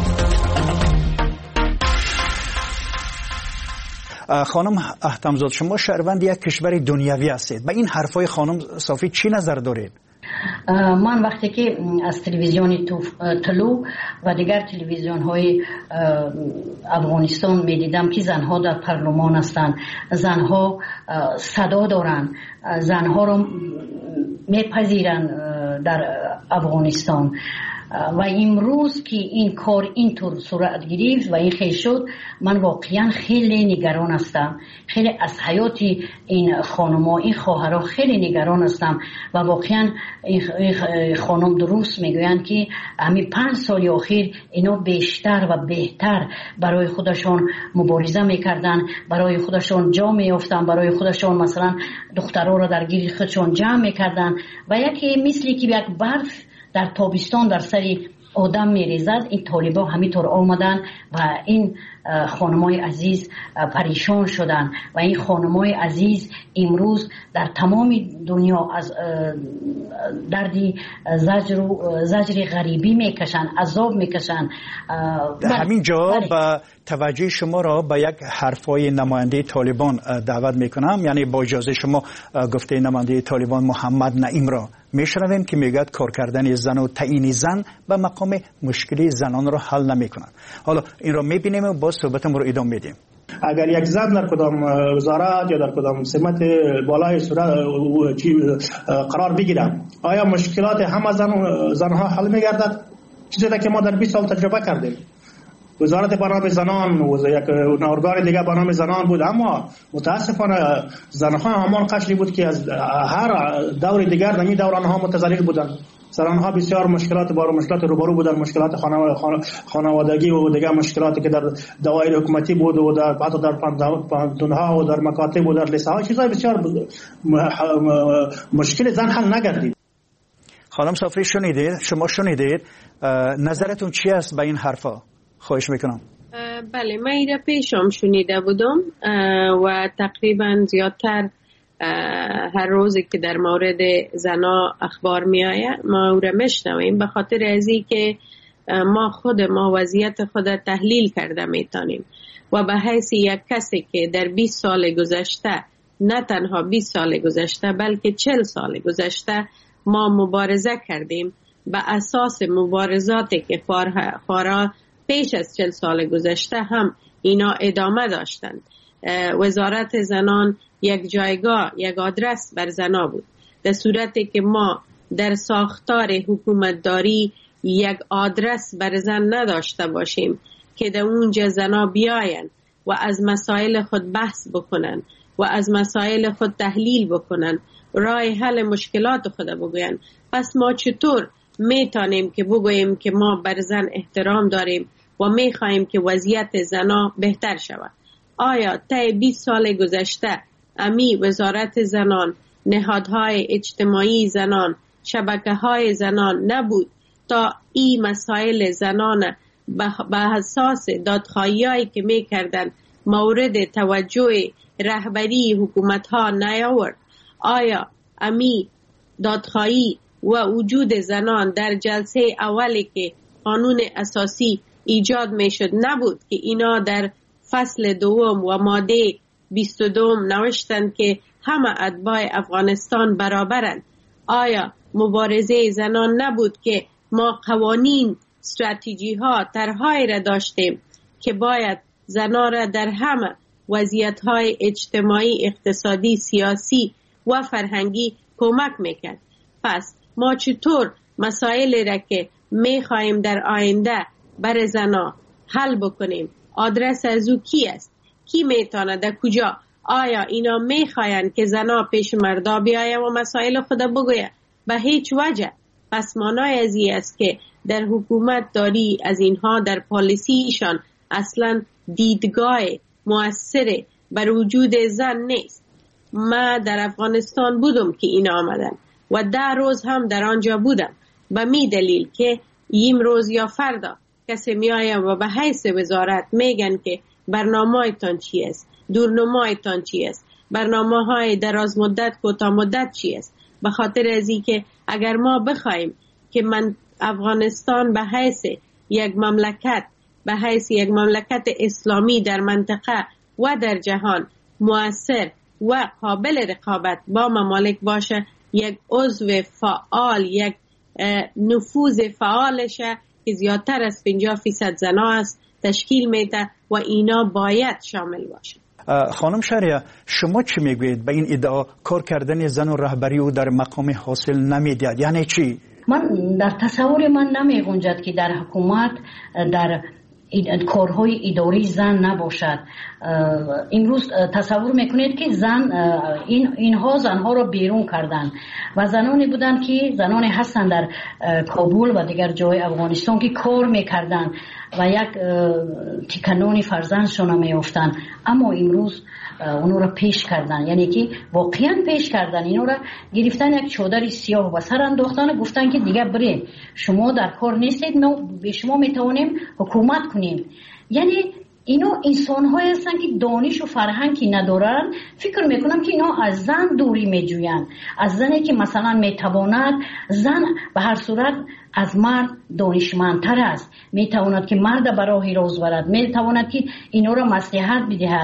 خانم احتمزاد، شما شهروند یک کشور دنیوی هستید، به این حرفای خانم صافی چی نظر دارید؟ من وقتی که از تلویزیون طلوع و دیگر تلویزیون های افغانستان می دیدم که زنها در پارلمان هستند، زنها صدا دارند، زنها رو می پذیرند در افغانستان و امروز که این کار اینطور صورت گرفت و این خیلی شد، من واقعا خیلی نگران هستم، خیلی از حیات این خانم‌ها، این خواهرها خیلی نگران هستم و واقعا این خانم درست میگویند که همین پنج سال اخیر اینا بیشتر و بهتر برای خودشون مبارزه میکردن، برای خودشون جا میافتن، برای خودشون مثلا دخترها را در گیر خودشون جمع میکردن و یکی مثلی که یک برف در تابستان در سر آدم میریزد، این طالبا همینطور آمدن و این خانمای عزیز پریشان شدن و این خانمای عزیز امروز در تمام دنیا از دردی زجر و زجر غریبی میکشن، عذاب میکشن. همین جا با توجه شما را به یک حرفای نماینده طالبان دعوت میکنم، یعنی با اجازه شما گفته نماینده طالبان محمد نعیم را میشنویم که میگوید کار کردن زن و تعیین زن به مقام مشکلی زنان را حل نمیکنند. حالا این را میبینیم و با صحبتم رو ادامه میدیم. اگر یک زن در کدام وزارت یا در کدام سمت بالای قرار بگیرد، آیا مشکلات همه زن زنها حل میگردد؟ چیزی که ما در بیست سال تجربه کردیم. وزارت برنامه زنان و یک ارگان دیگه برنامه زنان بود، اما متاسفانه زنها همان قشری بود که از هر دور دیگر نمی دورانها متضرر بودند. زنها بسیار مشکلات بارو مشکلات روبرو بودند، مشکلات خانوادگی و دیگه مشکلاتی که در دوایر حکومتی بود و در حتی در پاندونها و در مکاتب و در لیسه ها چیزای بسیار مشکل زن حل نگردید. خانم صافی شنیدید، شما شنیدید، نظرتون چی است به این حرفا؟ خواهش میکنم. بله، من ایره پیشم شنیده بودم و تقریبا زیادتر هر روزی که در مورد زنا اخبار می آید ما او را میشنویم، به خاطر ازی که ما خود ما وضعیت خود تحلیل کرده میتونیم و به حیث یک کسی که در بیست سال گذشته، نه تنها بیست سال گذشته بلکه چهل سال گذشته ما مبارزه کردیم، به اساس مبارزاتی که فارا پیش از چهل سال گذشته هم اینا ادامه داشتند. وزارت زنان یک جایگاه، یک آدرس بر زنا بود، در صورتی که ما در ساختار حکومتداری یک آدرس بر زن نداشته باشیم که در اونجا زنا بیاین و از مسائل خود بحث بکنن و از مسائل خود تحلیل بکنن، راه حل مشکلات خود بگوین، پس ما چطور میتونیم که بگوییم که ما بر زن احترام داریم و میخواهیم که وضعیت زنا بهتر شود؟ آیا طی بیست سال گذشته امی وزارت زنان، نهادهای اجتماعی زنان، شبکه های زنان نبود تا این مسائل زنان به اساس دادخواهی‌هایی که میکردن مورد توجه رهبری حکومت ها نیاورد؟ آیا امی دادخواهی و وجود زنان در جلسه اولی که قانون اساسی ایجاد میشد نبود که اینا در فصل دوم و ماده بیست و دو نوشتند که همه اتباع افغانستان برابرند؟ آیا مبارزه زنان نبود که ما قوانین، استراتژی ها، طرح‌هایی را داشتیم که باید زنان را در همه وضعیت های اجتماعی، اقتصادی، سیاسی و فرهنگی کمک میکرد؟ پس ما چطور مسائلی را که میخواهیم در آینده بر زنا حل بکنیم، آدرس از او کی است؟ کی میتونه در کجا؟ آیا اینا میخواین که زنا پیش مردا بیایه و مسائل خود بگویه؟ به هیچ وجه. پس معنای از این است که در حکومت داری از اینها در پالیسیشان اصلا دیدگاه مؤثر بر وجود زن نیست. ما در افغانستان بودم که این آمدن و ده روز هم در آنجا بودم، به می دلیل که این روز یا فردا کسی می آیم و به حیث وزارت میگن که برنامه تان چی است، دورنمای تان چی است، برنامه های دراز مدت، کوتاه مدت چی است. به خاطر از این که اگر ما بخوایم که من افغانستان به حیث یک مملکت، به حیث یک مملکت اسلامی در منطقه و در جهان مؤثر و قابل رقابت با ممالک باشه، یک عضو فعال، یک نفوذ فعالشه که زیادتر از پنجاه فیصد زنا است تشکیل میده و اینا باید شامل باشه. خانم شهریه، شما چی میگویید به این ادعا کار کردن زن و رهبری او در مقام حاصل نمیدید؟ یعنی چی؟ من در تصور من نمیگنجد که در حکومت در کارهای اداری زن نباشد. امروز تصور میکنید که زن این اینها زنها را بیرون کردن و زنانی بودند که زنانی هستند در کابل و دیگر جای افغانستان که کار میکردن و یک تکنانی فرزندشون میافتند، اما امروز اونو را پیش کردن، یعنی که واقعا پیش کردن، اینو را گرفتن یک چادر سیاه و سر انداختن، گفتن که دیگه برید شما در کار نیستید، ما به شما میتوانیم حکومت کنیم. یعنی اینو انسان های هستن که دانش و فرهنگی ندارن، فکر میکنم که اینا از زن دوری میجوین، از زنی که مثلا میتواند، زن به هر صورت از مرد دانشمندتر است، میتواند که مرد برای راز برد، میتواند که اینا را مصلحت بدهد.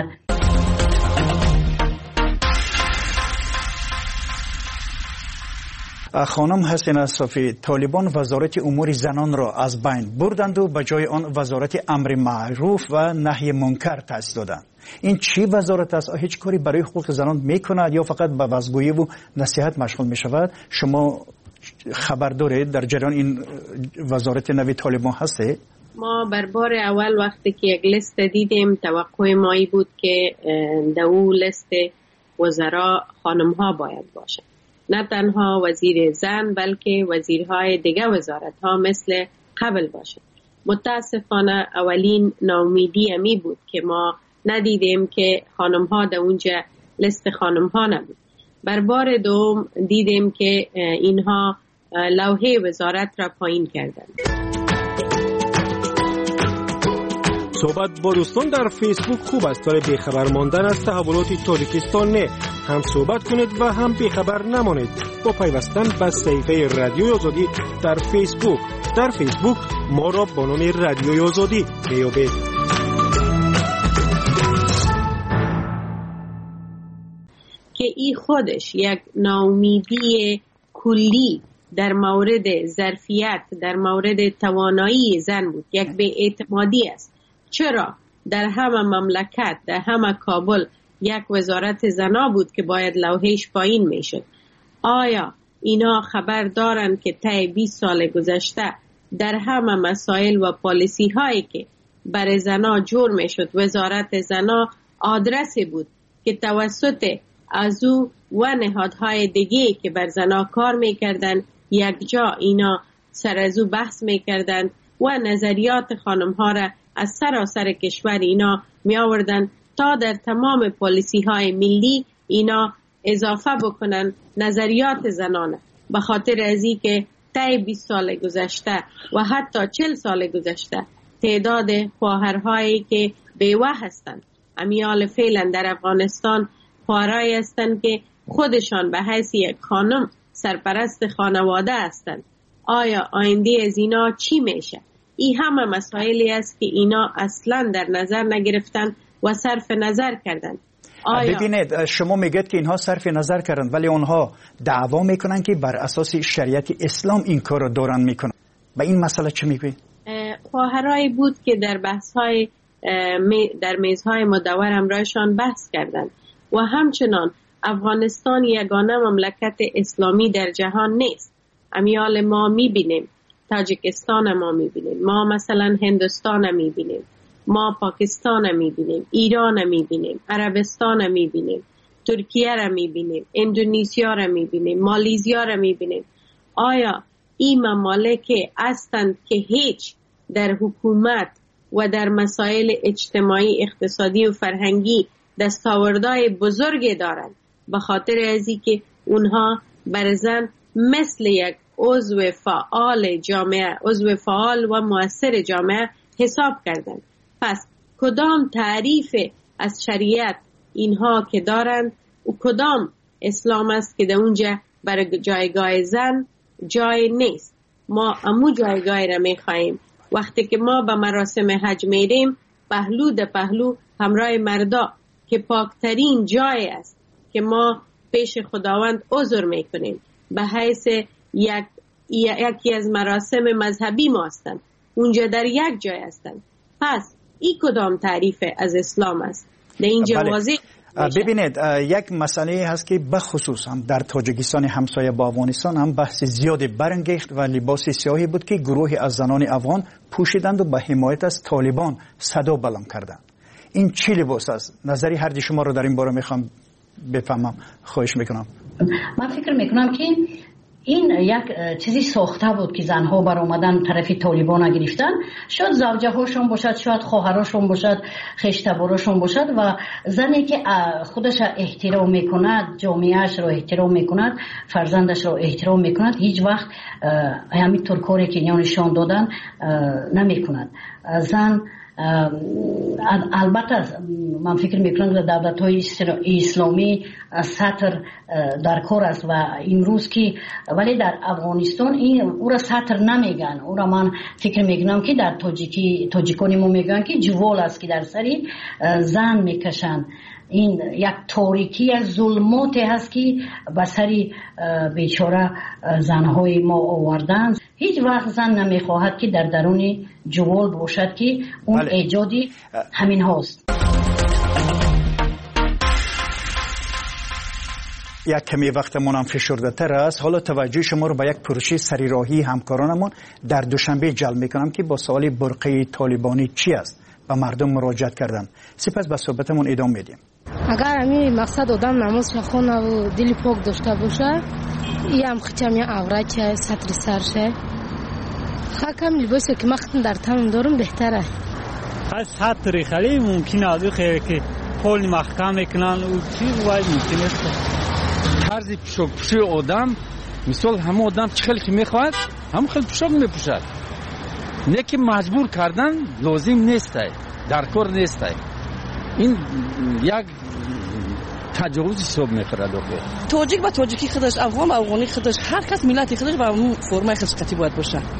خانم حسینه صافی، طالبان وزارت امور زنان را از بین بردند و به جای آن وزارت امر معروف و نهی منکر تأسیس دادند. این چی وزارت است؟ هیچ کاری برای حقوق زنان میکند یا فقط به وعظگویی و نصیحت مشغول میشود؟ شما خبر دارید در جریان این وزارت نوی طالبان هسته؟ ما بر بار اول وقتی که یک لیست دیدیم، توقع ما ای بود که در اون لیست وزرا خانم ها باید باشه، نه تنها وزیر زن بلکه وزیرهای دیگه وزارت ها مثل قبل باشه. متاسفانه اولین ناامیدی امی بود که ما ندیدیم که خانم ها در اونجا لیست خانم ها نبود. بر بار دوم دیدیم که اینها لوحه وزارت را پایین کردند. صحبت با دوستان در فیسبوک خوب است، ولی بیخبر ماندن از تحولات تاجیکستان نه. هم صحبت کنید و هم بیخبر نمانید با پیوستن به صفحه رادیوی آزادی در فیسبوک. در فیسبوک ما را با نام رادیوی آزادی میابید. که ای خودش یک ناامیدی کلی در مورد ظرفیت، در مورد توانایی زن بود، یک بی‌اعتمادی است. چرا در همه مملکت، در همه کابل یک وزارت زنا بود که باید لوحش پایین میشد؟ آیا اینا خبر دارن که طی بیست سال گذشته در همه مسائل و پالیسی هایی که برای زنا جور میشد، وزارت زنا آدرسی بود که توسط از او و نهادهای دیگه که بر زنا کار میکردن یک جا اینا سر از او بحث میکردن و نظریات خانم ها را از سراسر کشور اینا می آوردن تا در تمام پالیسی های ملی اینا اضافه بکنن نظریات زنانه. به خاطر ازی که طی بیست سال گذشته و حتی چهل سال گذشته تعداد خواهرهایی که بیوه هستند، امیال فعلا در افغانستان خواهرایی هستند که خودشان به حیث یک خانم سرپرست خانواده هستند. آیا آینده از اینا چی میشه؟ این همه مسائلی است که اینا اصلا در نظر نگرفتن و صرف نظر کردن. آیا... ببینید شما میگید که اینها صرف نظر کردن ولی اونها دعوا میکنن که بر اساس شریعت اسلام این کار رو دارن میکنن. به این مسئله چه میگید؟ خواهرایی بود که در بحث‌های در میزهای مدور همراهشان بحث کردند و همچنان افغانستان یگانه مملکت اسلامی در جهان نیست. امیال ما میبینیم، تاجیکستان ما میبینیم، ما مثلا هندوستان میبینیم، ما پاکستان میبینیم، ایران میبینیم، عربستان میبینیم، ترکیه را میبینیم، اندونزیا را میبینیم، مالیزیا را میبینیم. آیا این ممالک هستند که هیچ در حکومت و در مسائل اجتماعی، اقتصادی و فرهنگی دستاوردهای بزرگی دارند؟ به خاطر ازی که اونها بر زن مثل یک عضو فعال جامعه، عضو فعال و مؤثر جامعه حساب کردند. پس کدام تعریف از شریعت اینها که دارند و کدام اسلام است که در اونجا برای جایگاه زن جای نیست؟ ما امو جایگاه را میخواییم. وقتی که ما به مراسم حج میریم پهلو در پهلو همراه مردا که پاکترین جای است که ما پیش خداوند عذر میکنیم، به حیث یک یکی از مراسم مذهبی ما هستند، اونجا در یک جای هستند. پس این کدام تعریف از اسلام است؟ در اینجا واضح ببینید یک مسئله هست که بخصوص هم در تاجیکستان همسایه با افغانستان هم بحث زیادی برانگیخت و لباس سیاهی بود که گروهی از زنان افغان پوشیدند و به حمایت از طالبان صدا بلند کردند. این چی لباس است؟ نظری هر شما رو در این باره میخوام بفهمم، خواهش میکنم. من فکر میکنم که این یک چیزی ساخته بود که زنها بر اومدن طرف طالبان گرفتن، شاید زوجه هاشون باشد، شاید خواهراشون باشد، خشتباراشون باشد و زنی که خودش احترام میکند، جامعهش رو احترام میکند، فرزندش رو احترام میکند، هیچ وقت همین طور کاری که اینا نشان دادن نمیکند. زن البته من فکر میکنم که دولت‌های اسلامی سطر در کار است و امروز که ولی در افغانستان این او را سطر نمیگن. او را من فکر میکنم که در تاجیکی تاجیکانی ما میگن که جوال است که در سری زن میکشن. این یک تاریکی از ظلماتی هست که به سری بیچاره زنهای ما آوردن. هیچ وقت زن نمیخواهد که در درون جوال باشد که اون بله. ایجادی همین هاست. یک کمی وقتمون هم فشرده تر است. حالا توجه شما رو به یک پروژه سریراهی همکارانمون در دوشنبه جلب میکنم که با سوال برقه طالبانی چی است به مردم مراجعت کردن. سپس به صحبتمون ادامه میدیم. اگر همین مقصد آدم نماز خونه و دل پاک داشته باشه، این هم خیلی عورت سطر سرشه، خاکم لباسی که من در تنم دارم بهتره. از سطر خیلی ممکنه از خیلی که پول محکم میکنن و چیز باید ممکن است. طرز پوشاک پوشی آدم مثال همه آدم چه خیلی که میخواد همه خیلی پوشاک میپوشد. نه که مجبور کردن لازم نیست، در کار نیست. این یک تجاوز حساب میخوره. تاجیک با تاجیکی خودش، افغان با افغانی خودش، هر کس ملت خودش با اون فرمای خصوصی باید باشه.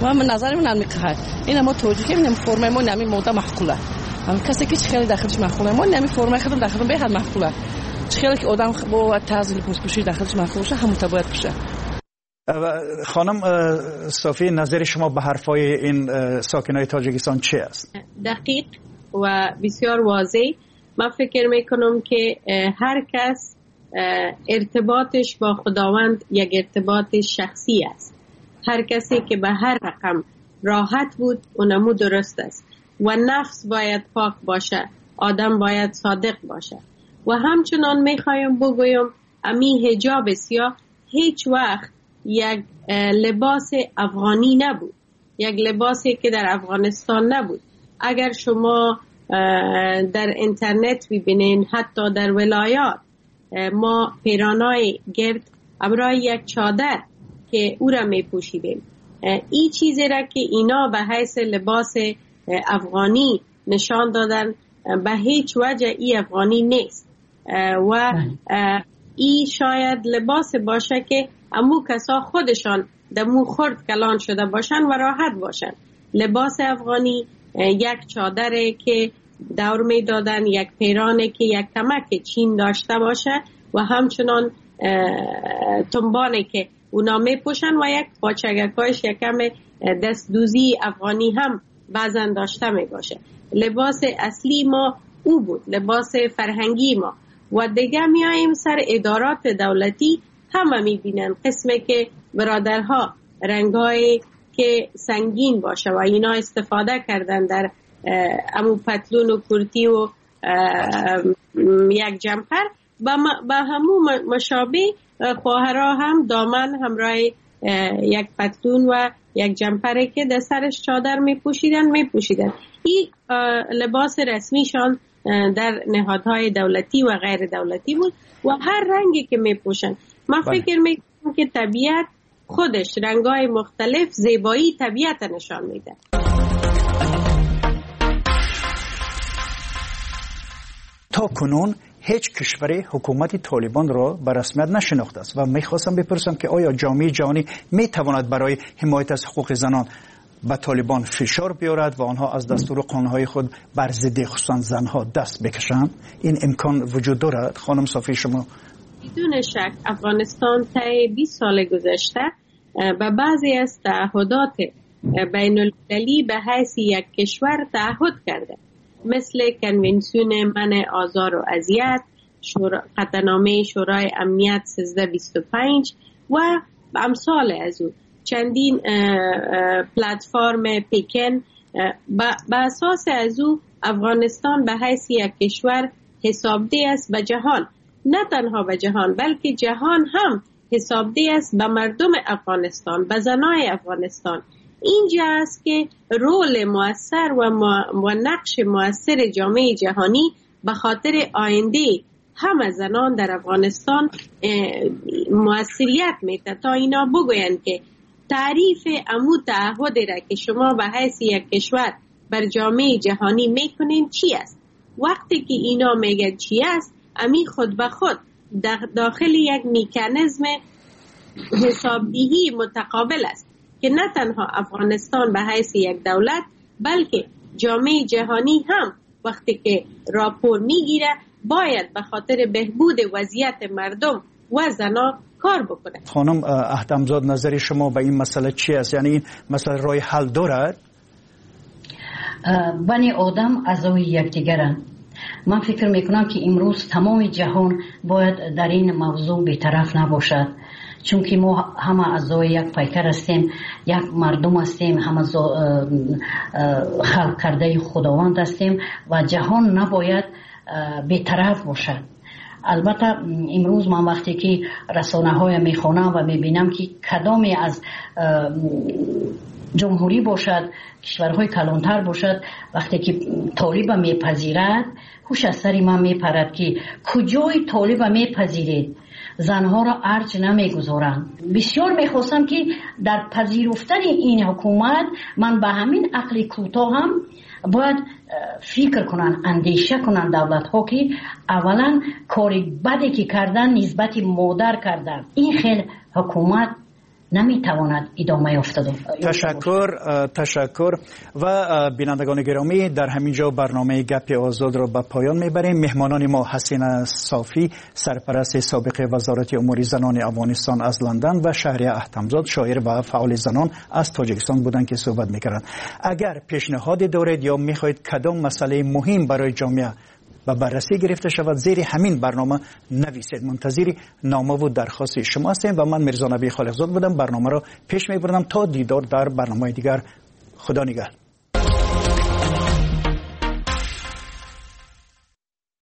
و من نظر من میگه این ما توجیه میگم فرم ما نمی موضوع معقوله هم کسی که خیلی داخلش معقوله ما نمی فرم خودم داخل به حد معقوله خیلی که آدم با تعزیل پوسکوشی داخلش معقول باشه همون تباید بشه. خانم صافی نظر شما به حرفای این ساکنای تاجیکستان چی است؟ دقیق و بسیار واضح. من فکر میکنم که هر کس ارتباطش با خداوند یک ارتباط شخصی است. هر کسی که به هر رقم راحت بود اونمو درست است و نفس باید پاک باشه، آدم باید صادق باشه. و همچنان میخوایم بگویم امی حجاب سیاه هیچ وقت یک لباس افغانی نبود، یک لباسی که در افغانستان نبود. اگر شما در اینترنت ببینین حتی در ولایات ما پیرانای گرد ابرای یک چادر که او را می پوشیدیم. این چیزی را که اینا به حیث لباس افغانی نشان دادن به هیچ وجه ای افغانی نیست و ای شاید لباس باشه که امو کسا خودشان دمو خرد کلان شده باشن و راحت باشن. لباس افغانی یک چادره که دور می دادن، یک پیرانه که یک کمک چین داشته باشه و همچنان تنبانه که اونا می پوشن و یک پاچگکایش یکم دست دوزی افغانی هم بعضن داشته می باشه. لباس اصلی ما او بود، لباس فرهنگی ما. و دیگه می آییم سر ادارات دولتی همه می بینن قسمه که برادرها رنگای که سنگین باشه و اینا استفاده کردن در امو پتلون و کرتی و یک جمپر با همو مشابه خواهرها هم دامن همراه یک پتلون و یک جمپره که در سرش چادر می پوشیدن می پوشیدن. این لباس رسمیشان در نهادهای دولتی و غیر دولتی بود و هر رنگی که می پوشن. من فکر می کنم که طبیعت خودش رنگای مختلف زیبایی طبیعت نشان میده. تا کنون هیچ کشوری حکومت طالبان را به رسمیت نشناخته است و میخواستم بپرسم که آیا جامعه جهانی میتواند برای حمایت از حقوق زنان به طالبان فشار بیارد و آنها از دستور قانونهای خود بر ضد خصوصا زنها دست بکشند؟ این امکان وجود دارد؟ خانم صافی شما؟ بدون شک افغانستان طی بیست سال گذشته به بعضی از تعهدات بین المللی به حیث یک کشور تعهد کرده، مثل کنونسیون منع آزار و اذیت، قطعنامه شورای امنیت سیزده بیست و پنج و امثال از او. چندین پلتفرم پیکن به اساس از او افغانستان به حیث یک کشور حسابده است به جهان، نه تنها به جهان بلکه جهان هم حسابده است به مردم افغانستان، به زنای افغانستان. اینجا است که رول مؤثر و, و نقش مؤثر جامعه جهانی به خاطر آینده همه زنان در افغانستان مؤثریت میده تا اینا بگویند که تعریف امو تعهد را که شما به حیث یک کشور بر جامعه جهانی میکنین چی است. وقتی که اینا میگن چی است، امی خود به خود داخل یک میکانیزم حسابدهی متقابل است که نه تنها افغانستان به حیث یک دولت بلکه جامعه جهانی هم وقتی که راپور میگیره باید به خاطر بهبود وضعیت مردم و زنا کار بکنه. خانم احتمزاد نظر شما به این مسئله چی است؟ یعنی این مسئله راه حل دارد؟ بنی آدم اعضای یکدیگرند. من فکر میکنم که امروز تمام جهان باید در این موضوع بی‌طرف نباشد، چون که ما همه اعضای یک پیکر هستیم، یک مردم هستیم، همه خلق کرده خداوند هستیم و جهان نباید بی‌طرف باشد. البته امروز من وقتی که رسانه های میخوانم و میبینم که کدامی از جمهوری باشد، کشورهای کلانتر باشد، وقتی که طالب میپذیرد هوش از سر من میپرد که کجای طالب میپذیرید زنها را ارج نمیگذارند. بسیار میخواستم که در پذیرفتن این حکومت من به همین عقل کوتاه هم باید فکر کنن، اندیشه کنن دولت ها که اولا کاری بدی که کردن نسبت مادر کردن. این خیلی حکومت نمیتواند ادامه یافته. تشکر تشکر و بینندگان گرامی، در همین جا برنامه گپ آزاد را به پایان میبریم. مهمانان ما حسینه صافی، سرپرست سابق وزارت امور زنان افغانستان از لندن و شهریه احتمزاد، شاعر و فعال زنان از تاجیکستان بودند که صحبت میکردند. اگر پیشنهادی دارید یا میخواهید کدام مسئله مهم برای جامعه و بررسی گرفته شود، زیر همین برنامه نویسید. منتظر نامه و درخواست شما هستیم و من میرزا نبی خالقزاد بودم. برنامه را پیش میبرم تا دیدار در برنامه دیگر. خدا نگهدار.